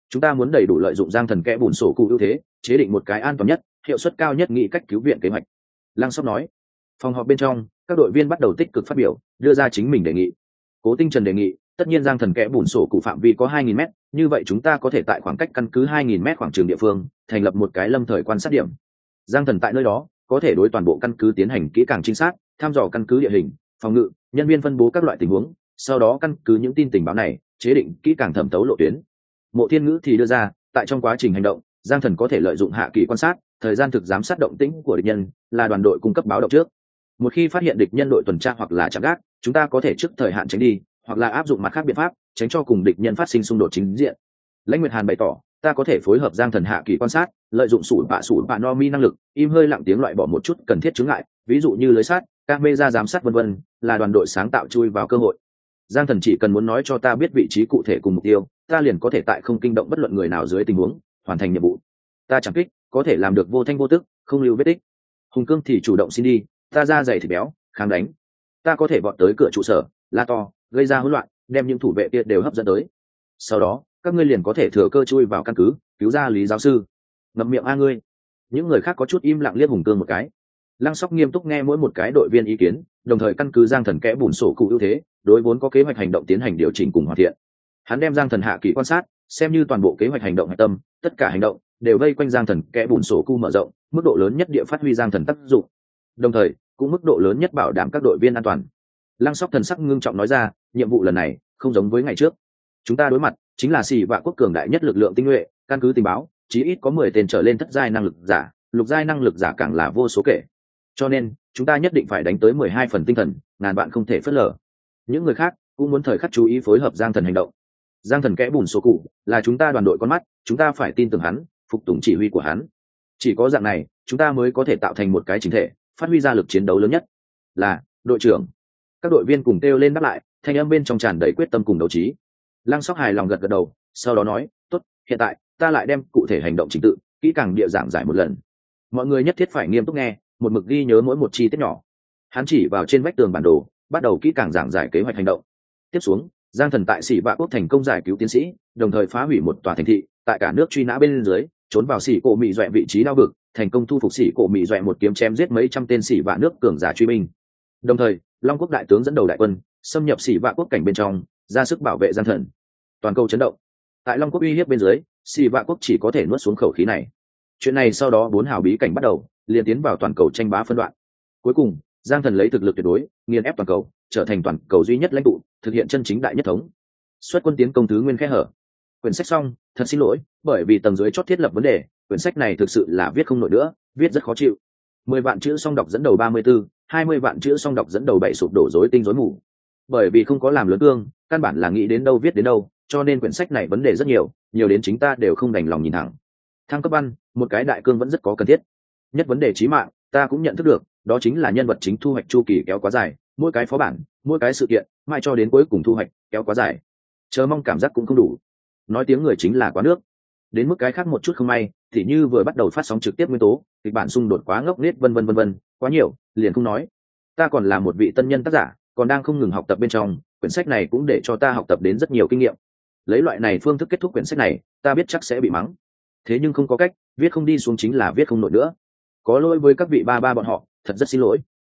chúng ta muốn đầy đủ lợi dụng giang thần kẽ bùn sổ cụ ưu thế, chế định một cái an toàn nhất, hiệu suất cao nhất nghị cách cứu viện kế hoạch. Lăng Sóc nói. Phòng họp bên trong, các đội viên bắt đầu tích cực phát biểu, đưa ra chính mình đề nghị. Cố Tinh Trần đề nghị, tất nhiên giang thần kẽ bùn sổ cụ phạm vi có hai nghìn mét, như vậy chúng ta có thể tại khoảng cách căn cứ hai nghìn mét khoảng trường địa phương thành lập một cái lâm thời quan sát điểm. Giang thần tại nơi đó có thể đối toàn bộ căn cứ tiến hành kỹ càng chính xác, thăm dò căn cứ địa hình, phòng ngự, nhân viên phân bố các loại tình huống, sau đó căn cứ những tin tình báo này chế định kỹ càng thẩm tấu lộ tuyến. Mộ Thiên Ngữ thì đưa ra, tại trong quá trình hành động, giang thần có thể lợi dụng hạ kỳ quan sát, thời gian thực giám sát động tĩnh của địch nhân, là đoàn đội cung cấp báo động trước. Một khi phát hiện địch nhân đội tuần tra hoặc là chạm gác, chúng ta có thể trước thời hạn tránh đi, hoặc là áp dụng mặt khác biện pháp tránh cho cùng địch nhân phát sinh xung đột chính diện. Lãnh Nguyệt Hàn bày tỏ, ta có thể phối hợp giang thần hạ kỳ quan sát, lợi dụng sủi bạ sủi bạ no mi năng lực, im hơi lặng tiếng loại bỏ một chút cần thiết chướng ngại, ví dụ như lưới sát, camera giám sát vân vân, là đoàn đội sáng tạo chui vào cơ hội. Giang thần chỉ cần muốn nói cho ta biết vị trí cụ thể cùng mục tiêu, ta liền có thể tại không kinh động bất luận người nào dưới tình huống hoàn thành nhiệm vụ. Ta chẳng kích có thể làm được vô thanh vô tức, không lưu vết tích. Hùng Cương thì chủ động xin đi, ta ra dày thịt béo, kháng đánh. Ta có thể vọt tới cửa trụ sở, la to, gây ra hỗn loạn, đem những thủ vệ kia đều hấp dẫn tới. Sau đó các ngươi liền có thể thừa cơ chui vào căn cứ, cứu ra Lý giáo sư. Ngậm miệng a ngươi. Những người khác có chút im lặng liếc Hùng Cương một cái. Lăng Sóc nghiêm túc nghe mỗi một cái đội viên ý kiến, đồng thời căn cứ giang thần kẽ bùn sổ cụ ưu thế, đối vốn có kế hoạch hành động tiến hành điều chỉnh cùng hoàn thiện. Hắn đem giang thần hạ kỳ quan sát xem như toàn bộ kế hoạch hành động hạch tâm, tất cả hành động đều vây quanh giang thần kẽ bùn sổ cụ mở rộng, mức độ lớn nhất địa phát huy giang thần tác dụng, đồng thời cũng mức độ lớn nhất bảo đảm các đội viên an toàn. Lăng Sóc thần sắc ngưng trọng nói ra, nhiệm vụ lần này không giống với ngày trước, chúng ta đối mặt chính là xì vạ quốc cường đại nhất lực lượng tinh nhuệ, căn cứ tình báo chí ít có mười tên trở lên thất giai năng lực giả, lục giai năng lực giả càng là vô số kể, cho nên chúng ta nhất định phải đánh tới mười hai phần tinh thần, ngàn bạn không thể phớt lờ. Những người khác cũng muốn thời khắc chú ý phối hợp giang thần hành động. Giang thần kẽ bùn số cụ là chúng ta đoàn đội con mắt, chúng ta phải tin tưởng hắn, phục tùng chỉ huy của hắn. Chỉ có dạng này chúng ta mới có thể tạo thành một cái chính thể, phát huy ra lực chiến đấu lớn nhất. Là đội trưởng. Các đội viên cùng kêu lên đáp lại, thanh âm bên trong tràn đầy quyết tâm cùng đấu trí. Lăng Sóc hài lòng gật gật đầu, sau đó nói, tốt, hiện tại ta lại đem cụ thể hành động trình tự kỹ càng địa giảng giải một lần. Mọi người nhất thiết phải nghiêm túc nghe, một mực ghi nhớ mỗi một chi tiết nhỏ. Hắn chỉ vào trên vách tường bản đồ, bắt đầu kỹ càng giảng giải kế hoạch hành động. Tiếp xuống, giang thần tại Sĩ Vạ quốc thành công giải cứu tiến sĩ, đồng thời phá hủy một tòa thành thị, tại cả nước truy nã bên dưới, trốn vào Sĩ Cổ Mị Doẹ vị trí đao vực, thành công thu phục Sĩ Cổ Mị Doẹ một kiếm chém giết mấy trăm tên Sĩ Vạ nước cường giả truy binh. Đồng thời, Long quốc đại tướng dẫn đầu đại quân, xâm nhập Sĩ Vạ quốc cảnh bên trong, ra sức bảo vệ giang thần. Toàn cầu chấn động. Tại Long quốc uy hiếp bên dưới, Sĩ Vạ quốc chỉ có thể nuốt xuống khẩu khí này. Chuyện này sau đó bốn hào bí cảnh bắt đầu, liền tiến vào toàn cầu tranh bá phân đoạn. Cuối cùng, giang thần lấy thực lực tuyệt đối, nghiền ép toàn cầu, trở thành toàn cầu duy nhất lãnh tụ, thực hiện chân chính đại nhất thống. Xuất quân tiến công thứ nguyên khe hở. Quyển sách xong, thật xin lỗi, bởi vì tầng dưới chót thiết lập vấn đề, quyển sách này thực sự là viết không nổi nữa, viết rất khó chịu. Mười vạn chữ song đọc dẫn đầu ba mươi tư, hai mươi vạn chữ song đọc dẫn đầu bảy sụp đổ rối tinh rối mù. Bởi vì không có làm lớn cương, căn bản là nghĩ đến đâu viết đến đâu, cho nên quyển sách này vấn đề rất nhiều, nhiều đến chính ta đều không đành lòng nhìn thẳng. Thăng cấp văn, một cái đại cương vẫn rất có cần thiết. Nhất vấn đề chí mạng, ta cũng nhận thức được, đó chính là nhân vật chính thu hoạch chu kỳ kéo quá dài, mỗi cái phó bản, mỗi cái sự kiện, mãi cho đến cuối cùng thu hoạch kéo quá dài. Chờ mong cảm giác cũng không đủ. Nói tiếng người chính là quá nước. Đến mức cái khác một chút không may, thì như vừa bắt đầu phát sóng trực tiếp nguyên tố, kịch bản xung đột quá ngốc nghếch vân vân vân vân, quá nhiều, liền không nói. Ta còn là một vị tân nhân tác giả, còn đang không ngừng học tập bên trong, quyển sách này cũng để cho ta học tập đến rất nhiều kinh nghiệm. Lấy loại này phương thức kết thúc quyển sách này, ta biết chắc sẽ bị mắng. Thế nhưng không có cách, viết không đi xuống chính là viết không nổi nữa. Có lỗi với các vị ba ba bọn họ, thật rất xin lỗi.